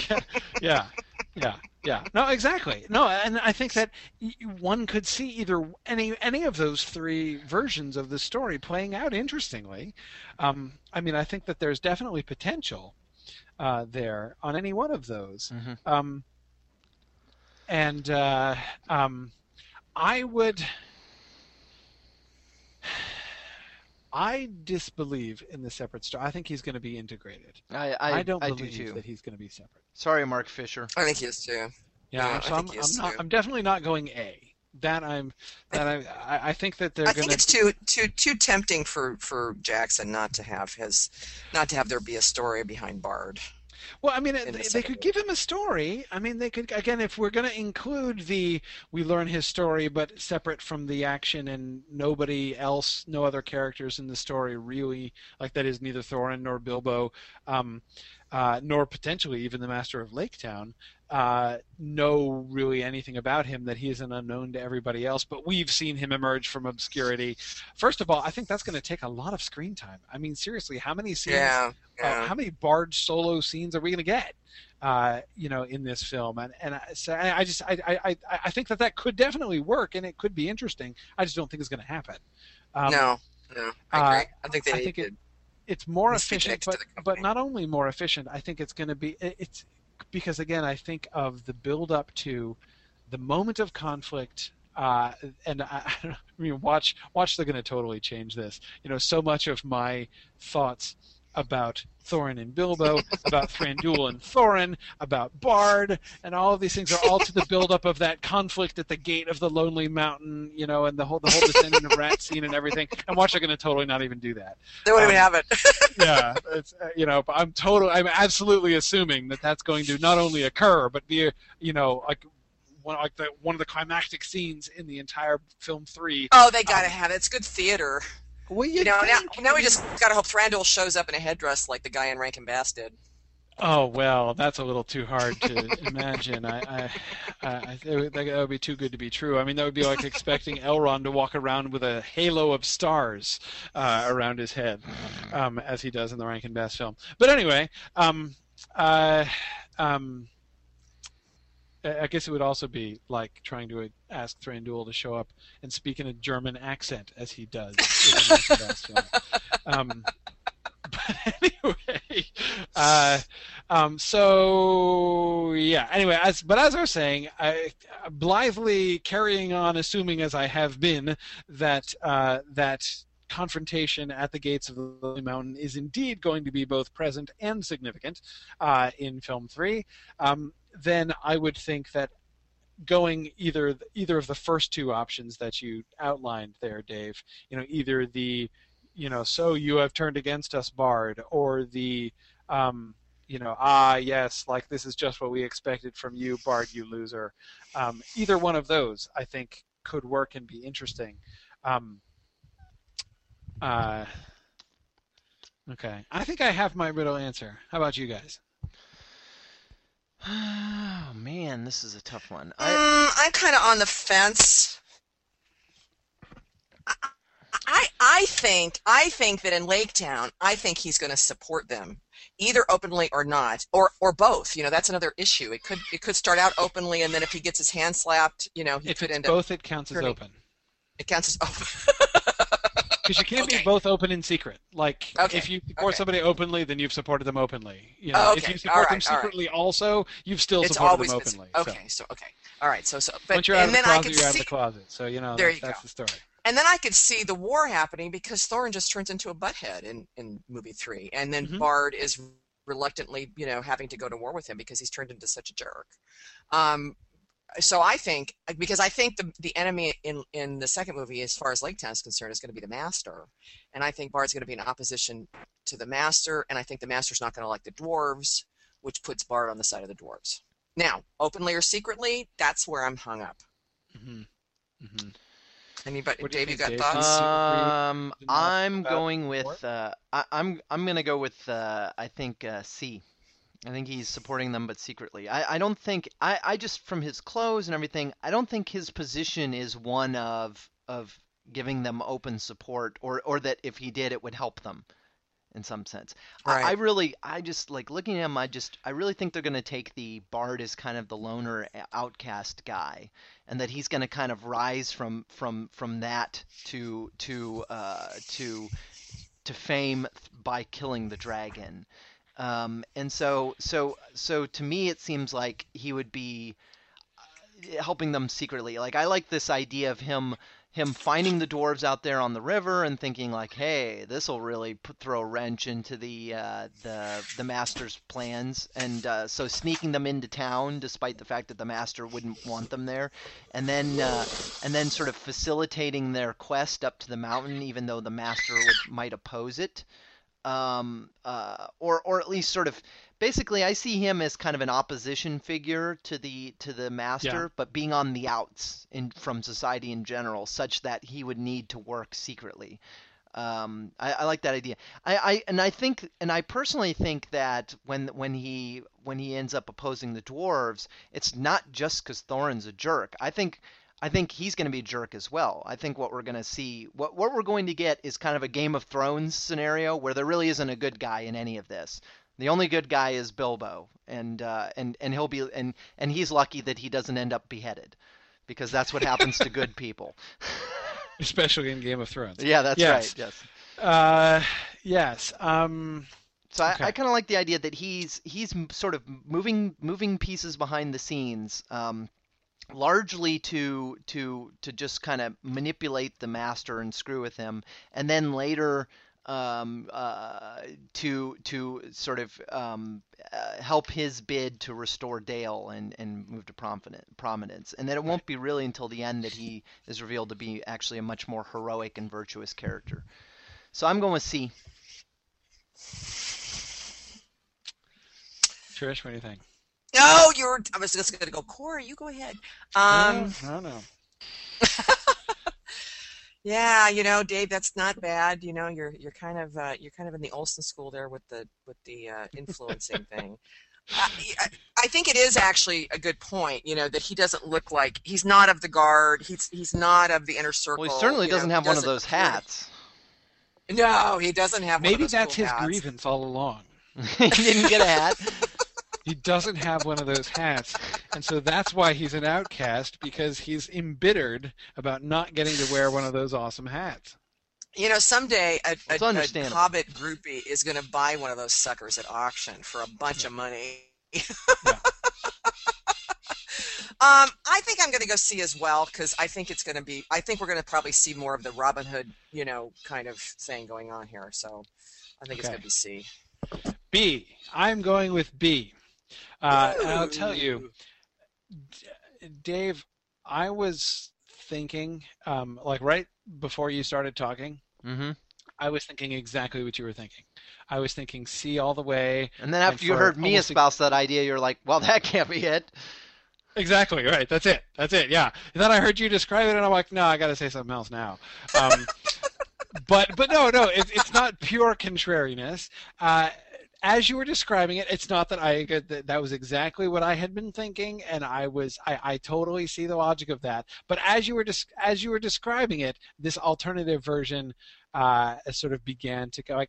yeah, yeah, yeah. No, exactly. No, and I think that y- one could see either any any of those three versions of the story playing out interestingly. Um, I mean, I think that there's definitely potential uh, there on any one of those. Mhm. Um, and uh, um, I would. I disbelieve in the separate story. I think he's going to be integrated. I I, I don't I do believe too. that he's going to be separate. Sorry, Mark Fisher. I think he is too. Yeah, Yeah, I so I'm, think he is I'm not. too. I'm definitely not going A. That I'm. That I. I I think that they're I going think to. it's too too too tempting for, for Jackson not to have his, not to have there be a story behind Bard. Well, I mean, in the they, they second could give him a story. I mean, they could again if we're going to include the we learn his story, but separate from the action, and nobody else, no other characters in the story really like that is neither Thorin nor Bilbo, um, uh, nor potentially even the Master of Lake Town. Uh, know really anything about him, that he is an unknown to everybody else, but we've seen him emerge from obscurity. First of all, I think that's going to take a lot of screen time. I mean, seriously, how many scenes, Yeah, uh, yeah. how many Bard solo scenes are we going to get, uh, you know, in this film? And and I, so I I just I, I I I think that that could definitely work, and it could be interesting. I just don't think it's going to happen. Um, no, no, I uh, agree. I think they I need think to. it- It's more Needs to be efficient, connected but to the but company. not only more efficient. I think it's going to be it- it's because again I think of the build up to the moment of conflict. Uh, and I, I mean, watch watch. They're going to totally change this. You know, so much of my thoughts about Thorin and Bilbo, about Thranduil and Thorin, about Bard, and all of these things are all to the build-up of that conflict at the gate of the Lonely Mountain, you know, and the whole the whole descending of Rat scene and everything. And watch, they're going to totally not even do that. They won't even um, have it. Yeah, it's uh, you know, I'm total. I'm absolutely assuming that that's going to not only occur, but be a, you know, like one like the one of the climactic scenes in the entire film three. Oh, they gotta Um, have it. It's good theater. Well, You know, now, now we just gotta hope Thranduil shows up in a headdress like the guy in Rankin Bass did. Oh well, that's a little too hard to imagine. I, I, I, I it would- that would be too good to be true. I mean, that would be like expecting Elrond to walk around with a halo of stars uh, around his head, um, as he does in the Rankin Bass film. But anyway, um, uh, um, I I guess it would also be like trying to ask Thranduil to show up and speak in a German accent as he does in the Rankin Bass film. Um, but anyway, uh, um, so yeah. Anyway, as but as I was saying, I, blithely carrying on, assuming as I have been that uh, that confrontation at the gates of the Lonely Mountain is indeed going to be both present and significant uh, in film three. Um, then I would think that going either either of the first two options that you outlined there, Dave. You know, either the, you know, so you have turned against us, Bard, or the, um, you know, ah, yes, like this is just what we expected from you, Bard, you loser. Um, either one of those, I think, could work and be interesting. Um, uh, okay, I think I have my riddle answer. How about you guys? Oh man, this is a tough one. I, Mm, I'm kind of on the fence. I, I I think I think that in Lake Town, I think he's going to support them, either openly or not, or or both. You know, that's another issue. It could it could start out openly, and then if he gets his hand slapped, you know, he If could it's end both, up it counts as turning- open. It counts as open. Because you can't Okay. be both open and secret. Like, Okay, if you support okay. somebody openly, then you've supported them openly. You know, Oh, if okay, you support them alright, alright. secretly also, you've still It's supported always them been- openly. okay. So okay, all right. So so, So but once you're out and of the then I closet, could you're out of see, the closet. So, you know, There that's, you that's go. the story. and then I could see the war happening because Thorin just turns into a butthead in in movie three, and then Mhm. Bard is reluctantly, you know, having to go to war with him because he's turned into such a jerk. Um, so I think because I think the the enemy in in the second movie, as far as Lake Town is concerned, is going to be the Master, and I think Bard's going to be in opposition to the Master, and I think the Master's not going to like the dwarves, which puts Bard on the side of the dwarves. Now, openly or secretly, that's where I'm hung up. hmm hmm Anybody, What do you Dave, you think, got Dave? thoughts? um, Did not I'm about going war? with. Uh, I, I'm I'm gonna go with. Uh, I think uh, C. I think he's supporting them, but secretly. I, I don't think I, I just from his clothes and everything, I don't think his position is one of of giving them open support, or or that if he did, it would help them in some sense. I, I Right. really, I just like looking at him. I just, I really think they're going to take the Bard as kind of the loner uh, outcast guy, and that he's going to kind of rise from from from that to to uh, to to fame by killing the dragon. Um, and so, so, so to me, it seems like he would be helping them secretly. Like I like this idea of him him finding the dwarves out there on the river and thinking like, hey, this will really put, throw a wrench into the uh, the the master's plans, and uh, so sneaking them into town despite the fact that the master wouldn't want them there, and then uh, and then sort of facilitating their quest up to the mountain, even though the master would, might oppose it. Um, uh, or or at least sort of basically, I see him as kind of an opposition figure to the to the master, Yeah. but being on the outs in from society in general, such that he would need to work secretly. Um, I, I like that idea. I, I and I think and I personally think that when when he when he ends up opposing the dwarves, it's not just because Thorin's a jerk. I think I think he's going to be a jerk as well. I think what we're going to see, what what we're going to get is kind of a Game of Thrones scenario where there really isn't a good guy in any of this. The only good guy is Bilbo, and uh, and and he'll be and and he's lucky that he doesn't end up beheaded, because that's what happens to good people. Especially in Game of Thrones. Yeah, that's Yes. right. Yes. Uh, yes. Um, So I, Okay. I kind of like the idea that he's he's m- sort of moving moving pieces behind the scenes, um, largely to to to just kind of manipulate the master and screw with him, and then later um, uh, to to sort of um, uh, help his bid to restore Dale and, and move to prominent, prominence. And then it won't be really until the end that he is revealed to be actually a much more heroic and virtuous character. So I'm going with C. Trish, what do you think? No, you're. I was just going to go, Corey. You go ahead. Um, no, no, no. yeah, you know, Dave, that's not bad. You know, you're you're kind of uh, you're kind of in the Olsen school there with the with the uh, influencing thing. I, I I think it is actually a good point. You know, that he doesn't look like he's not of the guard. He's he's not of the inner circle. Well, he certainly you know, doesn't he have one of doesn't those appear- hats. No, he doesn't have. one of Maybe those that's cool his hats. grievance all along. He didn't get a hat. He doesn't have one of those hats, and so that's why he's an outcast, because he's embittered about not getting to wear one of those awesome hats. You know, someday a, It's a, a understandable. Hobbit groupie is going to buy one of those suckers at auction for a bunch of money. Yeah. Um, I think I'm going to go see as well, because I think it's going to be. I think we're going to probably see more of the Robin Hood, you know, kind of thing going on here. So I think it's Okay. going to be C. B. I'm going with B. Uh, and I'll tell you, Dave, I was thinking, um, like right before you started talking, Mm-hmm. I was thinking exactly what you were thinking. I was thinking C all the way. And then and after you for heard me almost a- espouse that idea, you're like, well, that can't be it. Exactly, right. That's it. That's it, yeah. And then I heard you describe it, and I'm like, no, I got to say something else now. Um, but but no, no, it, it's not pure contrariness. Uh, as you were describing it, it's not that I that, that was exactly what I had been thinking, and I was I, I totally see the logic of that. But as you were des- as you were describing it, this alternative version uh, sort of began to go like,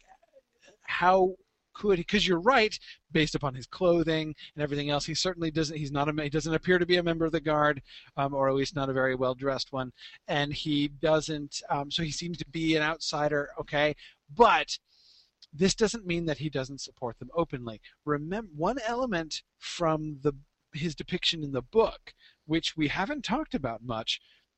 how could he? Because you're right, based upon his clothing and everything else, he certainly doesn't. He's not a. He doesn't appear to be a member of the guard, um, or at least not a very well dressed one. And he doesn't. Um, so he seems to be an outsider. Okay, but this doesn't mean that he doesn't support them openly. Remember, one element from the his depiction in the book, which we haven't talked about much,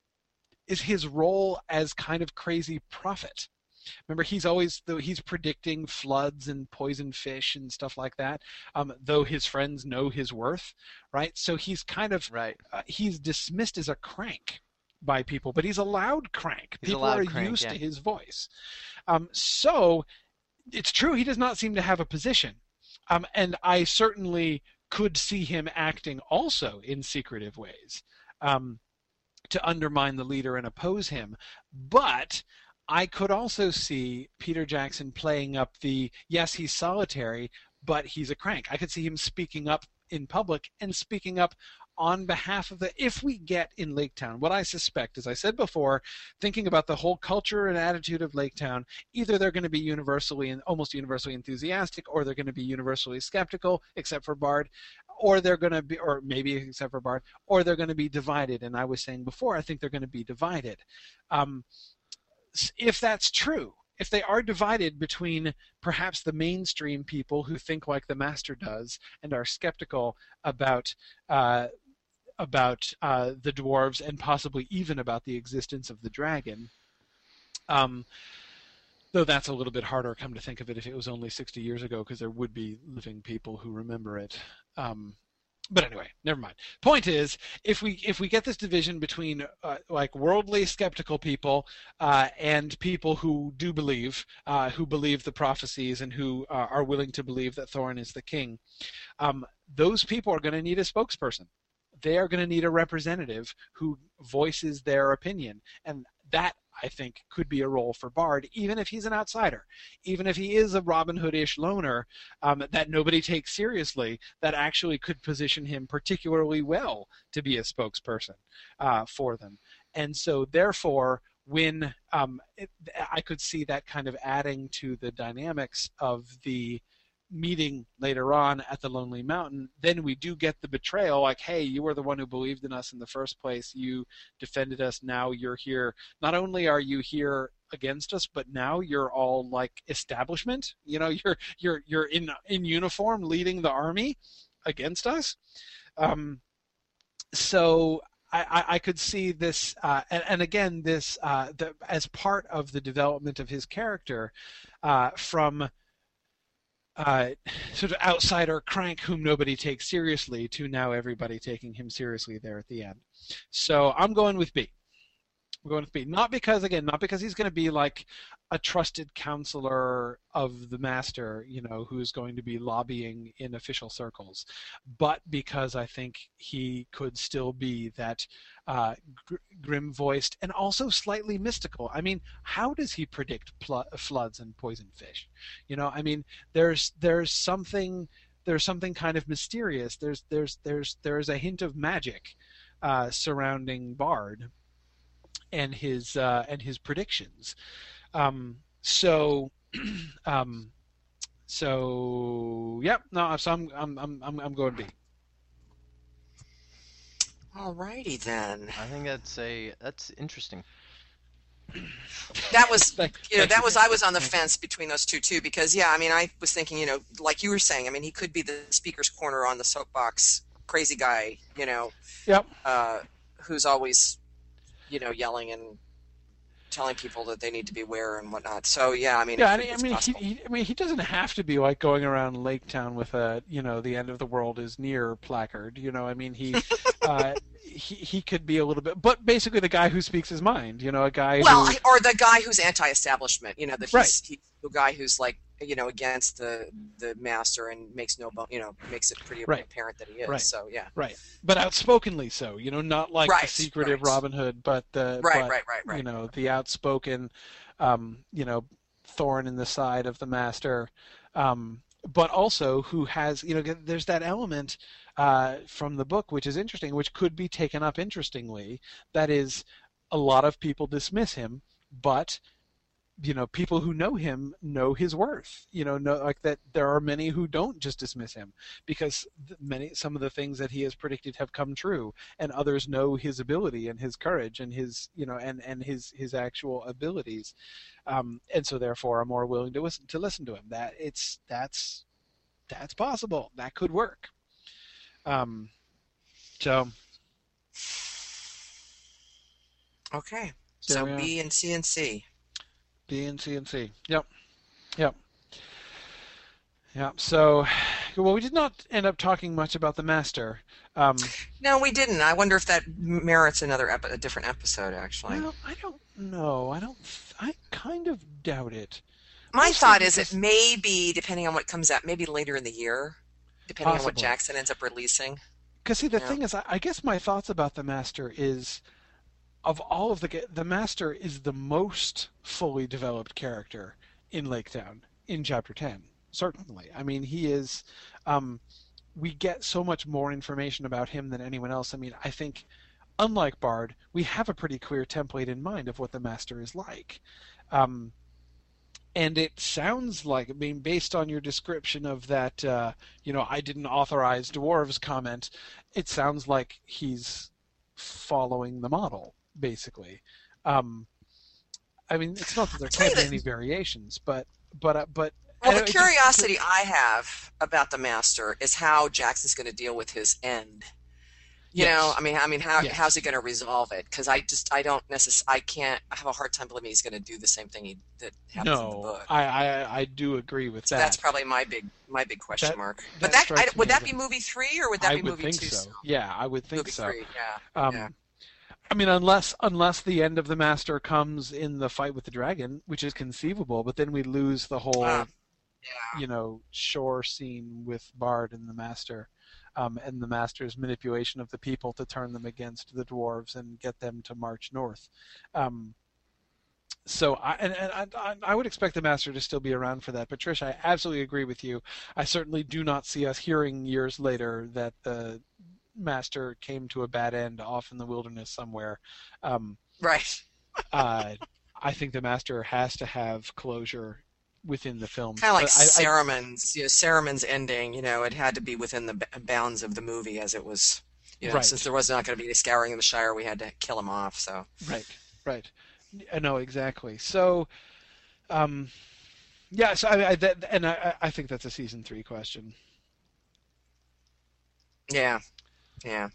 is his role as kind of crazy prophet. Remember, he's always though he's predicting floods and poison fish and stuff like that. Um, though his friends know his worth, right? So he's kind of Right. uh, he's dismissed as a crank by people, but he's a loud crank. He's a people loud are crank, used yeah. to his voice. Um, so it's true he does not seem to have a position, um, and I certainly could see him acting also in secretive ways um, to undermine the leader and oppose him, but I could also see Peter Jackson playing up the, yes, he's solitary, but he's a crank. I could see him speaking up in public and speaking up on behalf of the, if we get in Lake Town, what I suspect, as I said before, thinking about the whole culture and attitude of Lake Town, either they're going to be universally and almost universally enthusiastic, or they're going to be universally skeptical, except for Bard, or they're going to be, or maybe except for Bard, or they're going to be divided. And I was saying before, I think they're going to be divided. Um, if that's true, if they are divided between perhaps the mainstream people who think like the Master does and are skeptical about uh, about uh, the dwarves and possibly even about the existence of the dragon, um, though that's a little bit harder, come to think of it, if it was only sixty years ago, because there would be living people who remember it. Um, But anyway, never mind. Point is, if we if we get this division between uh, like worldly skeptical people uh, and people who do believe, uh, who believe the prophecies and who uh, are willing to believe that Thorin is the king, um, those people are going to need a spokesperson. They are going to need a representative who voices their opinion, and that, I think, could be a role for Bard, even if he's an outsider, even if he is a Robin Hood-ish loner um, that nobody takes seriously, that actually could position him particularly well to be a spokesperson uh, for them. And so, therefore, when um, it, I could see that kind of adding to the dynamics of the meeting later on at the Lonely Mountain, then we do get the betrayal, like, hey, you were the one who believed in us in the first place, you defended us, now you're here. Not only are you here against us, but now you're all like establishment, you know, you're you're you're in in uniform leading the army against us. Um, so I, I could see this, uh, and, and again, this uh, the, as part of the development of his character uh, from Uh, sort of outsider crank whom nobody takes seriously to now everybody taking him seriously there at the end. So I'm going with B. I'm going with B. Not because, again, not because he's going to be like a trusted counselor of the Master, you know, who's going to be lobbying in official circles, but because I think he could still be that uh, gr- grim-voiced and also slightly mystical. I mean, how does he predict pl- floods and poison fish? You know, I mean, there's there's something there's something kind of mysterious. There's there's there's there's a hint of magic uh, surrounding Bard and his uh, and his predictions. Um, so, um, so yeah, no, so I'm I'm I'm I'm going B. Alrighty then. I think that's a that's interesting. That was, Thank- you know, thank that you. was I was on the Thank you. fence between those two too, because yeah, I mean, I was thinking, you know, like you were saying, I mean, he could be the speaker's corner on the soapbox, crazy guy, you know, Yep. uh, who's always, you know, yelling and telling people that they need to beware and whatnot. So yeah, I mean, Yeah, it, I it's mean, he, possible. he, I mean, he doesn't have to be like going around Lake Town with a, you know, the end of the world is near placard. You know, I mean, he, uh, he he could be a little bit, but basically the guy who speaks his mind. You know, a guy. Well, who, or the guy who's anti-establishment. You know, that he's, Right. he's the guy who's like, you know, against the the master and makes no, you know, makes it pretty Right. apparent that he is. Right. So yeah. Right, but outspokenly so. You know, not like the Right, secretive right. Robin Hood, but the Right, but, right, right, right. you know, the outspoken, um, you know, thorn in the side of the master, um, but also who has, you know, there's that element uh, from the book which is interesting, which could be taken up interestingly. That is, a lot of people dismiss him, but you know, people who know him know his worth. You know, know like that. There are many who don't just dismiss him because many some of the things that he has predicted have come true, and others know his ability and his courage and his, you know, and and his his actual abilities, um, and so therefore are more willing to listen to listen to him. That it's that's that's possible. That could work. Um, so Okay. There So we are. B and C and C. B and C and C. Yep. Yep. Yep. So, well, we did not end up talking much about the master. Um, No, we didn't. I wonder if that merits another epi- a different episode. Actually, well, I don't know. I don't. I kind of doubt it. my mostly thought is because- it may be, depending on what comes out, maybe later in the year, depending on what Possibly. Jackson ends up releasing. Because see, the Yeah. thing is, I, I guess my thoughts about the master is, of all of the ga- the master is the most fully developed character in Lake Town in Chapter ten. Certainly, I mean, he is. Um, we get so much more information about him than anyone else. I mean, I think, unlike Bard, we have a pretty clear template in mind of what the master is like. Um, and it sounds like, I mean, based on your description of that, uh, you know, I didn't authorize dwarves comment, it sounds like he's following the model, basically. Um, I mean, it's not that there tell can't you be that- any variations, but but uh, but. Well, I the don't- it just- curiosity I have about the master is how Jackson's going to deal with his end. You Yes. know, I mean, I mean, how Yes. how's he going to resolve it? Because I just, I don't necessarily, I can't, I have a hard time believing he's going to do the same thing he, that happens in the No, book. I, I I do agree with So that. that's probably my big, my big question That- mark. that But that, I, strikes would me that as be a- movie three or would that I be would movie think two? so. Yeah, I would think Movie so. three, yeah. Um, yeah. I mean, unless unless the end of the master comes in the fight with the dragon, which is conceivable, but then we lose the whole, Ah, yeah. you know, shore scene with Bard and the master, um, and the master's manipulation of the people to turn them against the dwarves and get them to march north. Um, so I and, and I, I would expect the master to still be around for that. But Trish, I absolutely agree with you. I certainly do not see us hearing years later that the master came to a bad end off in the wilderness somewhere. Um, Right. uh, I think the master has to have closure within the film. Kind of like But I- I- Saruman's, you know, Saruman's ending, you know, it had to be within the b- bounds of the movie as it was, you know, Right. since there was not going to be any scouring in the Shire, we had to kill him off, so. Right, right. I know exactly. So, um, yeah. So I, I that, and I, I think that's a season three question. Yeah. Yeah.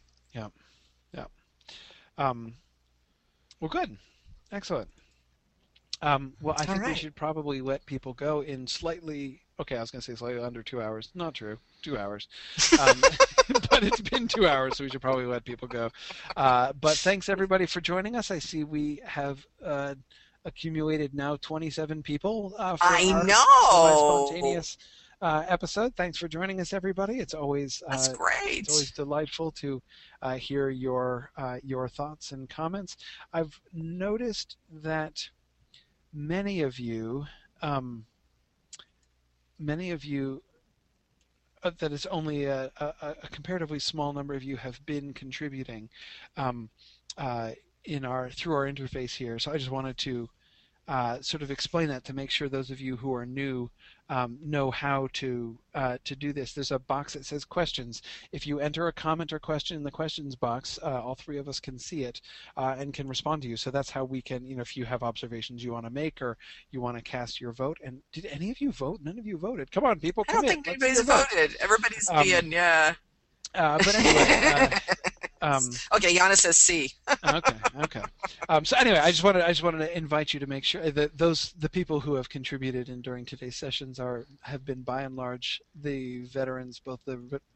Um, well, good, excellent. Um, well, I All think we right. should probably let people go in slightly. Okay, I was going to say slightly under two hours. Not true. Two hours. Um, but it's been two hours, so we should probably let people go. Uh, but thanks everybody for joining us. I see we have uh, accumulated now twenty-seven people uh, for I our know. spontaneous uh, episode. Thanks for joining us, everybody. It's always That's uh, great. it's always delightful to uh, hear your uh, your thoughts and comments. I've noticed that many of you, um, many of you, uh, that is only a, a, a comparatively small number of you have been contributing um, uh, in our through our interface here. So I just wanted to uh, sort of explain that to make sure those of you who are new um, know how to uh, to do this. There's a box that says questions. If you enter a comment or question in the questions box, uh, all three of us can see it uh, and can respond to you. So that's how we can, you know, if you have observations you want to make or you want to cast your vote. And did any of you vote? None of you voted. Come on, people, I come don't in. think Let's see anybody's your vote. voted. Everybody's Um, being, yeah. Uh, but anyway, uh, um, Okay, Yana says C. okay, okay. Um, so anyway, I just wanted I just wanted to invite you to make sure that those the people who have contributed in during today's sessions are have been by and large the veterans, both the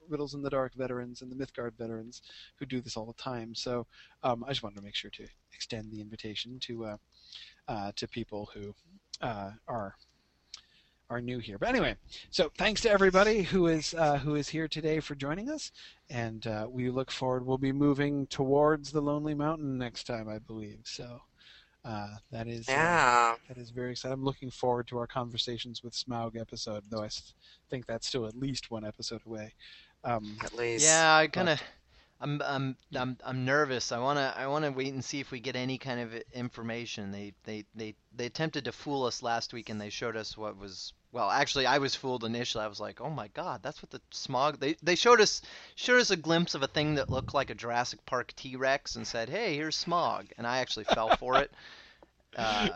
Riddles in the Dark veterans and the Mythgard veterans who do this all the time. So um, I just wanted to make sure to extend the invitation to uh, uh, to people who uh, are are new here. But anyway, so thanks to everybody who is uh, who is here today for joining us, and uh, we look forward. We'll be moving towards the Lonely Mountain next time, I believe. So uh, that is yeah. uh, that is very exciting. I'm looking forward to our Conversations with Smaug episode, though I think that's still at least one episode away. Um, At least. Yeah, I kind of. I'm I'm I'm I'm nervous. I wanna I wanna wait and see if we get any kind of information. They they they they attempted to fool us last week, and they showed us what was. Well, actually, I was fooled initially. I was like, oh my god, that's what the Smaug. They they showed us showed us a glimpse of a thing that looked like a Jurassic Park T-Rex, and said, hey, here's Smaug, and I actually fell for it. Uh,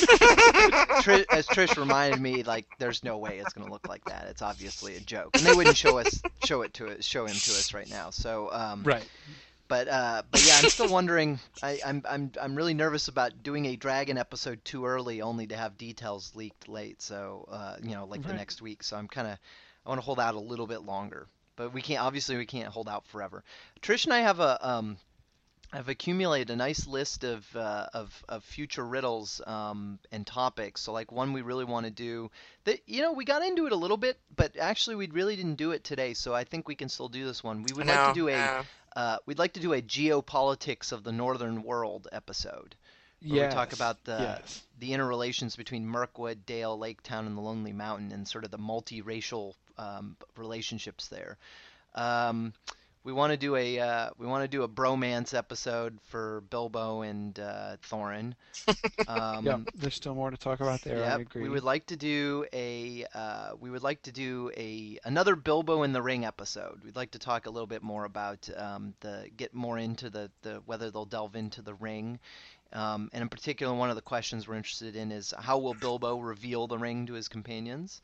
Trish, as Trish reminded me, like, there's no way it's going to look like that. It's obviously a joke, and they wouldn't show us, show it to us, show him to us right now. So, um, right. But, uh, but yeah, I'm still wondering. I, I'm, I'm, I'm really nervous about doing a Dragon episode too early, only to have details leaked late. So, uh, you know, like right. the next week. So I'm kind of, I want to hold out a little bit longer. But we can't. Obviously, we can't hold out forever. Trish and I have a. Um, I've accumulated a nice list of uh, of, of future riddles um, and topics. So, like one we really want to do. That you know, we got into it a little bit, but actually we really didn't do it today. So I think we can still do this one. We would no, like to do a no. uh, we'd like to do a geopolitics of the Northern World episode. Where Yes. we talk about the yes. the interrelations between Mirkwood, Dale, Lake Town, and the Lonely Mountain, and sort of the multiracial um, relationships there. Um, We want to do a uh, we want to do a bromance episode for Bilbo and uh, Thorin. Um, Yeah, there's still more to talk about there. yep, I agree. we would like to do a uh, we would like to do a another Bilbo in the Ring episode. We'd like to talk a little bit more about um, the get more into the, the whether they'll delve into the ring. Um, and in particular, one of the questions we're interested in is how will Bilbo reveal the ring to his companions?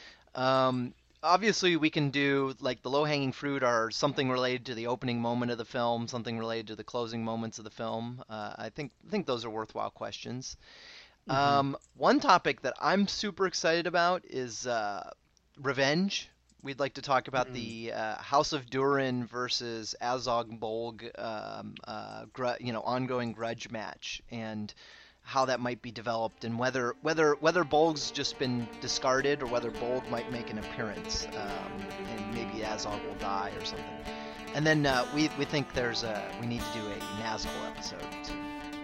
Um, Obviously, we can do, like, the low-hanging fruit are something related to the opening moment of the film, something related to the closing moments of the film. Uh, I think I think those are worthwhile questions. Mm-hmm. Um, one topic that I'm super excited about is uh, revenge. We'd like to talk about mm. the uh, House of Durin versus Azog Bolg, um, uh, gr- you know, ongoing grudge match, and how that might be developed, and whether whether whether Bolg's just been discarded or whether Bolg might make an appearance, um, and maybe Azog will die or something. And then uh, we we think there's a we need to do a Nazgul episode too.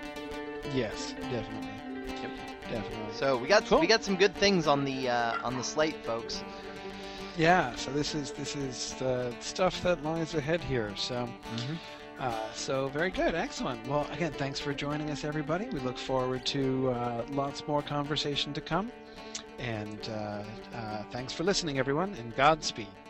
Yes, definitely. Yep, definitely. So we got cool. we got some good things on the uh, on the slate, folks. Yeah. So this is this is the stuff that lies ahead here. So. Mm-hmm. Uh, so very good, excellent. Well, again, thanks for joining us, everybody. We look forward to uh, lots more conversation to come, and uh, uh, thanks for listening, everyone, and Godspeed.